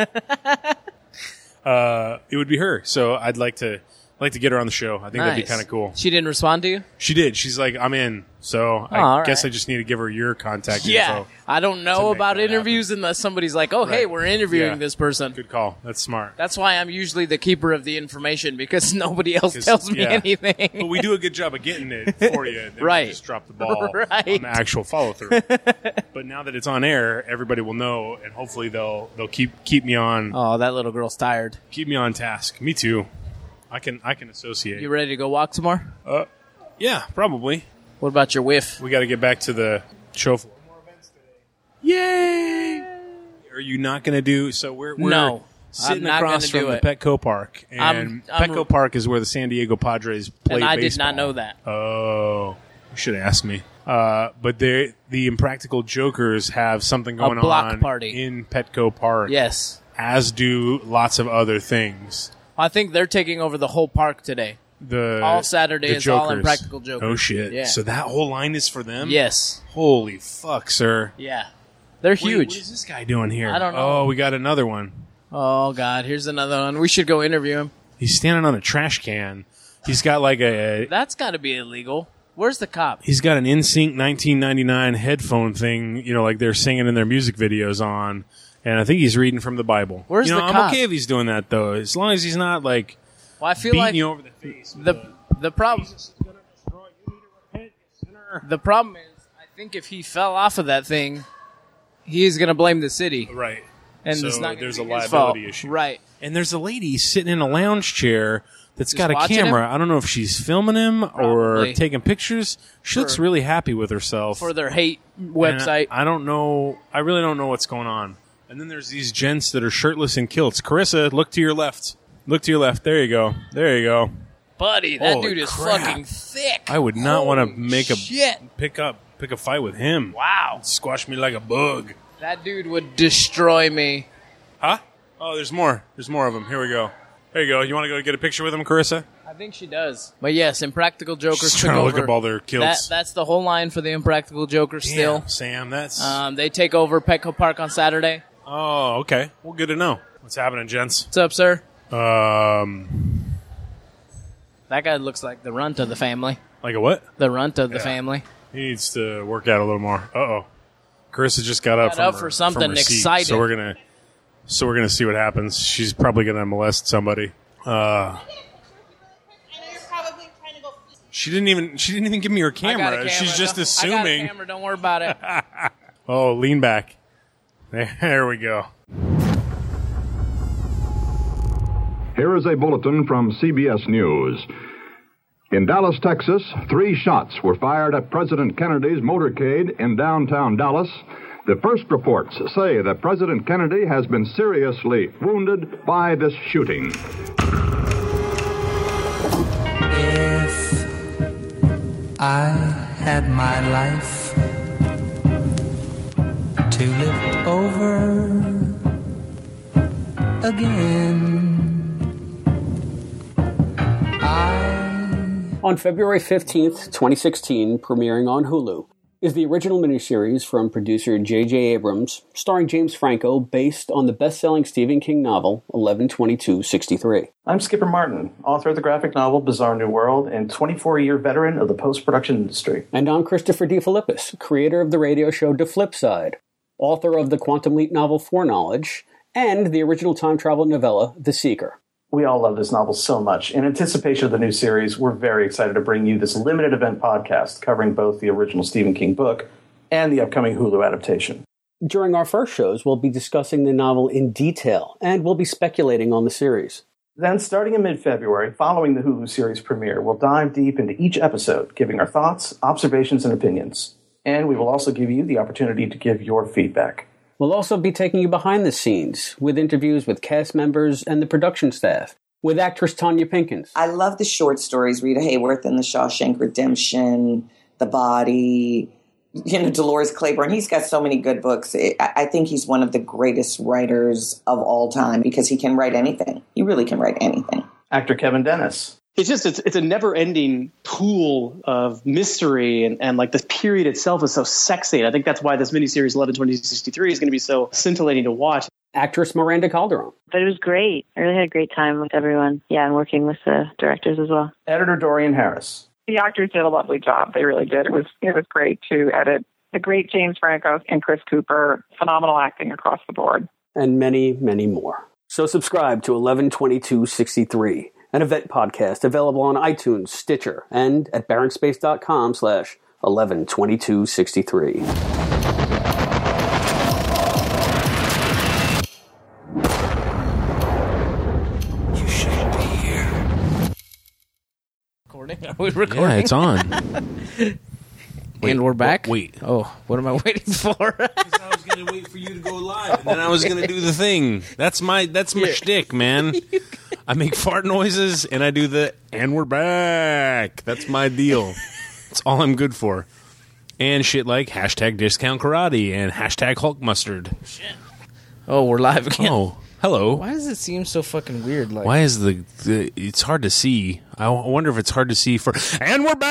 uh, it would be her. So I'd like to like to get her on the show. I think that'd be Nice. kind of cool. She didn't respond to you? She did. She's like, I'm in. So I Oh, all guess right. I just need to give her your contact Yeah. info. I don't to know make about that interviews unless somebody's like, oh, hey, Right. we're interviewing Yeah. this person. Good call. That's smart. That's why I'm usually the keeper of the information because nobody else 'Cause, tells me yeah. anything. But we do a good job of getting it for you. Then Right. We just drop the ball Right. on the actual follow through. But now that it's on air, everybody will know, and hopefully they'll they'll keep keep me on Oh, that little girl's tired. keep me on task. Me too. I can I can associate. You ready to go walk tomorrow? Uh, yeah, probably. What about your whiff? We got to get back to the show floor. Yay! Are you not going to do so? We're, we're No, sitting I'm not across gonna from do the it. Petco Park, and I'm- I'm- Petco Park is where the San Diego Padres play And I did baseball. not know that. Oh, you should have asked me. Uh, but they the Impractical Jokers have something A going block on party. in Petco Park. Yes. as do lots of other things. I think they're taking over the whole park today. The All Saturday the is all Jokers. Impractical Jokers. Oh shit! Yeah. So that whole line is for them. Yes. Holy fuck, sir! Yeah. They're Wait, huge. what is this guy doing here? I don't know. Oh, we got another one. Oh, God. Here's another one. We should go interview him. He's standing on a trash can. He's got like a. That's got to be illegal. Where's the cop? He's got an N Sync nineteen ninety-nine headphone thing. You know, like they're singing in their music videos on. And I think he's reading from the Bible. Where's you know, the I'm cop? okay if he's doing that though, as long as he's not like Well, I feel beating like you over the face. the the problem the problem is I think if he fell off of that thing, he's going to blame the city. Right. And So it's not gonna there's be a his liability fault. issue. Right. And there's a lady sitting in a lounge chair that's Just got a watching camera. him? I don't know if she's filming him or Probably. taking pictures. She For- looks really happy with herself. For their hate And website. I, I don't know. I really don't know what's going on. And then there's these gents that are shirtless in kilts. Carissa, look to your left. Look to your left. There you go. There you go. Buddy, that Holy dude is crap. fucking thick. I would not want to make a shit. pick up pick a fight with him. Wow. Squash me like a bug. That dude would destroy me. Huh? Oh, there's more. There's more of them. Here we go. There you go. You want to go get a picture with him, Carissa? I think she does. But yes, Impractical Jokers Just took trying to over. look up all their kilts. That, that's the whole line for the Impractical Jokers still. Damn, Sam, that's... Um, they take over Petco Park on Saturday. Oh, okay. Well, good to know. What's happening, gents? What's up, sir? Um, That guy looks like the runt of the family. Like a what? The runt of the Yeah. family. He needs to work out a little more. Uh-oh. Carissa just got up, Got from up her- for something from her seat, exciting. So we're gonna, so we're gonna see what happens. She's probably gonna molest somebody. Uh, she didn't even. She didn't even give me her I got a camera. camera. She's just Don't- assuming. I got a camera. Don't worry about it. Oh, lean back. There we go. Here is a bulletin from C B S News. In Dallas, Texas, three shots were fired at President Kennedy's motorcade in downtown Dallas. The first reports say that President Kennedy has been seriously wounded by this shooting. If I had my life to live over again, On February fifteenth, twenty sixteen, premiering on Hulu, is the original miniseries from producer J J Abrams, starring James Franco, based on the best-selling Stephen King novel eleven twenty-two sixty-three. I'm Skipper Martin, author of the graphic novel Bizarre New World and twenty-four-year veteran of the post-production industry. And I'm Christopher DeFilippis, creator of the radio show The Flip Side, author of the Quantum Leap novel Foreknowledge, and the original time travel novella The Seeker. We all love this novel so much. In anticipation of the new series, we're very excited to bring you this limited event podcast covering both the original Stephen King book and the upcoming Hulu adaptation. During our first shows, we'll be discussing the novel in detail, and we'll be speculating on the series. Then, starting in mid-February, following the Hulu series premiere, we'll dive deep into each episode, giving our thoughts, observations, and opinions. And we will also give you the opportunity to give your feedback. We'll also be taking you behind the scenes with interviews with cast members and the production staff, with actress Tanya Pinkins. I love the short stories, Rita Hayworth and The Shawshank Redemption, The Body, you know, Dolores Claiborne. He's got so many good books. I I think he's one of the greatest writers of all time because he can write anything. He really can write anything. Actor Kevin Dennis. It's just, it's, it's a never-ending pool of mystery, and, and like this period itself is so sexy. And I think that's why this miniseries eleven twenty sixty-three is going to be so scintillating to watch. Actress Miranda Calderon. But it was great. I really had a great time with everyone. Yeah, and working with the directors as well. Editor Dorian Harris. The actors did a lovely job. They really did. It was it was great to edit. The great James Franco and Chris Cooper. Phenomenal acting across the board. And many, many more. So subscribe to eleven twenty-two sixty-three, an event podcast available on iTunes, Stitcher, and at barrenspace.com slash 112263. You shouldn't be here. Recording? Are we recording? Yeah, it's on. And we're back? Wait. Oh, what am I waiting for? I was going to wait for you to go live, and then I was going to do the thing. That's my that's my shtick, man. I make fart noises, and I do the, and we're back. That's my deal. That's all I'm good for. And shit like hashtag discount karate and hashtag Hulk mustard. Shit. Oh, we're live again. Oh, hello. Why does it seem so fucking weird? Like, Why is the, the it's hard to see? I wonder if it's hard to see for, and we're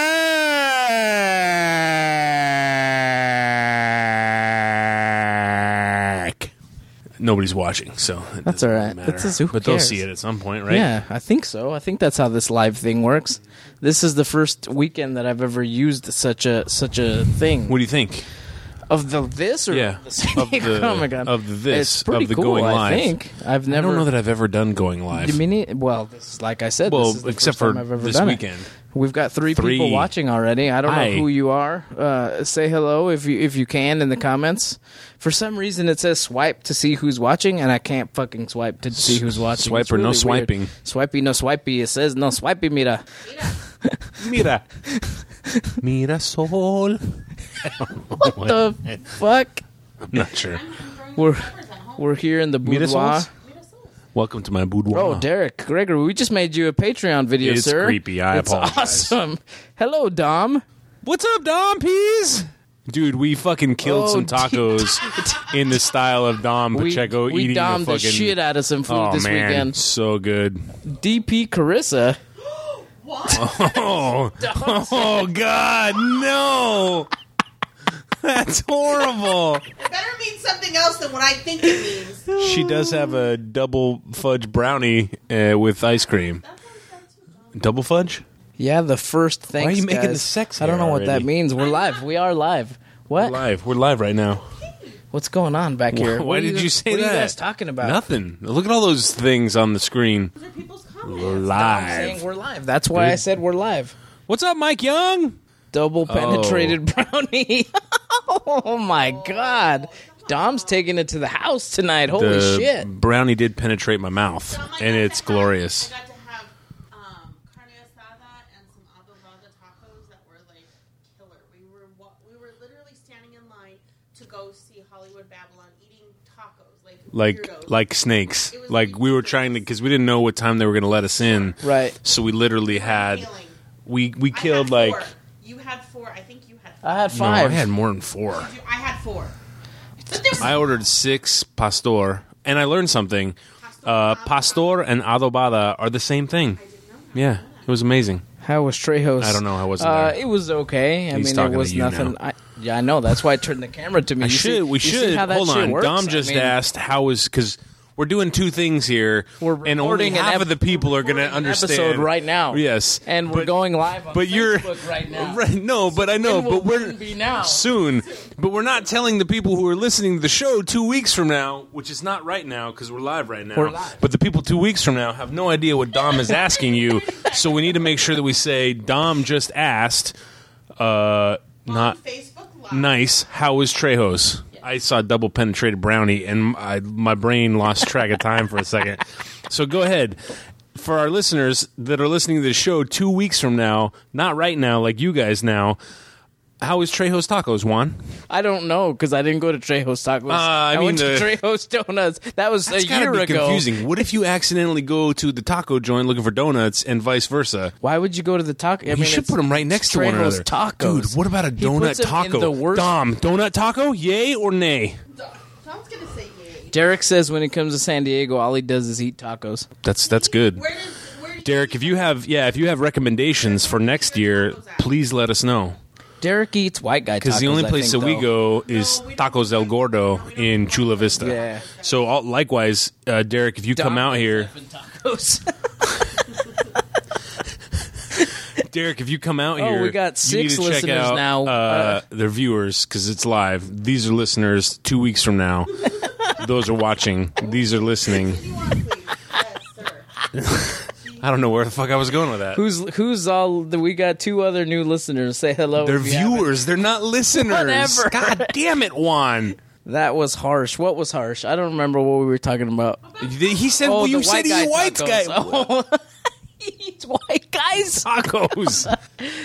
back. Nobody's watching, so it That's doesn't all right. matter. That's just- who but they'll cares? see it at some point, right? Yeah, I think so. I think that's how this live thing works. This is the first weekend that I've ever used such a such a thing. What do you think? Of the this or Yeah, the San of Diego the- Comic Con? of the this, It's pretty of the cool, going I live. think. I've I never. don't know that I've ever done going live. You mean it? Well, this, like I said, Well, this is the except first for time I've ever this done weekend. It. We've got three, Three. people watching already. I don't Hi. know who you are. Uh, say hello if you if you can in the comments. For some reason, it says swipe to see who's watching, and I can't fucking swipe to see who's watching. Swipe It's or no really weird. swiping. Swipey, no swipey. It says no swipey, mira. Mira. Mira sol. What the fuck? I'm not sure. We're we're here in the boudoir. Mirasols? Welcome to my boudoir. Oh, Derek Gregory, we just made you a Patreon video, It's sir. creepy. I it's apologize. Awesome. Hello, Dom. What's up, Dom Peas? Dude, we fucking killed Oh, some tacos in the style of Dom We- Pacheco we eating domed the the fucking shit out of some food oh, this man. weekend. So good. D P Carissa. Oh, oh God, no! That's horrible. It better mean something else than what I think it means. She does have a double fudge brownie uh, with ice cream. Double fudge? Yeah, the first thanks, Why are you making guys. the sex I don't know hair what that already? means. We're live. We are live. What? We're live. We're live right now. What's going on back here? Why, What are did you say what that? What are you guys talking about? Nothing. Look at all those things on the screen. We're I'm live. saying we're live. That's why I Dude. said we're live. What's up, Mike Young? Double Oh. penetrated brownie. Oh my God. Dom's taking it to the house tonight. Holy the shit. brownie did penetrate my mouth, and it's glorious. I got to have um, carne asada and some adobada tacos that were like killer. We were wa- we were literally standing in line to go see Hollywood Babylon eating tacos like Like weirdos. like snakes. Like we were trying to, because we didn't know what time they were going to let us in. Right. So we literally had, we we I killed had like. four. You had four. I think you had. Four. I had No, five. I had more than four. I had four. I ordered six pastor, and I learned something. Uh, pastor and adobada are the same thing. Yeah, it was amazing. How was Trejos? I don't know. I wasn't Uh, there. it was okay. I He's mean, talking it was to you nothing. now. I, yeah, I know. That's why I turned the camera to me. I You should. see- we you see should. how that Hold shit on. works? Dom I just mean, asked how was because we're doing two things here, We're and only recording an half ep- of the people are going to an understand. episode right now. Yes, and we're but- going live on but you're- Facebook right now. Right, no, but I know, When will but we're Burn be now? soon. But we're not telling the people who are listening to the show two weeks from now, which is not right now because we're live right now. We're live. But the people two weeks from now have no idea what Dom is asking you, so we need to make sure that we say Dom just asked. Uh, not nice. How is Trejos? I saw double penetrated brownie, and I, my brain lost track of time for a second. So go ahead. For our listeners that are listening to the show two weeks from now, not right now, like you guys now, how is Trejos Tacos, Juan? I don't know because I didn't go to Trejos Tacos. Uh, I went mean, to the- Trejos Donuts. That was That's a gotta year be ago. confusing. What if you accidentally go to the taco joint looking for donuts and vice versa? Why would you go to the taco? I you mean, should it's put them right next to one Trejos another. Tacos. Dude, what about a He donut puts them in taco? the worst- Dom, donut taco? Yay or nay? Tom's gonna say yay. Derek says when it comes to San Diego, all he does is eat tacos. That's that's good. Where does where does Derek, if you have yeah, if you have recommendations for next year, please let us know. Derek eats white guy tacos. Because the only I place think, that we though. go is Tacos El Gordo in Chula Vista. Yeah. So all, likewise, uh, Derek, if you come out here, Tacos. Derek, if you come out Oh, here, we got you need six to check listeners out, now. Uh, Uh, their viewers because it's live. These are listeners. Two weeks from now, those are watching. These are listening. I don't know where the fuck I was going with that. Who's who's all? We got two other new listeners. Say hello. They're if you haven't. viewers. They're not listeners. Whatever. God damn it, Juan. That was harsh. What was harsh? I don't remember what we were talking about. He said, Oh, well, you the said white he's guy a white tacos. guy. Oh. He eats white guys. Tacos.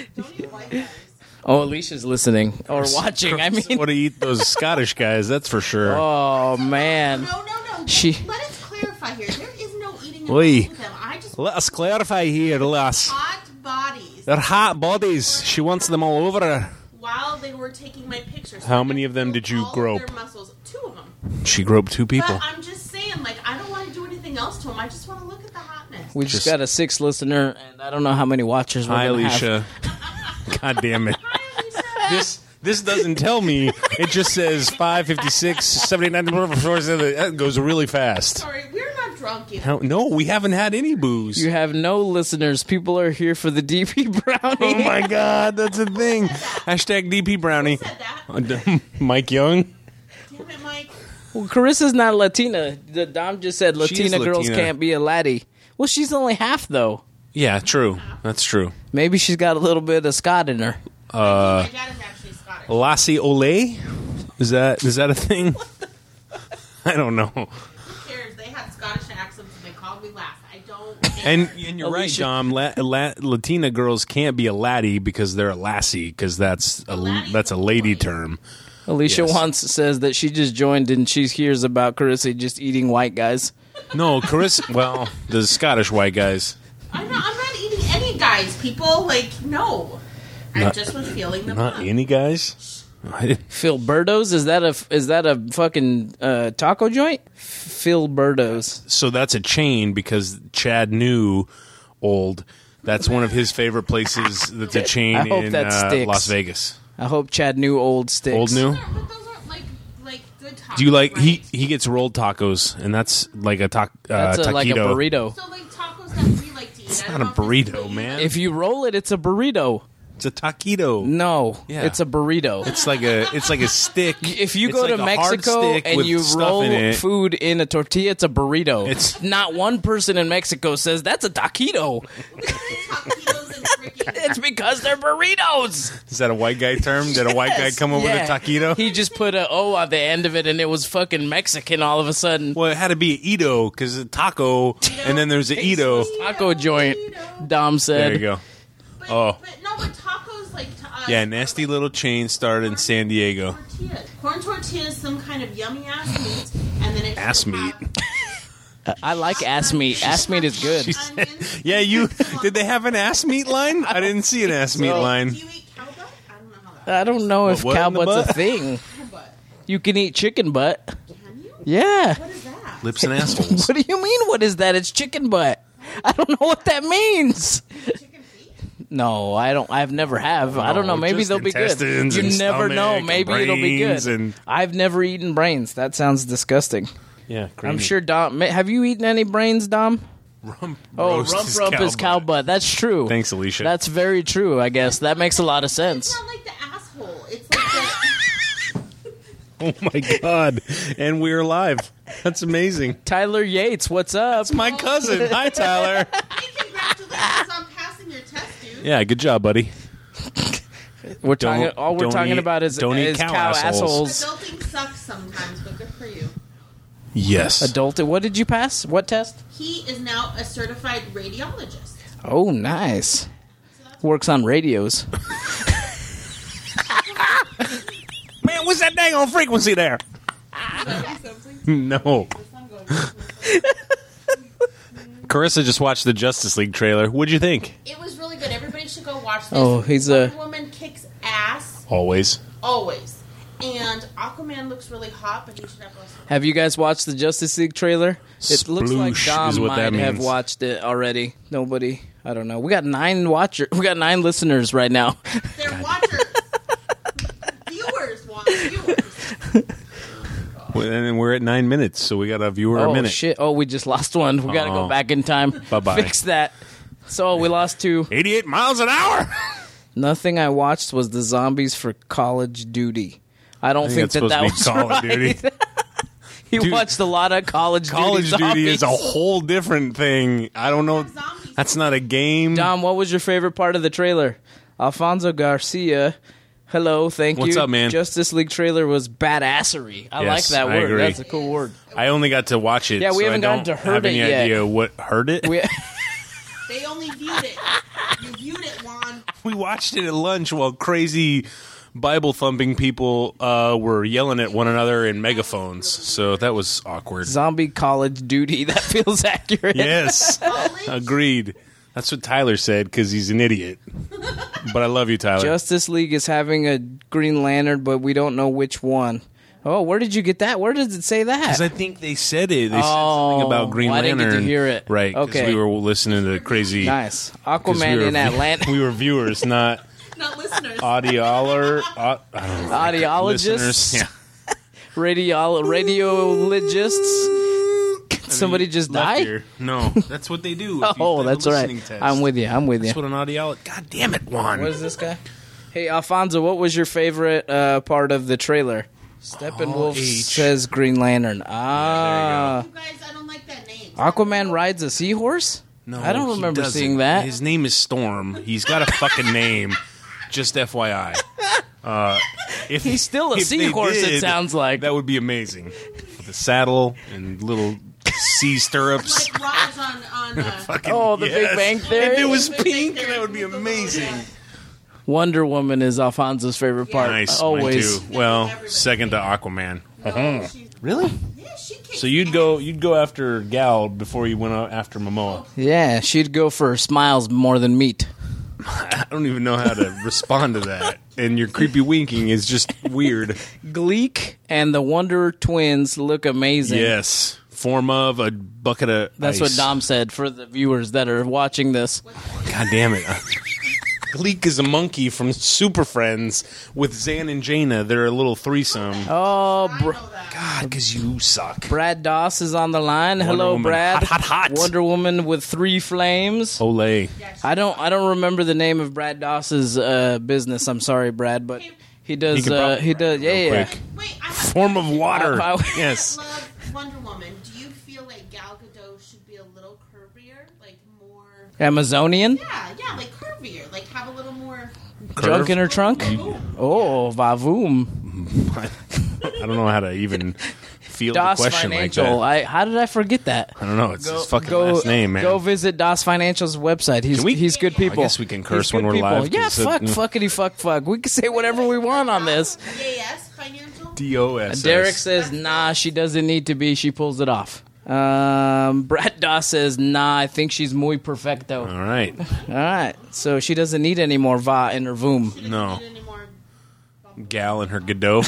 Oh, Alicia's listening or watching. I mean, want to eat those Scottish guys, that's for sure. oh man. No, no, no. She. Let us clarify here. There is no eating Oi. involved with them. I just Let us clarify here, lass. hot bodies They're hot bodies. She wants them all over her. while they were taking my pictures. How many of them did you all grope? Of their muscles. Two of them. She groped two people. But I'm just saying, like, I don't want to do anything else to them. I just want to look at the hotness. We just, Just- got a sixth listener, and I don't know how many watchers we're Hi, gonna Alicia. God damn it. This this doesn't tell me. It just says five fifty-six, seventy-nine. That goes really fast. Sorry, we're not drunk yet. How, no, we haven't had any booze. You have no listeners. People are here for the D P Brownie. Oh my God, that's a thing. Hashtag D P Brownie. Mike Young. Damn it, Mike. Well, Carissa's not Latina. The Dom just said She's Latina girls Latina. can't be a laddie. Well, she's only half though. Yeah, true. That's true. Maybe she's got a little bit of Scott in her. Uh, My dad is actually Scottish. Lassie Ole? Is that is that a thing? I don't know. Who cares? They had Scottish accents and they called me Lass. I don't care. And, and you're right, Dom. La, la, Latina girls can't be a laddie because they're a lassie, because that's a that's a lady term. Alicia Yes. once says that she just joined and she hears about Carissa just eating white guys. No, Carissa. Well, the Scottish white guys. I'm not, I'm not eating any guys, people. Like, no. I Not- just was feeling them Not up. any guys. Philberto's? Is that a is that a fucking uh, taco joint? Philberto's. So that's a chain because Chad knew old. That's one of his favorite places. That's a chain I hope in that uh, sticks. Las Vegas. I hope Chad knew old sticks. Old new. Like, like good tacos. Do you like he he gets rolled tacos and that's like a tac uh, That's a, taquito. like a burrito. So, like, tacos that we like to eat. It's I not a don't know if it's burrito, man. If you roll it, it's a burrito. It's a taquito. No, Yeah. it's a burrito. It's like a it's like a stick. If you It's go like to a hard Mexico stick and with you stuff roll in it. food in a tortilla, it's a burrito. It's- not one person in Mexico says that's a taquito. It's because they're burritos. Is that a white guy term? Did a white guy come up Yeah. with a taquito? He just put a O on the end of it, and it was fucking Mexican all of a sudden. Well, it had to be an Edo because a taco, and then there's an Edo. Taco joint, Dom said. There you go. Oh, No, but tacos, like, to us, yeah, nasty little chain started in San Diego. tortillas. Corn tortilla is some kind of yummy ass meat, and then it Ass meat. I like ass meat. Ass meat is good. Yeah, you did they have an ass meat line? I didn't see an ass meat so. line. I don't know if What, what cow in the butt's a butt? thing. You can eat chicken butt. Yeah. Lips and assholes. What do you mean? What is that? It's chicken butt. I don't know what that means. No, I don't. I've never have. I don't know. No, Maybe just they'll be good. intestines You and never know. stomach Maybe and it'll be brains good. and- I've never eaten brains. That sounds disgusting. Yeah, I'm sure Dom. Have you eaten any brains, Dom? Rump Oh, roast rump is rump cow is cow butt. That's true. Thanks, Alicia. That's very true. I guess that makes a lot of sense. It's not like the asshole. It's like the... Oh my god! And we're live. That's amazing. Tyler Yates, what's up? It's my cousin. Hi, Tyler. Congratulations on passing your test, dude. Yeah, good job, buddy. We're Don't- talking. All we're don't talking eat- about is, don't eat is cow cow, assholes. assholes. Adulting sucks sometimes, but good for you. Yes. Adult. What did you pass? What test? He is now a certified radiologist. Oh, nice. Works on radios. Man, what's that dang on frequency there? No. Carissa just watched the Justice League trailer. What'd you think? It was really good. Everybody should go watch this. Oh, he's a- Wonder Woman kicks ass Always. always, and Aquaman looks really hot, but he should have less. Have you guys watched the Justice League trailer? It looks like Sploosh Dom is what might that have means. watched it already. Nobody. I don't know. We got nine watcher. We got nine listeners right now. They're watchers. Viewers want viewers. Well, and then we're at nine minutes, so we got a viewer oh a minute. shit! Oh, we just lost one. We got to Oh. go back in time. Bye-bye. Fix that. So we lost two. eighty-eight miles an hour. Nothing I watched was the zombies for College Duty. I don't I think, think that that's that was supposed to be Call of right. Duty. He Dude, watched a lot of College, College Duty. Duty is a zombies. whole different thing. I don't know. That's not a game. Dom, what was your favorite part of the trailer? Alfonso Garcia. Hello, thank What's you. up, man? Justice League trailer was badassery. I Yes, like that I word. agree. That's a cool word. I only got to watch it. Yeah, we so haven't I gotten don't to heard have any it yet. idea what heard it. We, They only viewed it. You viewed it, Juan. We watched it at lunch while crazy Bible thumping people uh, were yelling at one another in megaphones. So that was awkward. Zombie College Duty. That feels accurate. Yes, agreed. That's what Tyler said because he's an idiot. But I love you, Tyler. Justice League is having a Green Lantern, but we don't know which one. Oh, where did you get that? Where does it say that? Because I think they said it. They said Oh, something about Green well, I Lantern. didn't get to hear it. Right. 'cause Okay. we were listening to the crazy. Nice. 'cause Aquaman we were in vi- Atlanta. We were viewers, not Not listeners. audioler. Uh, I don't know. Audiologists. Listeners. Yeah. Radio radiologists. Somebody just Left died? ear. No, that's what they do. if you Oh, have a that's right. listening test. I'm with you. I'm with you. That's what an audiologist. God damn it, Juan. What is this guy? Hey, Alfonso, what was your favorite uh, part of the trailer? Steppenwolf H. says Green Lantern. Ah. You guys, I don't like that name. Aquaman rides a seahorse? No, I don't he remember doesn't. seeing that. His name is Storm. He's got a fucking name. Just F Y I. Uh, if, He's still a if they seahorse, it did, sounds like. That would be amazing. With a saddle and little sea stirrups. Like Roz on, on uh, Fucking, Oh, the yes. Big Bang Theory? If it was pink, that would be amazing. Wonder Woman is Alfonso's favorite part. Nice. Always. Mine too. Well, second to Aquaman. Really? So you'd go you'd go after Gal before you went out after Momoa. Yeah, she'd go for smiles more than meat. I don't even know how to respond to that. And your creepy winking is just weird. Gleek and the Wonder Twins look amazing. Yes. Form of a bucket of That's ice. what Dom said for the viewers that are watching this. God damn it. Gleek is a monkey from Super Friends with Zan and Jaina. They're a little threesome. Oh, br- God, because you suck. Brad Doss is on the line. Wonder Hello, Woman. Brad. Hot, hot, hot. Wonder Woman with three flames. Olay. I don't. I don't remember the name of Brad Doss's uh, business. I'm sorry, Brad, but he does. He can uh, probably- he does. Yeah, real yeah. quick. Form of water. I- I- yes. love Wonder Woman. Do you feel like Gal Gadot should be a little curvier, like more? Amazonian. Yeah, yeah, like curvier, like have a little more. Junk in her trunk. Oh, vavoom. I don't know how to even feel Das the question Financial. like I, how did I forget that? that. I don't know. It's his fucking Go, last name, man. go visit Das Financial's website. He's Can we- he's good people. I guess we can curse He's when good we're people. live, Yeah, 'cause it- fuck, mm. fuckity, fuck, fuck. We can say whatever we want on this. D A S Financial. D O S. Derek says, nah, she doesn't need to be. She pulls it off. Um, Brad Doss says, nah, I think she's muy perfecto. All right. All right. So she doesn't need any more va in her voom. No. Gal and her Godot.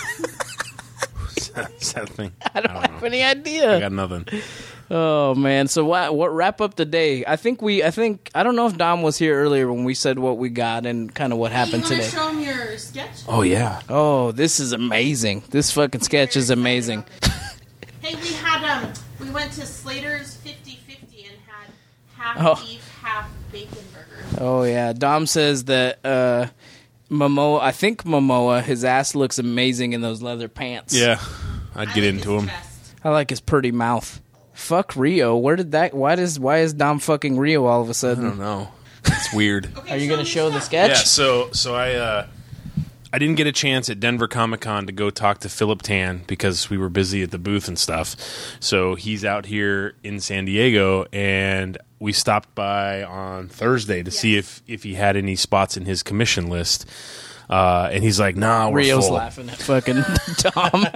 What's that, what's that thing? I don't, have any idea. I got nothing. Oh man! So what? What wrap up the day? I think we. I think I don't know if Dom was here earlier when we said what we got and kind of what happened you wanna today. Show him your sketch. Oh yeah. Oh, this is amazing. This fucking sketch is amazing. Hey, we had um, we went to Slater's fifty fifty and had half Oh. beef, half bacon burger. Oh yeah. Dom says that uh, Momoa. I think Momoa. His ass looks amazing in those leather pants. Yeah. I'd get into him. I like his pretty mouth. Fuck Rio. Where did that? Why does? Why is Dom fucking Rio all of a sudden? I don't know. It's weird. Are you gonna show the sketch? Yeah. So so I uh, I didn't get a chance at Denver Comic Con to go talk to Philip Tan because we were busy at the booth and stuff. So he's out here in San Diego, and we stopped by on Thursday to see if if he had any spots in his commission list. Uh, and he's like, "Nah, we're Rio's full." laughing at fucking Dom.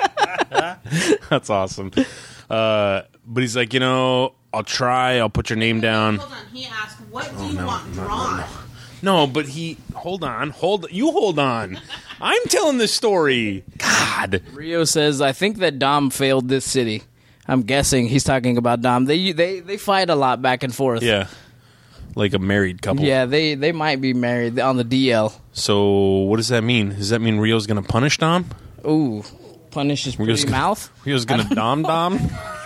That's awesome. Uh, but he's like, you know, I'll try. I'll put your name down. Hold on. He asked, "What do Oh, you no, want no, no, drawn?" no. No, but he. Hold on. Hold. You hold on. I'm telling the story. God. Rio says, I think that Dom failed this city. I'm guessing he's talking about Dom. They they they fight a lot back and forth. Yeah. Like a married couple. Yeah, they, they might be married on the D L. So what does that mean? Does that mean Rio's going to punish Dom? Ooh. Punish his pretty Rio's gonna, mouth? Rio's going to dom Dom?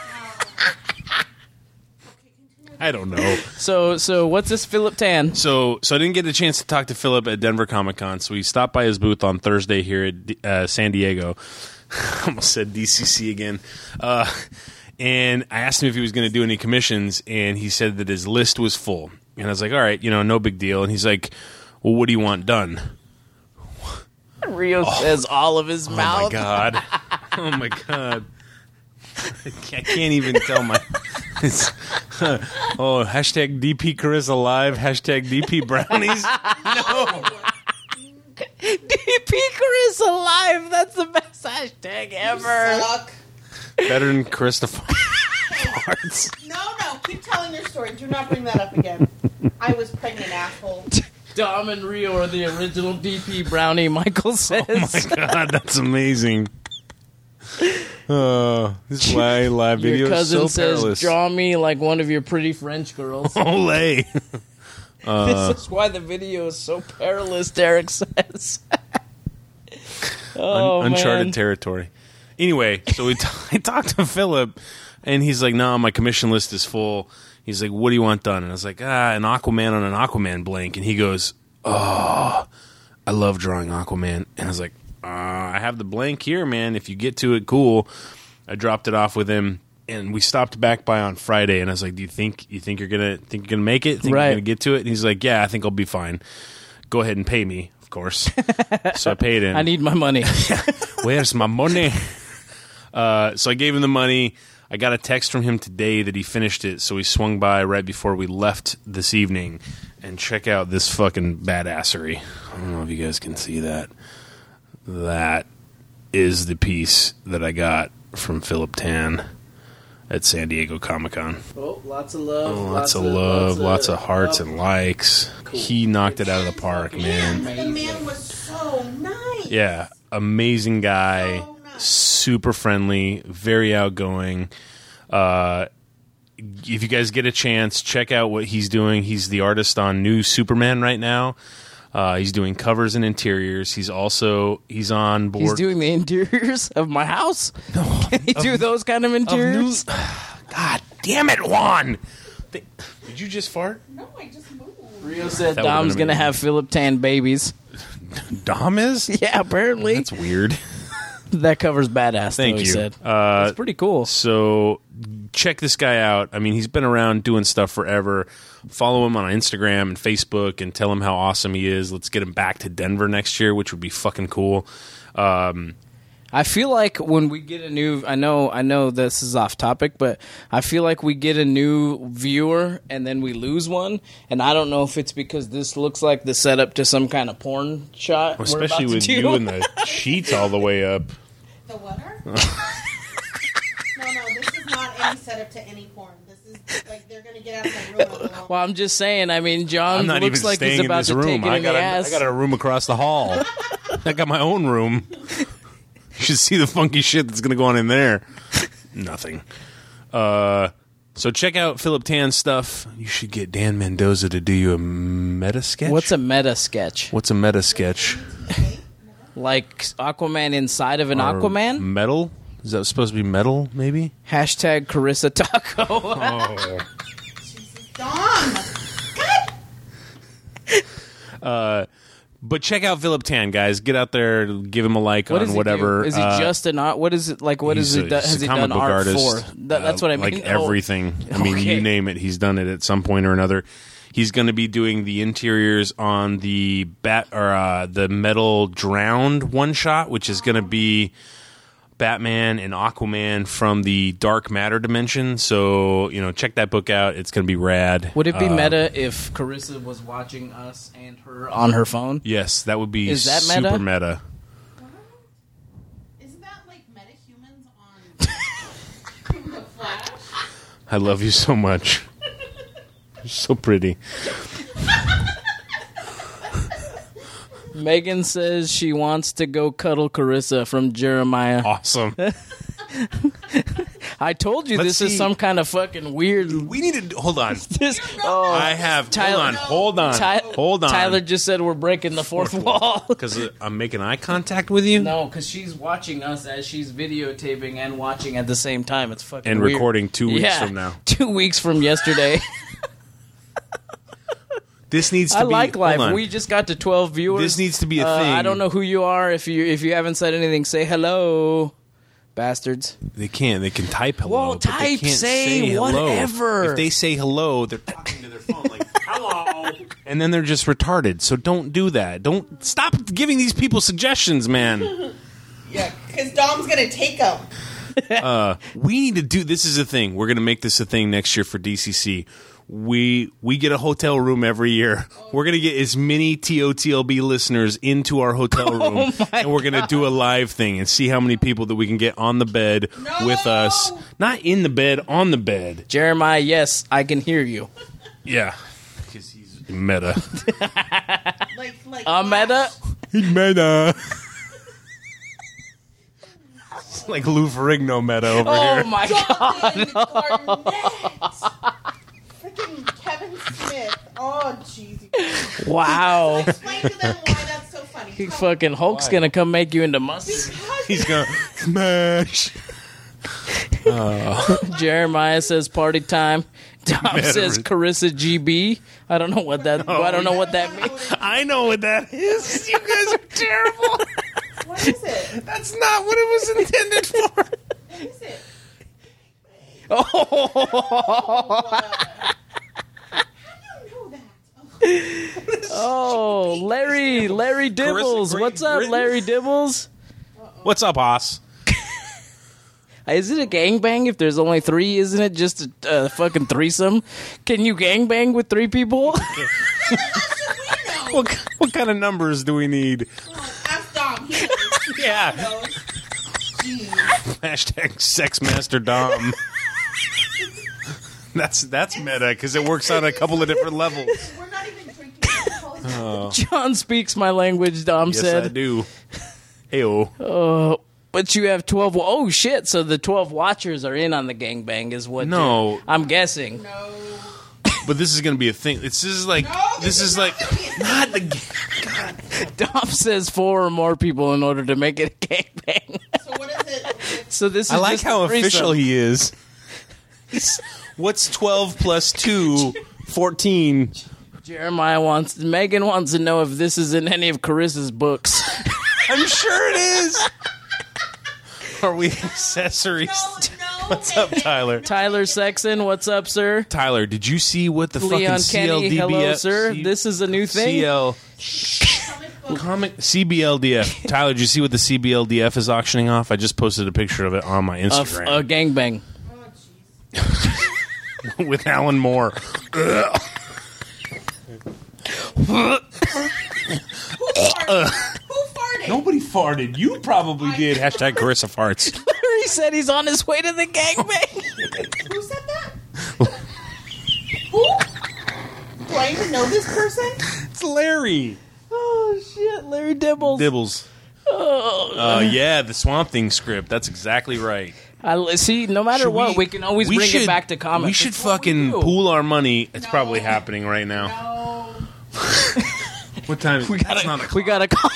I don't know. So so what's this Philip Tan? So so I didn't get a chance to talk to Philip at Denver Comic Con. So we stopped by his booth on Thursday here at uh, San Diego. Almost said D C C again. Uh, and I asked him if he was going to do any commissions, and he said that his list was full. And I was like, all right, you know, no big deal. And he's like, well, what do you want done? Rio oh. says all of his oh mouth. Oh my god! Oh my god! I can't even tell my. It's, uh, oh, hashtag D P Carissa Live. Hashtag D P Brownies. No. D P Carissa Live. That's the best hashtag ever. Better than Christopher Farts. No, no. Keep telling your story. Do not bring that up again. I was pregnant, asshole. Dom and Rio are the original D P Brownie, Michael says. Oh my god, that's amazing. Uh, this is why live video Your cousin is so says, perilous. draw me like one of your pretty French girls. Olay. Uh, this is why the video is so perilous, Derek says. oh, un- uncharted man. territory. Anyway, so we t- I talked to Philip, and he's like, no, my commission list is full. He's like, what do you want done? And I was like, ah, an Aquaman on an Aquaman blank. And he goes, oh, I love drawing Aquaman. And I was like, uh, I have the blank here, man. If you get to it, cool. I dropped it off with him, and we stopped back by on Friday, and I was like, "Do you think you think you're gonna think you're gonna make it? Think Right. you're gonna get to it?" And he's like, "Yeah, I think I'll be fine. Go ahead and pay me, of course." So I paid him. I need my money. Where's my money? Uh, so I gave him the money. I got a text from him today that he finished it, so he swung by right before we left this evening. And check out this fucking badassery. I don't know if you guys can see that. That is the piece that I got from Philip Tan at San Diego Comic-Con. Oh, lots of love. Oh, lots, of love, lots of, hearts and likes. Cool. He knocked it out of the park, man. The man was so nice. Yeah, amazing guy, so nice. Super friendly, very outgoing. Uh, if you guys get a chance, check out what he's doing. He's the artist on New Superman right now. Uh, he's doing covers and interiors. He's also he's on board. He's doing the interiors of my house. No, can he do those kind of interiors? Of new, God damn it, Juan! They, did you just fart? No, I just moved. Rio said that Dom's gonna have Philip Tan babies. Dom is? Yeah, apparently. That's weird. That covers badass. Thank though, you. He said. Uh, That's pretty cool. So check this guy out. I mean, he's been around doing stuff forever. Follow him on Instagram and Facebook and tell him how awesome he is. Let's get him back to Denver next year, which would be fucking cool. Um, I feel like when we get a new, I know, I know this is off topic, but I feel like we get a new viewer and then we lose one, and I don't know if it's because this looks like the setup to some kind of porn shot. Well, especially with do. you and the sheets all the way up. The water? no, no, this is not any setup to any porn. This is like they're gonna get out of my room. Well, I'm just saying. I mean, John I'm not looks even like staying he's in about this to room. take it I in got the a, ass. I got a room across the hall. I got my own room. You should see the funky shit that's going to go on in there. Nothing. Uh, so check out Philip Tan's stuff. You should get Dan Mendoza to do you a meta sketch. What's a meta sketch? What's a meta sketch? Like Aquaman inside of an Or Aquaman? Metal? Is that supposed to be metal, maybe? Hashtag Carissa Taco. Oh. Dom! Uh, but check out Philip Tan, guys. Get out there, give him a like What on does he whatever. do? Is he uh, just an art? What is it like? What is he's it? a- that- he's Has a he comic done book art artist, for? That, that's uh, what I mean. Like Oh. everything. I mean, Okay. you name it, he's done it at some point or another. He's going to be doing the interiors on the bat or uh, the Metal Drowned one shot, which is going to be Batman and Aquaman from the Dark Matter dimension. So, you know, check that book out. It's going to be rad. Would it be Uh, meta if Carissa was watching us and her on her phone? Yes, that would be Is that super meta? meta. Isn't that like metahumans on the Flash? I love you so much. You're so pretty. Megan says she wants to go cuddle Carissa from Jeremiah. Awesome. I told you Let's this is see. some kind of fucking weird. We need to hold on. This, oh, I have. Tyler- hold on. Hold on. Ty- hold on. Tyler just said we're breaking the fourth, wall. Because I'm making eye contact with you No, because she's watching us as she's videotaping and watching at the same time. It's fucking and weird. recording two weeks Yeah, from now. Two weeks from yesterday. This needs to I be. like hold life. on. We just got to twelve viewers. This needs to be a Uh, thing. I don't know who you are. If you if you haven't said anything, say hello, bastards. They can't. They can type hello. Well, but they type, can't say, hello. whatever. If they say hello, they're talking to their phone like hello, and then they're just retarded. So don't do that. Don't stop giving these people suggestions, man. Yeah, because Dom's gonna take them. uh, we need to do. This is a thing. We're going to make this a thing next year for D C C. We we get a hotel room every year. We're going to get as many T O T L B listeners into our hotel room, Oh my and we're going to do a live thing and see how many people that we can get on the bed with us. Not in the bed, on the bed. Jeremiah, yes, I can hear you. Yeah, because he's meta. Like, like A meta? He's meta. Like Lou Ferrigno meta over Oh here. my God! Freaking Kevin Smith. Oh, jeez. Wow. Explain to them why that's so funny. He fucking Hulk's Why? gonna come make you into mustard. He's going to smash. Oh. Jeremiah says party time. Tom Better. says Carissa G B. I don't know what that. I don't know what that means. I know what that is. You guys are terrible. What is it? That's not what it was intended for. What is it? Oh, Larry, Larry Dibbles. Great What's up, Britain? Larry Dibbles? What's up, Hoss? Is it a gangbang if there's only three? Isn't it just a uh, fucking threesome? Can you gangbang with three people? what, what kind of numbers do we need? Ask Dom. He knows. Yeah. He knows. Jeez. Hashtag sex master Dom. That's that's meta because it works on a couple of different levels. We're not even drinking alcohol. Oh. John speaks my language, Dom Yes, said. I do. Heyo. Oh, but you have twelve. Oh, shit. So the twelve watchers are in on the gangbang, is what No. you're- I'm guessing. No. But this is going to be a thing. It's, this is like No, this, this is is like not not the. Dom says four or more people in order to make it a gangbang. So what is it? So this is I like just how a threesome. official he is. He's- What's twelve plus two? fourteen. Jeremiah wants, Megan wants to know if this is in any of Carissa's books. I'm sure it is. Are we accessories? No, no, What's up, Tyler? Tyler Sexton, what's up, sir? Tyler, did you see what the Leon fucking Kenny, C L D B F? hello, sir. C- This is a new thing. C L Comic C B L D F. Tyler, did you see what the C B L D F is auctioning off? I just posted a picture of it on my Of Instagram a gangbang. with Alan Moore. Who farted? Nobody farted. You probably did. Hashtag Carissa farts. He said he's on his way to the gangbang. Who said that? Who? Do I even know this person? It's Larry. Oh, shit. Larry Dibbles. Dibbles. Oh. Uh, yeah, the Swamp Thing script. That's exactly right. I, see, no matter Should what, we, can always we bring should- it back to comics. We should It's what we fucking do. pool our money. It's probably happening right now. No. What time? We That's gotta, not a we gotta call.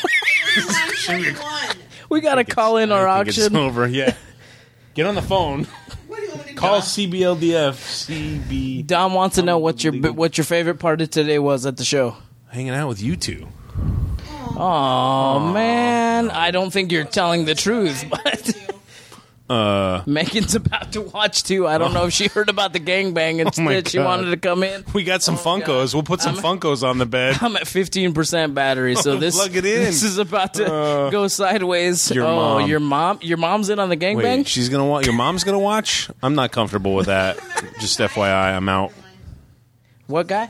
One. We gotta call in our I think it's auction. over. Yeah. Get on the phone. What do you want me to Call do? C B L D F. C B. Dom wants to know what your what your favorite part of today was at the show. Hanging out with you two. Oh man, I don't think you're telling the truth, but Uh, Megan's about to watch too. I don't know if she heard about the gangbang and Oh my instead she God. wanted to come in. we got some Funkos. We'll put some I'm- Funkos on the bed. I'm at fifteen percent battery, so this Plug it in. this is about to Uh, go sideways. your oh, mom. your mom, your mom's in on the gangbang. Wait, she's gonna watch. Your mom's gonna watch. I'm not comfortable with that. Just F Y I, I'm out. What guy?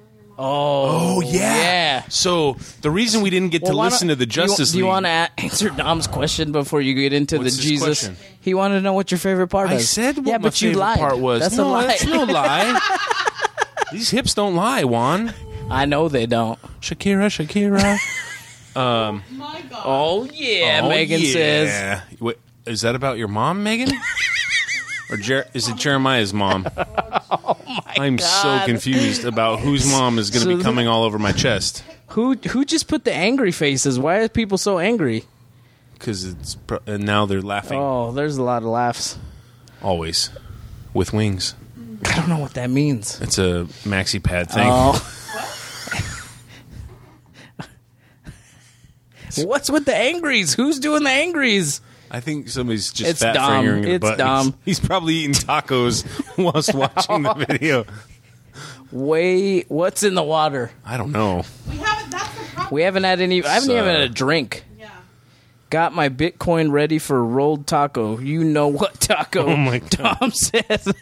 Oh, Oh yeah. yeah. So the reason we didn't get Well, to why listen don't- to the Justice do you, League. Do you want to answer Dom's question before you get into What's the his Jesus? question? He wanted to know what your favorite part I is. said what yeah, my but you favorite lied. part was. That's no, a lie. That's no lie. These hips don't lie, Juan. I know they don't. Shakira, Shakira. um. My God. Oh yeah, oh, Megan yeah. says. Wait, is that about your mom, Megan? Or Jer- is it Jeremiah's mom? Oh my I'm God. so confused about whose mom is going to So be coming all over my chest. Who who just put the angry faces? Why are people so angry? Because it's pro- and now they're laughing. Oh, there's a lot of laughs. Always with wings. I don't know what that means. It's a maxi pad thing. Oh. What's with the angries? Who's doing the angries? I think somebody's just It's fat Dom. fingering the It's butt. Dom. He's, he's probably eating tacos whilst watching the video. Wait, what's in the water? I don't know. We haven't. That's the problem. We haven't had any. I haven't So- even had a drink. Yeah. Got my Bitcoin ready for rolled taco. You know what taco? Oh my God. Tom says.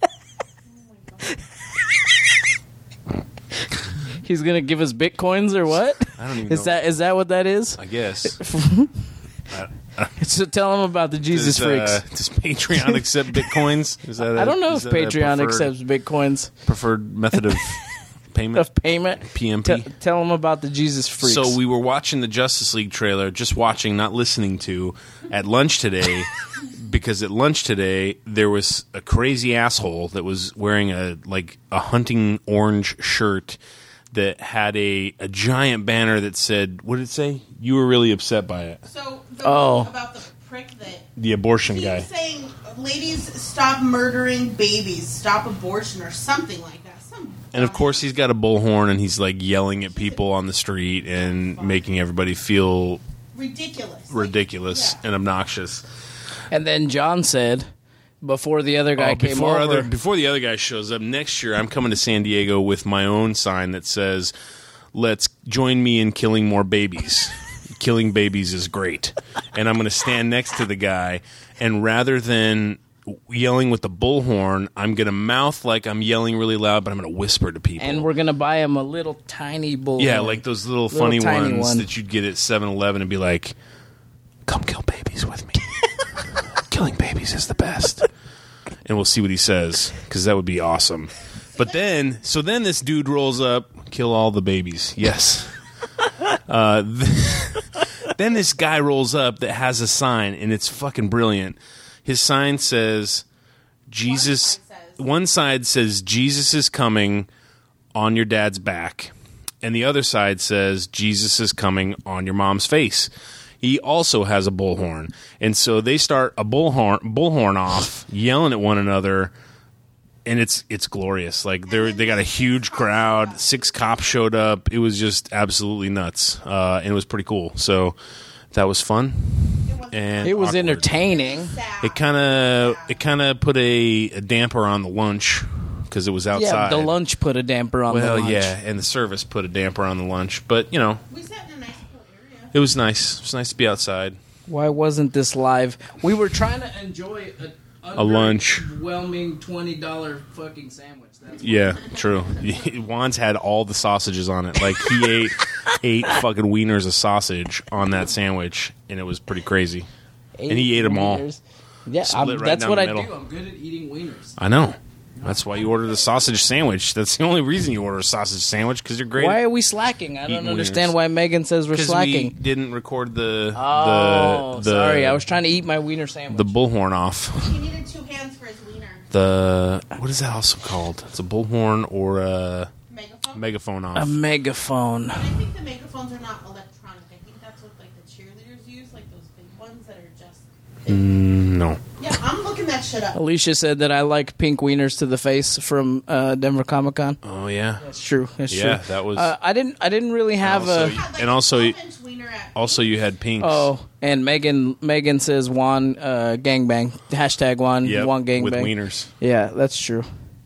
He's gonna give us bitcoins or what? I don't even Is know. that is that what that is? I guess. So tell him about the Jesus does, freaks. Uh, does Patreon accept bitcoins? Is that a, I don't know is if that a Patreon preferred- accepts bitcoins preferred method of payment. of payment. P M P. T- tell him about the Jesus freaks. So we were watching the Justice League trailer, just watching, not listening to, at lunch today. Because at lunch today there was a crazy asshole that was wearing a like a hunting orange shirt that had a, a giant banner that said, what did it say? You were really upset by it. So the Oh. one about the prick that The abortion keeps guy. saying, "Ladies, stop murdering babies, stop abortion," or something like that. Some And of course he's got a bullhorn and he's like yelling at people on the street and making everybody feel ridiculous. ridiculous yeah. and obnoxious. And then John said, before the other guy Oh, came before over. Other, before the other guy shows up next year, I'm coming to San Diego with my own sign that says, "Let's join me in killing more babies. Killing babies is great." And I'm going to stand next to the guy, and rather than yelling with the bullhorn, I'm going to mouth like I'm yelling really loud, but I'm going to whisper to people. And we're gonna buy him a little tiny bull. Yeah, like those little, Little funny tiny ones one. that you'd get at seven eleven and be like, "Come kill babies with me. Killing babies is the best." And we'll see what he says, because that would be awesome. But then, so then this dude rolls up, kill all the babies. Yes. uh, th- then this guy rolls up that has a sign, and it's fucking brilliant. His sign says, Jesus, one side says, "Jesus is coming on your dad's back." And the other side says, "Jesus is coming on your mom's face." He also has a bullhorn. And so they start a bullhorn bullhorn off, yelling at one another, and it's it's glorious. Like they they got a huge crowd. Six cops showed up. It was just absolutely nuts. Uh, and it was pretty cool. So that was fun. And It was awkward. entertaining. It kind of it kind of put a, a damper on the lunch because it was outside. Yeah, the lunch put a damper on well, the lunch. yeah, and the service put a damper on the lunch. But you know, We sat in a nice cool area. it was nice. It was nice to be outside. Why wasn't this live? We were trying to enjoy a, A lunch. underwhelming twenty dollar fucking sandwich. That's Yeah, true. Juan's had all the sausages on it. Like he ate eight fucking wieners of sausage on that sandwich, and it was pretty crazy. Eight and he ate them all. wieners. Yeah, Split I'm, right that's down what the I middle. do. I'm good at eating wieners. I know. That's why you ordered a sausage sandwich. That's the only reason you order a sausage sandwich, because you're great. Why at are we slacking? I don't eating understand wieners. why Megan says we're Because we slacking. didn't record the Oh, the, the sorry. I was trying to eat my wiener sandwich. the bullhorn off. He needed two hands for his wiener. The what is that also called? It's a bullhorn or a megaphone, megaphone off. A megaphone. I think the megaphones are not electronic. I think that's what like the cheerleaders use, like those big ones that are just. Mm, no. Yeah, I'm looking that shit up. Alicia said that I like pink wieners to the face from uh, Denver Comic Con. Oh yeah, that's true. That's yeah, true. that was. Uh, I didn't. I didn't really have also, a. and also, also you had pinks. Oh, and Megan. Megan says Juan uh, gangbang. Hashtag Juan. Yep, Juan gangbang. with wieners. Yeah, that's true.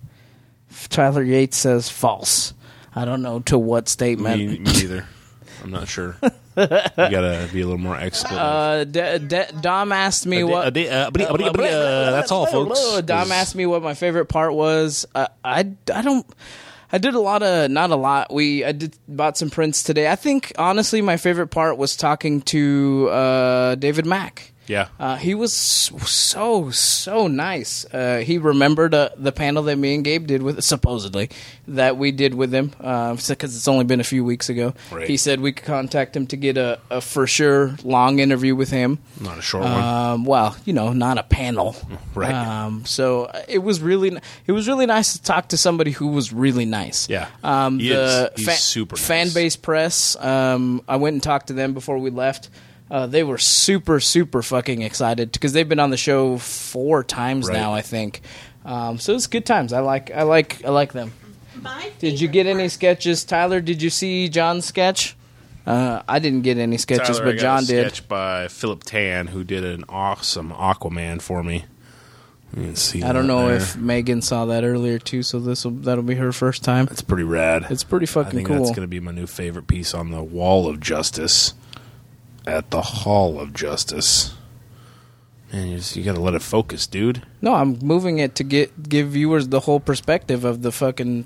Tyler Yates says false. I don't know to what statement. Me, me either. I'm not sure. You gotta be a little more explicit. Uh, D- D- Dom asked me Uh, what. d- uh, d- uh, uh, uh, that's all, folks. Dom asked me what my favorite part was. Uh, I I don't. I did a lot of not a lot. We I did bought some prints today. I think honestly my favorite part was talking to uh, David Mack. Yeah. Uh, he was so, so nice. Uh, he remembered uh, the panel that me and Gabe did with, supposedly, that we did with him, because uh, it's only been a few weeks ago. Right. He said we could contact him to get a, a for sure long interview with him. Not a short one. Um, well, you know, not a panel. Right. Um, so uh, it was really, it was really nice to talk to somebody who was really nice. Yeah. Um, He the is. He's fa- super nice. fan base press. Um, I went and talked to them before we left. Uh, they were super, super fucking excited because they've been on the show four times Right. now, I think. Um, so it's good times. I like, I like, I like them. My Did you get any sketches, Tyler? Did you see John's sketch? Uh, I didn't get any sketches, Tyler, I but got John a did. sketch by Philip Tan, who did an awesome Aquaman for me. You can see I don't that know there. if Megan saw that earlier too, so this will that'll be her first time. It's pretty rad. It's pretty I fucking think cool. that's going to be my new favorite piece on the Wall of Justice at the Hall of Justice. Man, you, just, you got to let it focus, dude. No, I'm moving it to get give viewers the whole perspective of the fucking.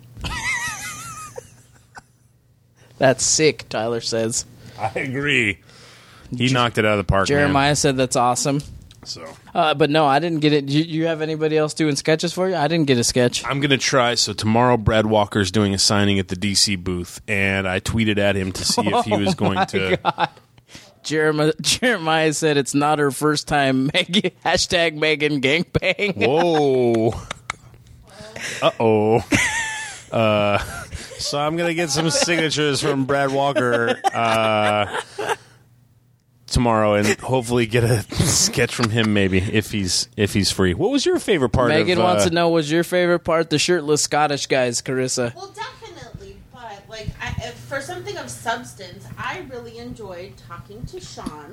That's sick, Tyler says. I agree. He knocked it out of the park, Jeremiah man. said that's awesome. So, uh, but no, I didn't get it. You, you have anybody else doing sketches for you? I didn't get a sketch. I'm going to try. So tomorrow, Brad Walker's doing a signing at the D C booth, and I tweeted at him to see if he was Oh going my to. God. Jeremiah, Jeremiah said it's not her first time. Megan, hashtag Megan gangbang. Whoa. Uh-oh. Uh, so I'm going to get some signatures from Brad Walker uh, tomorrow and hopefully get a sketch from him maybe if he's if he's free. What was your favorite part Megan of, uh, wants to know, was your favorite part the shirtless Scottish guys, Carissa? Well, definitely, but like I, if for something of substance, I really enjoyed talking to Sean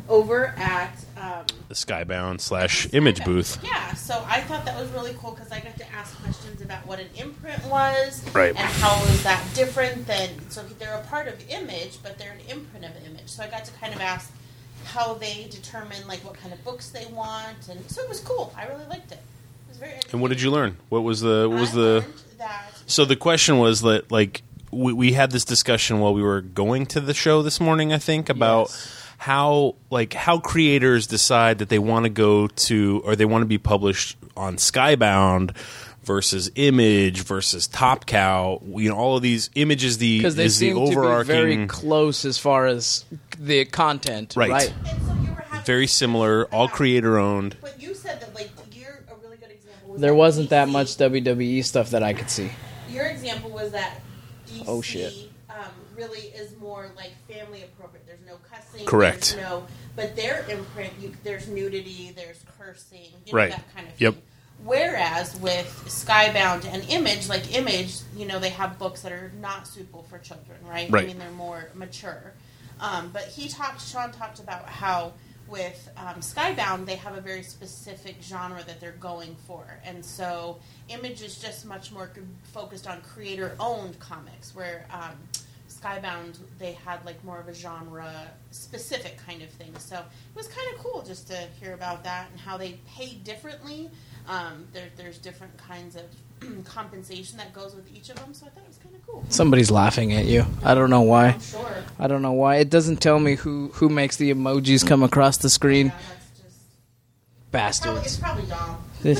over at um, The Skybound slash Image booth. yeah. So I thought that was really cool because I got to ask questions about what an imprint was, Right. and how is that different than. So they're a part of Image, but they're an imprint of Image. So I got to kind of ask how they determine like what kind of books they want, and so it was cool. I really liked it. It was very interesting. And what did you learn? What was the what was I the learned that So the question was that like we, we had this discussion while we were going to the show this morning, I think, about how like how creators decide that they want to go to or they want to be published on Skybound versus Image versus Top Cow. You know, all of these Images the Because they is the seem to be overarching very close as far as the content, Right. right? very similar, all creator owned. But you said that like you're a really good example. Was There that wasn't that D C much W W E stuff that I could see. Your example was that D C Oh, shit. Um, really is more like family appropriate. There's no cussing. Correct. There's no, but their imprint, you, there's nudity, there's cursing, you know, Right. that kind of Yep. thing. Whereas with Skybound and Image, like Image, you know, they have books that are not suitable for children, right? Right. I mean, they're more mature. Um, but he talked, Sean talked about how with um, Skybound, they have a very specific genre that they're going for. And so Image is just much more focused on creator-owned comics, where um, Skybound, they had like more of a genre-specific kind of thing. So it was kind of cool just to hear about that and how they pay differently. Um, there, there's different kinds of compensation that goes with each of them, so I thought it was kind of cool. Somebody's laughing at you. I don't know why. I'm sure. I don't know why. It doesn't tell me who, who makes the emojis come across the screen. Probably, it's Bastards. probably Dom.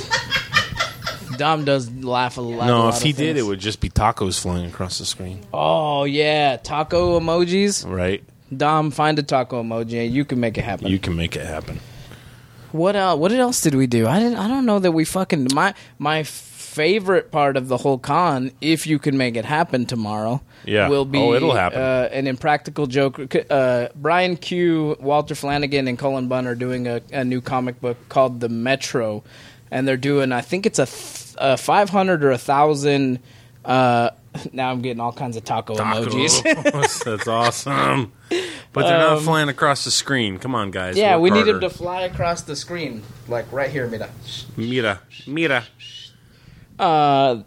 Dom does laugh a lot. No, a if lot he of did, things. it would just be tacos flying across the screen. Oh yeah, taco emojis. Right. Dom, find a taco emoji. You can make it happen. You can make it happen. What else? What else did we do? I didn't. I don't know that we fucking my my favorite part of the whole con, if you can make it happen tomorrow, Yeah. will be Oh, it'll happen. Uh, an Impractical Joker. Uh, Brian Q, Walter Flanagan, and Cullen Bunn are doing a, a new comic book called The Metro, and they're doing. I think it's a, th- a five hundred or a thousand. Uh, now I'm getting all kinds of taco, emojis. That's awesome. But they're not Um, flying across the screen. Come on, guys. Yeah, Work we need harder. him to fly across the screen, like right here, mira. Mira. Mira. Uh,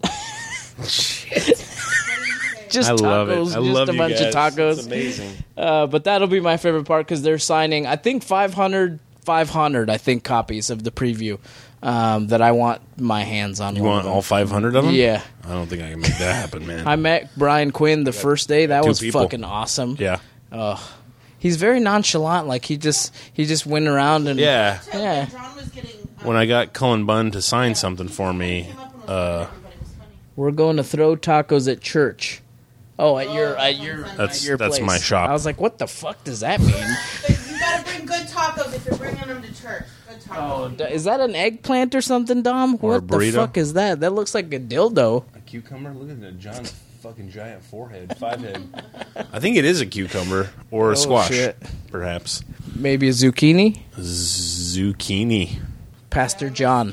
just I love it. tacos, I just love a you bunch guys. of tacos. It's amazing. Uh, but that'll be my favorite part because they're signing, I think, five hundred, five hundred, I think, copies of the preview um, that I want my hands on. You one want of them. all five hundred of them? Yeah. I don't think I can make that happen, man. I met Brian Quinn the first day. That two was people. fucking awesome. Yeah. Ugh. He's very nonchalant. Like, he just he just went around and... Yeah. Yeah. When I got Cullen Bunn to sign something for me, uh, We're going to throw tacos at church. Oh, at your at your That's- at your that's place. my shop. I was like, what the fuck does that mean? You gotta bring good tacos if you're bringing them to church. Good tacos. Oh, d- is that an eggplant or something, Dom? Or a What the burrito? fuck is that? That looks like a dildo. a cucumber? Look at the giant fucking giant forehead, five head. I think it is a cucumber or a Oh, squash, shit. perhaps. Maybe a zucchini? Zucchini. Pastor John.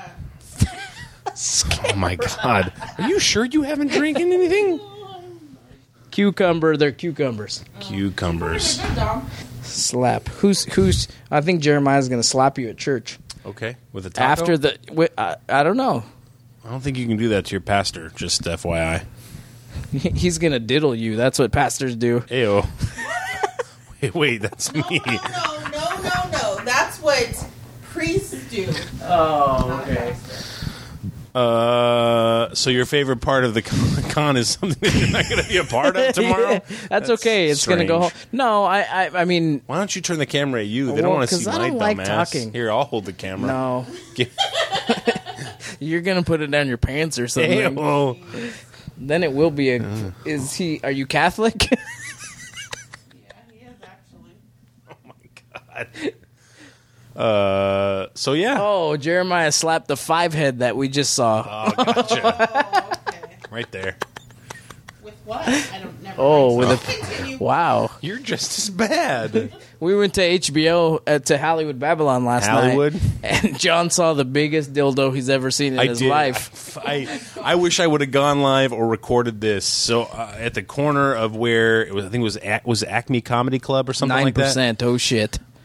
Oh my god. Are you sure you haven't drinking anything? Cucumber, they're cucumbers. Cucumbers. Slap. Who's who's? I think Jeremiah's going to slap you at church. Okay, with a taco? After the, wi- I, I don't know. I don't think you can do that to your pastor, just F Y I. He's going to diddle you. That's what pastors do. Ew. wait, wait, that's me. No, no, no, no. That's what priests do. Oh, okay. Uh, so your favorite part of the con- con is something that you're not going to be a part of tomorrow? Yeah, that's, okay. It's going to go home. strange. No, I, I, I mean, Why don't you turn the camera at you? They Well, don't want to 'cause see I my don't like dumbass. talking. Here, I'll hold the camera. no. Give- You're going to put it down your pants or something. Ew. Then it will be a. Is he? Are you Catholic? God. Uh, so yeah. Oh, Jeremiah slapped the five head that we just saw. Oh, gotcha. Right there. With what? I don't never. Oh, mind. with Continue. a wow. You're just as bad. We went to H B O uh, to Hollywood Babylon last Hollywood? night, and John saw the biggest dildo he's ever seen in I his did. life. I, I wish I would have gone live or recorded this. So uh, at the corner of where it was, I think it was Ac- was Acme Comedy Club or something Nine like that. percent. Oh shit.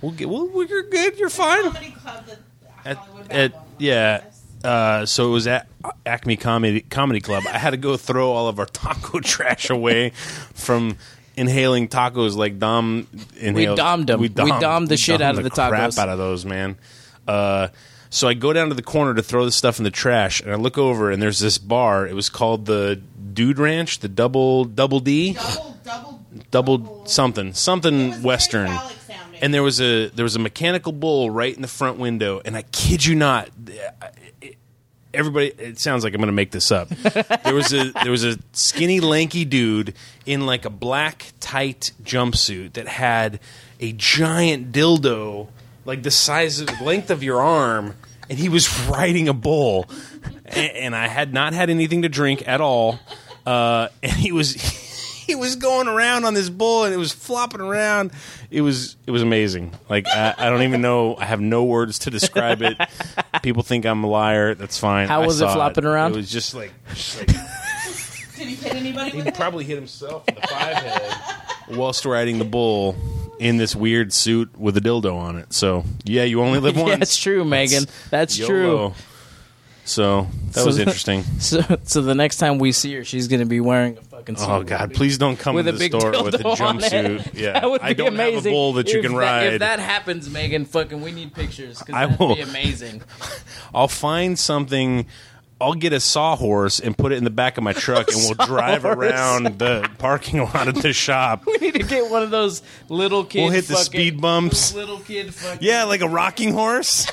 We'll get. Well, you're good. You're fine. At, at yeah. Uh, so it was at Acme Comedy Comedy Club. I had to go throw all of our taco trash away from inhaling tacos like Dom inhaled. We domed them. We domed the we shit domed out of the crap tacos. out of those, man. Uh, so I go down to the corner to throw the stuff in the trash, and I look over, and there's this bar. It was called the Dude Ranch, the Double Double D, double double, double something something Western. And there was a there was a mechanical bull right in the front window, and I kid you not. Everybody, it sounds like I'm going to make this up. There was a there was a skinny, lanky dude in like a black tight jumpsuit that had a giant dildo, like the size of the length of your arm, and he was riding a bull. And, and I had not had anything to drink at all, uh, and he was he was going around on this bull, and it was flopping around. It was it was amazing. Like I, I don't even know. I have no words to describe it. People think I'm a liar. That's fine. How I was it saw flopping around? It was just like, just like Did he hit anybody? he with probably hit himself in the five head whilst riding the bull in this weird suit with a dildo on it. So yeah, you only live once. Yeah, that's true, Megan. That's, YOLO. true. So that So was the- interesting. So, so the next time we see her, she's going to be wearing a fucking suit. Oh God! Please don't come with to a the big store with a dildo on it. jumpsuit. Yeah, That would I be don't amazing. have a bull that you If can that- ride. If that happens, Megan, fucking, we need pictures because I that'd will- be amazing. I'll find something. I'll get a sawhorse and put it in the back of my truck, and we'll drive Sawhorse. around the parking lot of the shop. We need to get one of those little kid. We'll hit the fucking- speed bumps. Little kid. Fucking, Yeah, like a rocking horse.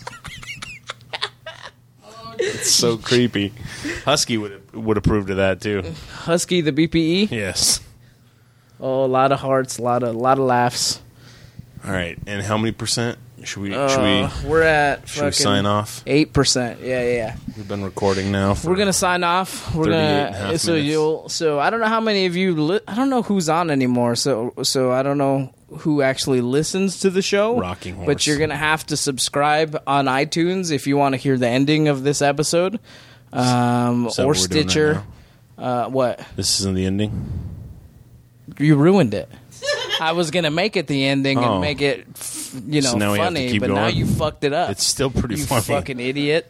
It's so creepy. Husky would would approve of that too. Husky, the B P E. Yes. Oh, a lot of hearts, a lot of, lot of laughs. All right, and how many percent should we? Uh, should we? We're at. Should we sign off? Eight percent. Yeah, yeah. We've been recording now. For We're gonna sign off. We're thirty-eight and a gonna. half So minutes. you'll. So I don't know how many of you. Li- I don't know who's on anymore. So so I don't know who actually listens to the show. Rocking horse. But you're gonna have to subscribe on iTunes if you want to hear the ending of this episode, um, Is that or what we're doing right Stitcher. uh, what? This isn't the ending. You ruined it. I was gonna make it the ending Oh. and make it, f- you know, So now we have to funny, keep but now going? you fucked it up. It's still pretty you funny. fucking idiot.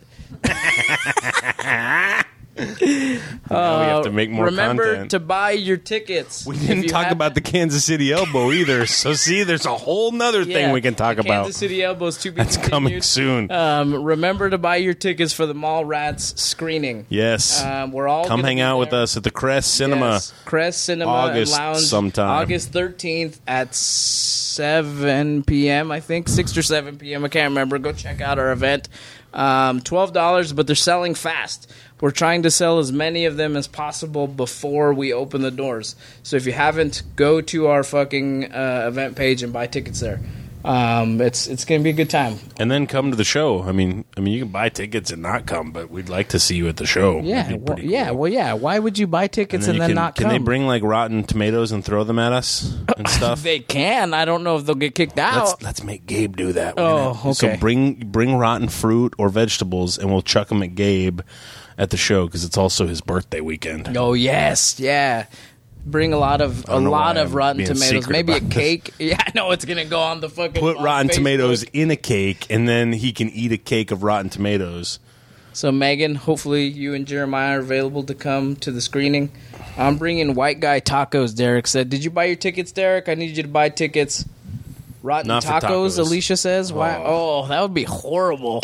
Now we have to make more Remember content. to buy your tickets. We If didn't you talk have- about the Kansas City Elbow either. So see, there's a whole nother Yeah, thing we can talk the about. Kansas City Elbows to be That's coming continued. soon. Um, remember to buy your tickets for the Mallrats screening. Yes. Um, we're all Come gonna hang be out with there. us at the Crest Cinema. Yes. Crest Cinema August and Lounge. sometime. August thirteenth at seven p.m., I think. six or seven p.m. I can't remember. Go check out our event. Um, twelve dollars, but they're selling fast. We're trying to sell as many of them as possible before we open the doors. So if you haven't, go to our fucking uh, event page and buy tickets there. Um, it's it's going to be a good time. And then come to the show. I mean, I mean, you can buy tickets and not come, but we'd like to see you at the show. Yeah, That'd be well, pretty yeah, well, yeah. Why would you buy tickets and, you then can, not can come? they bring like rotten tomatoes and throw them at us and stuff? They can. I don't know if they'll get kicked out. Let's, let's make Gabe do that. We're Oh, gonna- okay. So bring bring rotten fruit or vegetables, and we'll chuck them at Gabe at the show because it's also his birthday weekend. Oh yes, yeah. Bring a lot of I a don't know lot why of I'm Rotten being Tomatoes, secret maybe a about this. cake. Yeah, I know it's gonna go on the fucking Put on Rotten Facebook. Tomatoes in a cake, and then he can eat a cake of Rotten Tomatoes. So Megan, hopefully you and Jeremiah are available to come to the screening. I'm bringing White Guy Tacos. Derek said, "Did you buy your tickets, Derek? I need you to buy tickets." Rotten Not for tacos, tacos. Alicia says. Why? Oh, that would be horrible.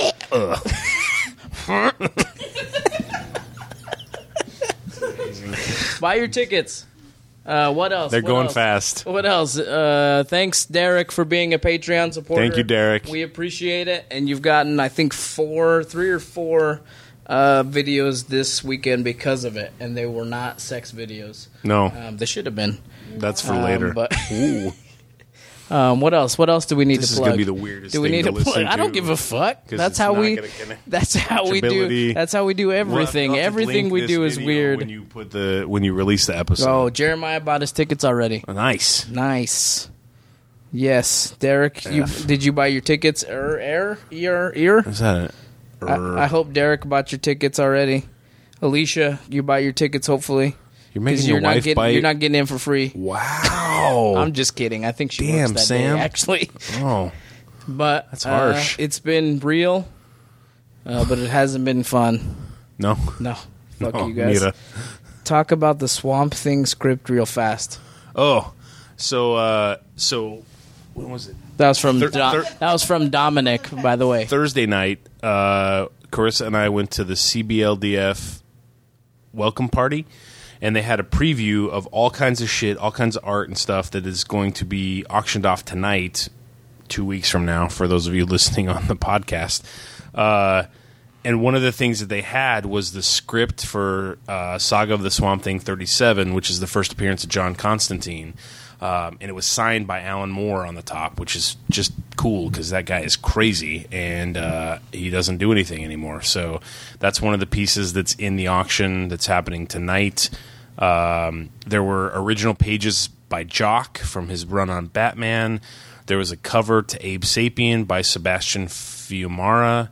Buy your tickets. Uh, what else? They're What going else? fast. What else? Uh, thanks, Derek, for being a Patreon supporter. Thank you, Derek. We appreciate it. And you've gotten, I think, four, three or four uh, videos this weekend because of it, and they were not sex videos. No. um, they should have been. That's for Um, later. But Ooh. um, what else? What else do we need This to is plug? gonna be the weirdest Do we thing need to to plug? listen I don't to, give a fuck. 'cause That's it's how not we. gonna get That's how we do. watchability. That's how we do everything. We'll have to Everything link we this do is video weird. when you put the when you release the episode. Oh, Jeremiah bought his tickets already. Nice, nice. Yes, Derek, you F. did you buy your tickets? Er, air, ear, ear. Is that it? Er. I, I hope Derek bought your tickets already. Alicia, you buy your tickets hopefully. You're making 'Cause your you're not wife getting, buy- You're not getting in for free. Wow. I'm just kidding. I think she Damn, works that Sam. day, actually. Oh, But That's uh, harsh. it's been real, uh, but it hasn't been fun. No. No. Fuck No, you guys. neither. Talk about the Swamp Thing script real fast. Oh, so uh, so when was it? That was from Thir- Do- thir- that was from Dominic, by the way. Thursday night, uh, Carissa and I went to the C B L D F welcome party, and they had a preview of all kinds of shit, all kinds of art and stuff that is going to be auctioned off tonight, two weeks from now, for those of you listening on the podcast. Uh, and one of the things that they had was the script for uh, Saga of the Swamp Thing thirty-seven, which is the first appearance of John Constantine. Um, and it was signed by Alan Moore on the top, which is just cool because that guy is crazy and uh, he doesn't do anything anymore. So that's one of the pieces that's in the auction that's happening tonight. Um, there were original pages by Jock from his run on Batman. There was a cover to Abe Sapien by Sebastian Fiumara.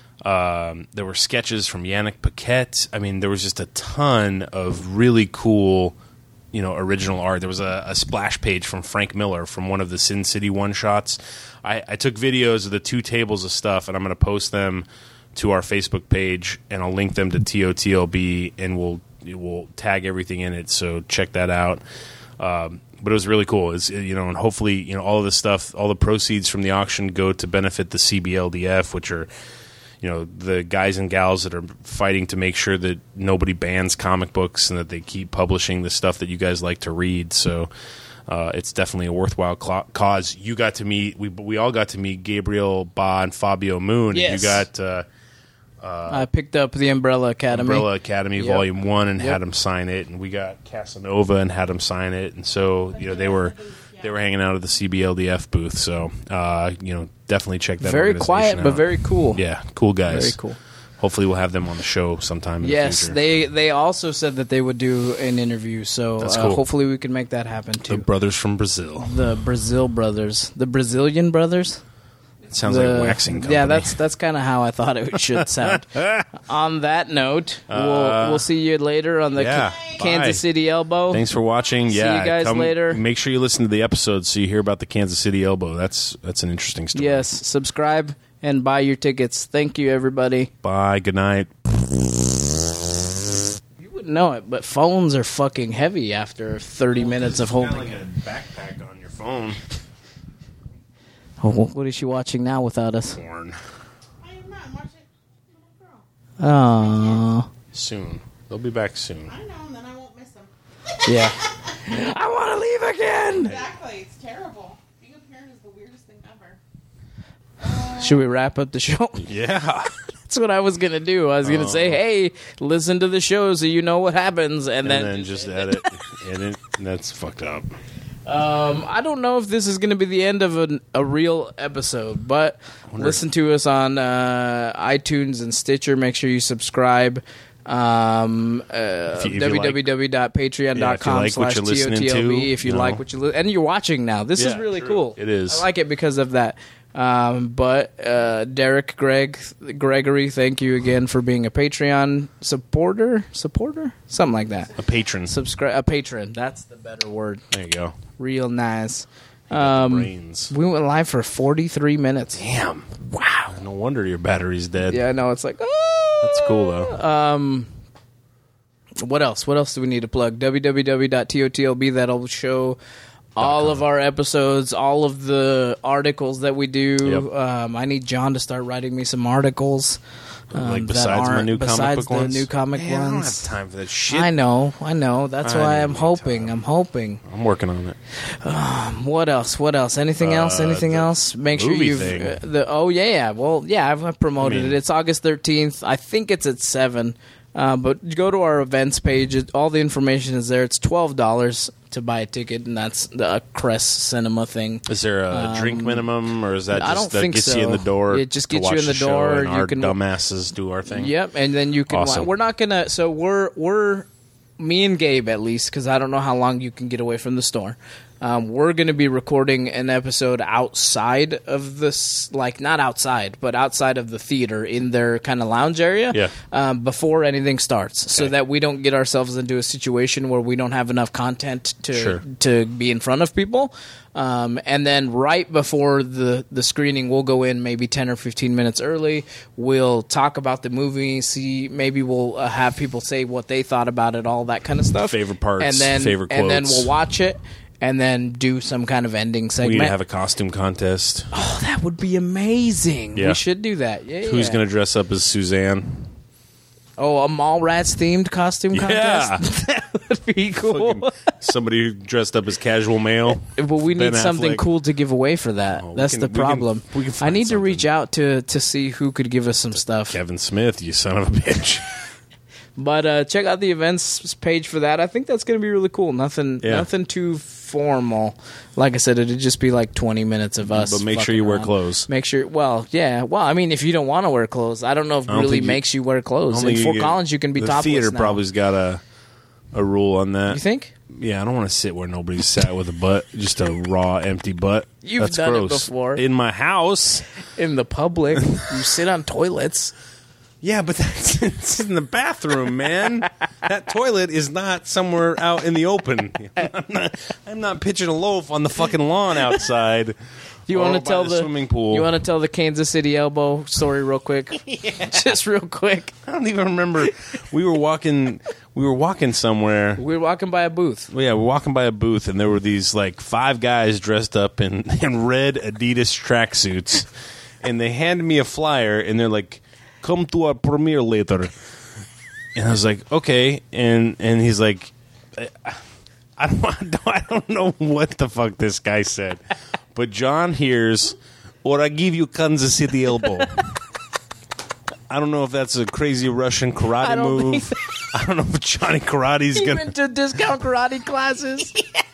Um, there were sketches from Yannick Paquette. I mean, there was just a ton of really cool, you know, original art. There was a, a splash page from Frank Miller from one of the Sin City one-shots. I, I took videos of the two tables of stuff, and I'm going to post them to our Facebook page, and I'll link them to T O T L B, and we'll we'll tag everything in it, so check that out. Um, but it was really cool. It's, you know, and hopefully, you know, all of this stuff, all the proceeds from the auction go to benefit the C B L D F, which are, you know, the guys and gals that are fighting to make sure that nobody bans comic books and that they keep publishing the stuff that you guys like to read. So uh, it's definitely a worthwhile cl- cause. You got to meet, we we all got to meet Gabriel Ba and Fabio Moon. Yes. You got uh, uh, I picked up the Umbrella Academy. Umbrella Academy Yep. Volume One and Yep. had him sign it, and we got Casanova and had him sign it, and so you know they were they were hanging out at the C B L D F booth. So uh, you know, definitely check that. Very organization quiet, out. but very cool. Yeah, cool guys. Very cool. Hopefully, we'll have them on the show sometime. In Yes, the future. they they also said that they would do an interview, so That's uh, cool. hopefully we can make that happen the too. brothers from Brazil. The Brazil brothers, the Brazilian brothers. It sounds The- like waxing company. Yeah, that's that's kind of how I thought it should sound. On that note, we'll Uh, we'll see you later on the yeah, K- Kansas bye. City Elbow. Thanks for watching. See yeah, you guys come- later. Make sure you listen to the episodes so you hear about the Kansas City Elbow. That's that's an interesting story. Yes, subscribe and buy your tickets. Thank you, everybody. Bye. Good night. You wouldn't know it, but phones are fucking heavy after thirty minutes of holding like it. a backpack on your phone. Oh, what is she watching now without us? Porn. Aww. Soon. They'll be back soon. I know, and then I won't miss them. Yeah. I want to leave again. Exactly. It's terrible. Being a parent is the weirdest thing ever. Should we wrap up the show? Yeah. That's what I was going to do. I was going to say, hey, listen to the show so you know what happens. And, And then, then just edit. edit. That's fucked up. um, I don't know if this is going to be the end of an, a real episode, but wonder- listen to us on uh, iTunes and Stitcher. Make sure you subscribe. Um, uh, If you- if you like- w w w dot patreon dot com Yeah, if you like what slash you're T O listening T L B to, if you you know. like what you li- and you're watching now. This is Yeah, really true. cool. It is. I like it because of that. Um, but uh, Derek, Greg, Gregory, thank you again for being a Patreon supporter, supporter, something like that. A patron. Subscribe, a patron. That's the better word. There you go. Real nice. got the Um, brains. we went live for forty-three minutes. Damn. Wow. No wonder your battery's dead. Yeah, I know. It's like, oh. That's cool, though. Um, what else? What else do we need to plug? w w w dot T O T L B. That'll show all of our episodes, all of the articles that we do. Yep. Um, I need John to start writing me some articles. Um, Like that besides my aren't- new comic besides book the ones? new comic Man, I don't ones. have time for that shit. I know, I know. That's I why don't I'm have hoping. I'm hoping. I'm working on it. Um, what else? What else? Anything else? Uh, Anything the else? Make sure movie you've thing. uh, the. Oh yeah, yeah. Well, yeah. I've promoted I mean- it. It's August thirteenth. I think it's at seven. Uh, but go to our events page. It, all the information is there. It's twelve dollars to buy a ticket, and that's the Crest Cinema thing. Is there a Um, drink minimum, or is that I just don't that think gets so. you in the door? It just to gets you watch in the show door, and you our can- dumbasses do our thing. Yep, and then you can. Awesome. Wa- we're not gonna. So we're we're me and Gabe at least, because I don't know how long you can get away from the store. Um, we're going to be recording an episode outside of this, like not outside, but outside of the theater in their kind of lounge area Yeah. um, before anything starts, so that we don't get ourselves into a situation where we don't have enough content to Sure. to be in front of people. Um, and then right before the, the screening, we'll go in maybe ten or fifteen minutes early. We'll talk about the movie, see, maybe we'll uh, have people say what they thought about it, all that kind of stuff. Favorite parts, and then, favorite And then quotes. we'll watch it and then do some kind of ending We segment. need to have a costume contest. Oh, that would be amazing. Yeah. We should do that. Yeah, Who's yeah. going to dress up as Suzanne? Oh, a Mallrats themed costume Yeah. contest? That would be cool. Somebody who dressed up as casual male. But we need Ben something Affleck. cool to give away for that. we That's can- the we can- problem. we can I find need to reach out to to see who could give us some stuff. Kevin Smith, you son of a bitch. But uh, check out the events page for that. I think that's going to be really cool. Nothing, Yeah. nothing too formal. Like I said, it'd just be like twenty minutes of us. But make sure fucking you wear around. clothes. Make sure. Well, yeah. Well, I mean, if you don't want to wear clothes, I don't know if I it don't really think you- makes you wear I clothes. don't In think you Fort get- Collins, you can be the topless theater now. probably's got a a rule on that. You think? Yeah, I don't want to sit where nobody's sat with a butt, just a raw, empty butt. You've That's done it gross. before. In my house. In the public, you sit on toilets. Yeah, but that's it's in the bathroom, man. That toilet is not somewhere out in the open. I'm not, I'm not pitching a loaf on the fucking lawn outside. You or want to by tell the the swimming pool? You want to tell the Kansas City elbow story real quick? Just real quick. I don't even remember. We were walking. We were walking somewhere. We were walking by a booth. Well, yeah, we're walking by a booth, and there were these like five guys dressed up in, in red Adidas tracksuits, and they handed me a flyer, and they're like, "Come to our premiere later." And I was like, "Okay," and and he's like, "I, I don't, I don't, I don't know what the fuck this guy said, but John hears, or I give you Kansas City elbow." I don't know if that's a crazy Russian I karate don't move. think I don't know if Johnny Karate's He gonna went to discount karate classes.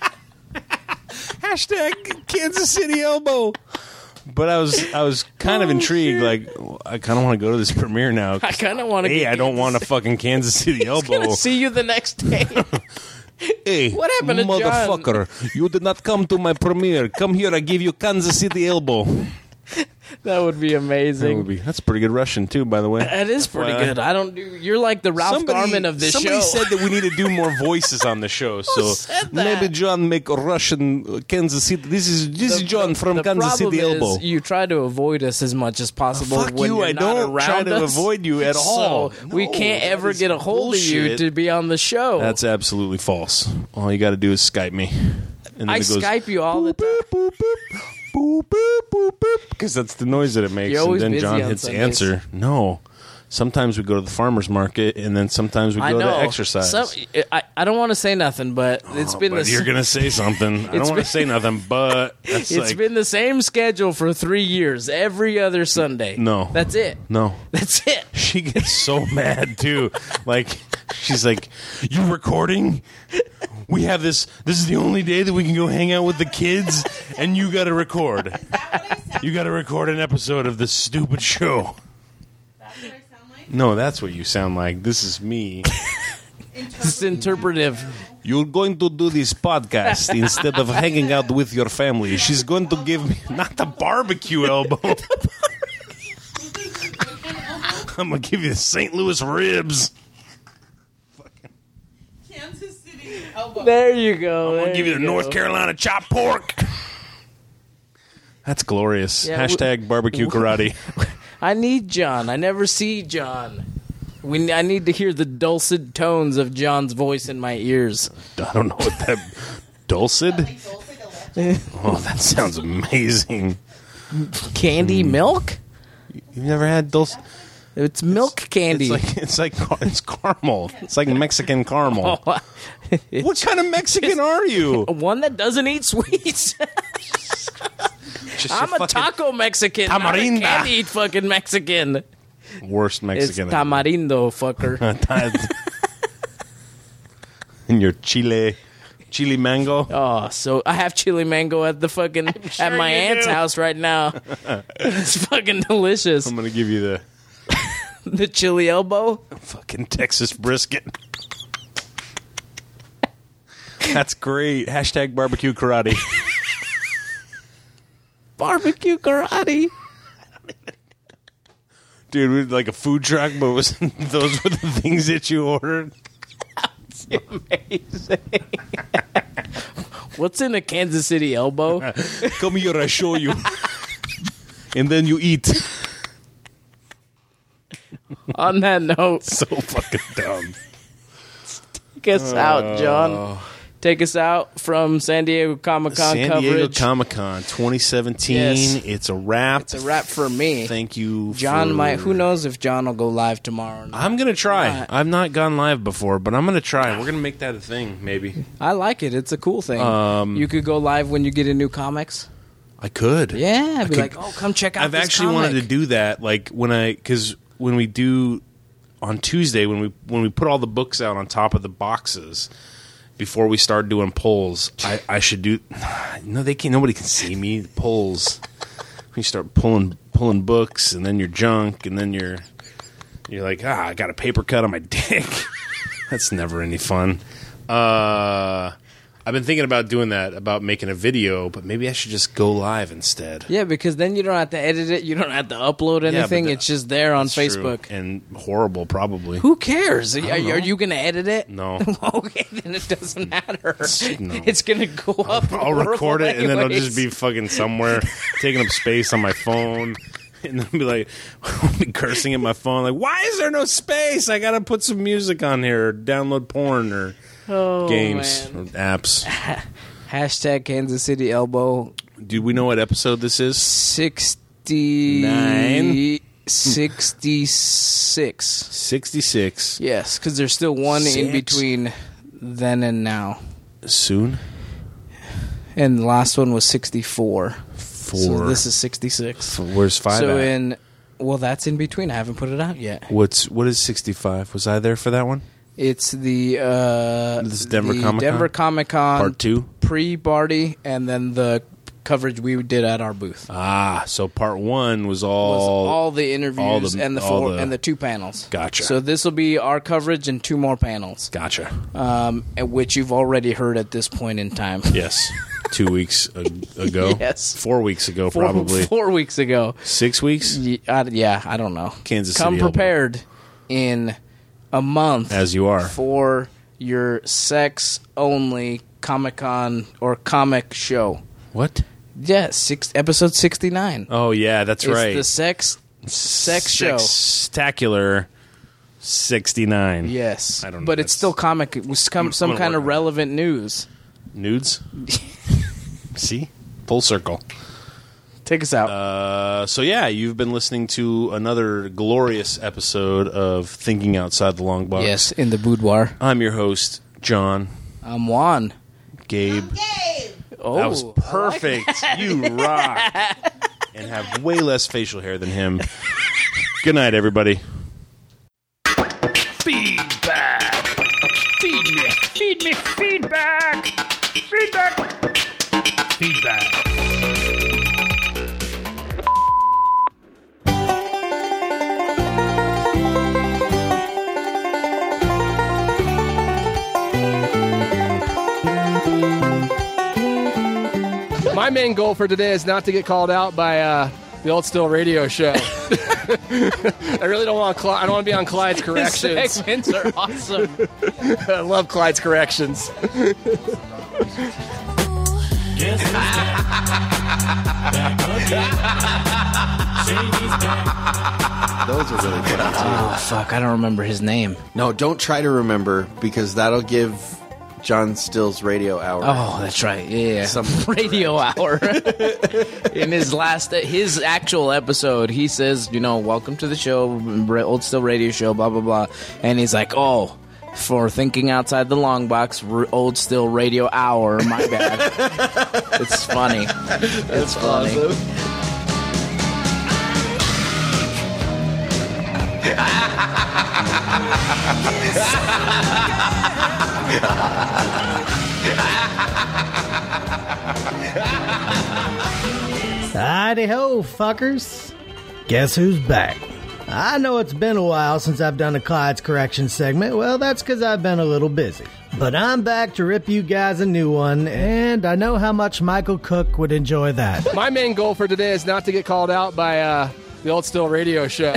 hashtag Kansas City elbow. But I was I was kind of Oh, intrigued. Like, I kind of want to go to this premiere now. I kind of want to. Hey, I don't want a fucking Kansas City elbow. Gonna see you the next day. Hey, What happened to John? motherfucker! You did not come to my premiere. Come here, I give you Kansas City elbow. That would be That amazing. would be, that's pretty good Russian too, by the way. That is pretty F Y I. good. I don't do. You're like the Ralph Somebody- Garman of this somebody show. said that we need to do more voices on the show. So said that? maybe John make a Russian uh, Kansas City. This is this is John from the Kansas problem City is elbow. you try to avoid us as much as possible. Fuck when you, you're I not don't around try to us. avoid you at all. So we No, can't that ever is get a hold of you bullshit. to be on the show. That's absolutely false. All you got to do is Skype me. And then I it goes, Skype you all the time. boop, boop, boop, boop, because that's the noise that it makes. You're always and then busy John on hits Sundays. answer. No. Sometimes we go to the farmer's market, and then sometimes we I go know. to exercise. Some, I, I don't want to say nothing, but it's been but the you're going to say something. I don't It's want been- to say nothing, but that's It's like, been the same schedule for three years, every other Sunday. No. That's it. no. That's it. She gets so mad, too. Like, she's like, you recording? We have this. This is the only day that we can go hang out with the kids, and you got to record. You got to record an episode of this stupid show. No, that's what you sound like. This is me. It's interpretive. You're going to do this podcast instead of hanging out with your family. She's going to give me not the barbecue elbow. I'm gonna give you the Saint Louis ribs. Kansas City elbow. There you go. I'm gonna there give you the go. North Carolina chopped pork. That's glorious. Yeah, we- Hashtag barbecue karate. I need John. I never see John. We, I need to hear the dulcet tones of John's voice in my ears. I don't know what that dulcet. Oh, that sounds amazing. Candy milk? You've never had dulcet? It's milk candy. It's like it's like car- it's caramel. It's like Mexican caramel. Oh, What kind of Mexican are you? one that doesn't eat sweets. Just I'm your a fucking taco Mexican. Not a Tamarinda. candy eat fucking Mexican. worst Mexican. It's tamarindo, fucker. And your chile, chile mango. Oh, so I have chili mango at the fucking at my you aunt's do. house right now. It's fucking delicious. I'm gonna give you the The chili elbow. fucking Texas brisket. That's great. Hashtag barbecue karate. Barbecue karate. Dude, we like a food truck, but was those were the things that you ordered? Amazing. What's in a Kansas City elbow? Come here, I show you. And then you eat. On that note, so fucking dumb. Take us uh, out, John. Take us out from San Diego Comic Con San coverage. Diego Comic Con twenty seventeen. Yes. It's a wrap. It's a wrap for me. Thank you, John. for... Might. Who knows if John will go live tomorrow? Or not. I'm gonna try. Not. I've not gone live before, but I'm gonna try. We're gonna make that a thing, maybe. I like it. It's a cool thing. Um, you could go live when you get a new comics. I could. Yeah. I Be could. like, oh, come check out. I've this actually comic. wanted to do that, like when I because when we do on Tuesday when we when we put all the books out on top of the boxes. Before we start doing polls, I, I should do. No, they can't. Nobody can see me. Polls. You start pulling pulling books, and then you're junk, and then you're you're like, ah, I got a paper cut on my dick. That's never any fun. Uh, I've been thinking about doing that, about making a video, but maybe I should just go live instead. Yeah, because then you don't have to edit it. You don't have to upload anything. Yeah, it's just there on That's Facebook. true. And horrible, probably. Who cares? Are, don't are know. you going to edit it? No. Okay, then it doesn't matter. No. It's going to go up. I'll record it, and then I'll just anyways. be fucking somewhere taking up space on my phone. And then be like, I'll be cursing at my phone, like, why is there no space? I got to put some music on here, or download porn, or Oh, games, man. or apps. Hashtag Kansas City Elbow. Do we know what episode this is? sixty Nine. sixty-six. sixty-six. Yes, because there's still one Six. in between then and now. Soon? And the last one was sixty-four. Four. So this is sixty-six. Where's five So at? in, well, that's in between. I haven't put it out yet. What's what is sixty-five? Was I there for that one? It's the uh, This is Denver the Comic-Con? Denver Comic Con Part two? pre-Barty, and then the coverage we did at our booth. Ah, so part one was all Was all the interviews all the- and the all four the- and the two panels. Gotcha. So this will be our coverage and two more panels. Gotcha. Um, and which you've already heard at this point in time. Yes. Two weeks a- ago. Yes. Four weeks ago, Four, probably. four weeks ago. Six weeks? Ye- I, yeah, I don't know. Kansas Come City Elbow. prepared in a month As you are. for your sex only Comic Con or comic show. What? Yeah, six episode sixty nine. Oh, yeah, that's it's right. the sex sex show. Sextacular sixty-nine. Yes, I don't know. but it's That's- still comic. It was some, I'm some gonna kind work of on it. relevant news. Nudes? See? Full circle. Take us out. Uh, so, yeah, you've been listening to another glorious episode of Thinking Outside the Long Box. Yes, in the boudoir. I'm your host, John. I'm Juan. Gabe. Oh, That was I like perfect. that. You rock. And have way less facial hair than him. Good night, everybody. Feedback. Feed me. Feed me feedback. Feedback. Feedback. My main goal for today is not to get called out by uh, the Old Still Radio Show. I really don't want. Cl- I don't want to be on Clyde's corrections. His segments are awesome. I love Clyde's corrections. Those are really funny too. Oh fuck! I don't remember his name. No, don't try to remember because that'll give John Still's radio hour. Oh, that's right. Yeah, Some radio hour. In his last, his actual episode, he says, you know, welcome to the show, Old Still Radio Show, blah blah blah, and he's like, oh, for thinking outside the long box, r- Old Still Radio Hour. My bad. It's funny. It's funny. Awesome. Howdy ho, fuckers. Guess who's back? I know it's been a while since I've done a Clyde's Correction segment. Well, that's because I've been a little busy. But I'm back to rip you guys a new one, and I know how much Michael Cook would enjoy that. My main goal for today is not to get called out by uh, the Old Still Radio Show.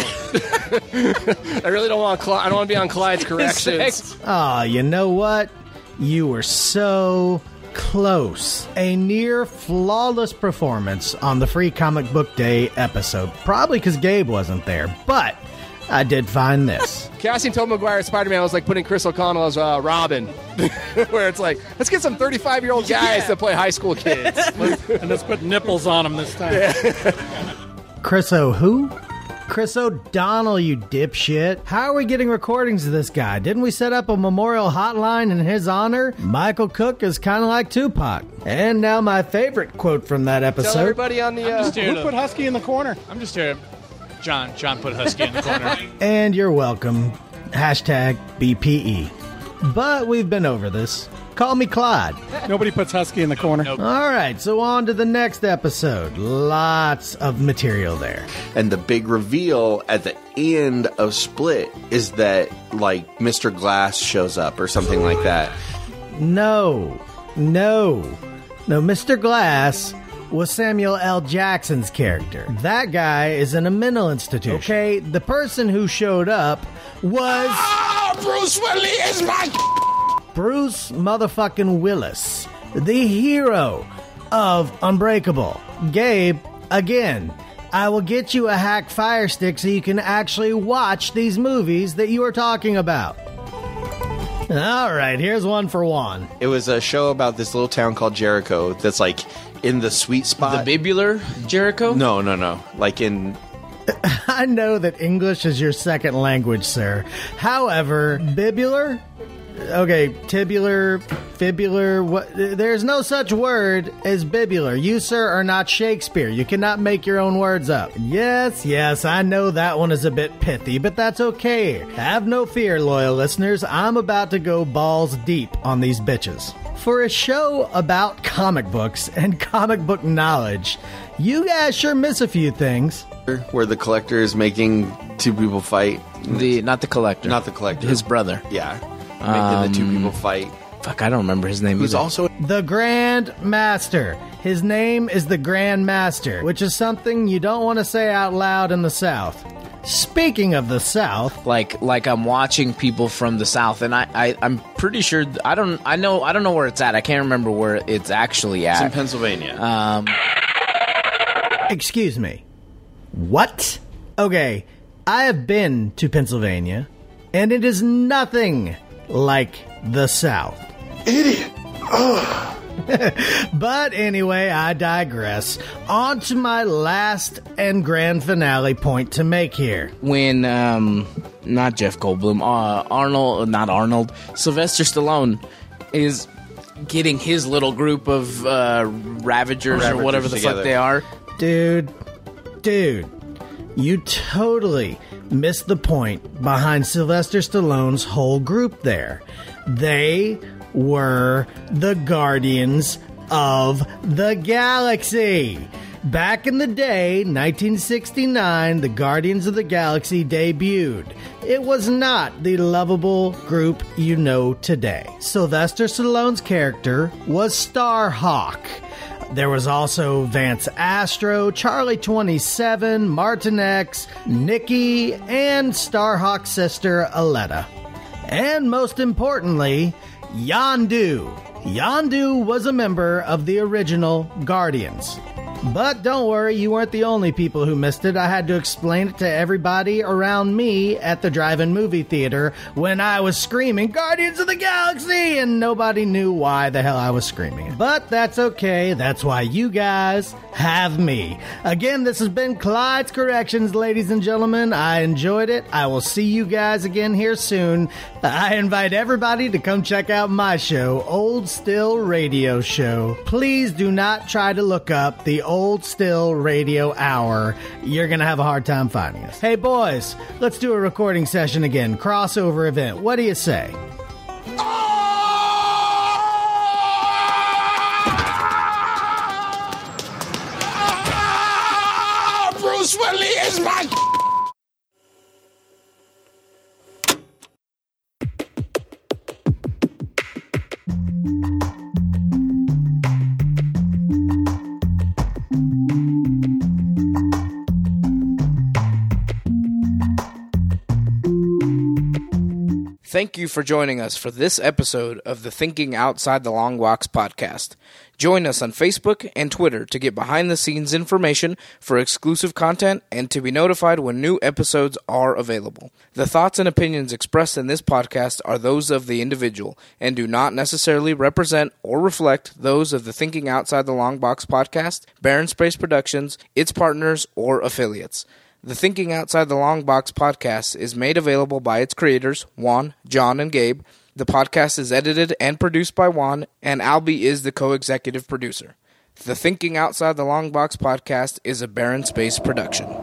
I really don't want. Cl- I don't want to be on Clyde's corrections. Ah, you know what? You were so close. A near flawless performance on the Free Comic Book Day episode. Probably because Gabe wasn't there, but I did find this. Casting Tobey Maguire as Spider-Man was like putting Chris O'Connell as uh, Robin, where it's like, let's get some thirty-five-year-old guys Yeah. to play high school kids. And let's put nipples on them this time. Chris O who? Chris O'Donnell, you dipshit. How are we getting recordings of this guy? Didn't we set up a memorial hotline in his honor? Michael Cook is kind of like Tupac. And now my favorite quote from that episode. Tell everybody on the... Uh, Who put Husky in the corner? I'm just here. John. John put Husky in the corner. And you're welcome. Hashtag B P E. But we've been over this. Call me Clyde. Nobody puts Husky in the corner. All right, so on to the next episode. Lots of material there. And the big reveal at the end of Split is that, like, Mister Glass shows up or something like that. No, no, no, Mister Glass was Samuel L. Jackson's character. That guy is in a mental institution. Okay, the person who showed up was... Ah, Bruce Willis is my... Bruce motherfucking Willis, the hero of Unbreakable. Gabe, again, I will get you a hack Fire Stick so you can actually watch these movies that you are talking about. All right, here's one for Juan. It was a show about this little town called Jericho that's, like, in the sweet spot. The Bibular Jericho? No, no, no. Like in... I know that English is your second language, sir. However, bibular? Okay, tibular, fibular, what? There's no such word as bibular. You, sir, are not Shakespeare. You cannot make your own words up. Yes, yes, I know that one is a bit pithy, but that's okay. Have no fear, loyal listeners. I'm about to go balls deep on these bitches. For a show about comic books and comic book knowledge, you guys sure miss a few things. Where the collector is making two people fight. The Not the collector. Not the collector. His brother. Yeah. Making um, the two people fight. Fuck, I don't remember his name Who's either. also... The Grand Master. His name is the Grand Master, which is something you don't want to say out loud in the South. Speaking of the South, like like I'm watching people from the South, and I, I I'm pretty sure I don't I know I don't know where it's at. I can't remember where it's actually at. It's in Pennsylvania. Um, excuse me. What? Okay, I have been to Pennsylvania, and it is nothing like the South. Idiot. But anyway, I digress. On to my last and grand finale point to make here. When, um, not Jeff Goldblum, uh, Arnold, not Arnold, Sylvester Stallone is getting his little group of uh, Ravagers, Ravagers or whatever the together. fuck they are. Dude, dude, you totally missed the point behind Sylvester Stallone's whole group there. They were the Guardians of the Galaxy. Back in the day, nineteen sixty-nine, the Guardians of the Galaxy debuted. It was not the lovable group you know today. Sylvester Stallone's character was Starhawk. There was also Vance Astro, Charlie twenty-seven, Martin X, Nikki, and Starhawk's sister Aletta. And most importantly, Yondu. Yondu was a member of the original Guardians. But don't worry, you weren't the only people who missed it. I had to explain it to everybody around me at the drive-in movie theater when I was screaming, Guardians of the Galaxy! And nobody knew why the hell I was screaming. But that's okay. That's why you guys have me. Again, this has been Clyde's Corrections, ladies and gentlemen. I enjoyed it. I will see you guys again here soon. I invite everybody to come check out my show, Old Still Radio Show. Please do not try to look up the Old Still Radio Hour. You're going to have a hard time finding us. Hey, boys, let's do a recording session again. Crossover event. What do you say? Ah, Bruce Willis is my... Thank you for joining us for this episode of the Thinking Outside the Long Box podcast. Join us on Facebook and Twitter to get behind-the-scenes information for exclusive content and to be notified when new episodes are available. The thoughts and opinions expressed in this podcast are those of the individual and do not necessarily represent or reflect those of the Thinking Outside the Long Box podcast, Barren Space Productions, its partners, or affiliates. The Thinking Outside the Long Box podcast is made available by its creators, Juan, John, and Gabe. The podcast is edited and produced by Juan, and Albie is the co-executive producer. The Thinking Outside the Long Box podcast is a Barren Space production.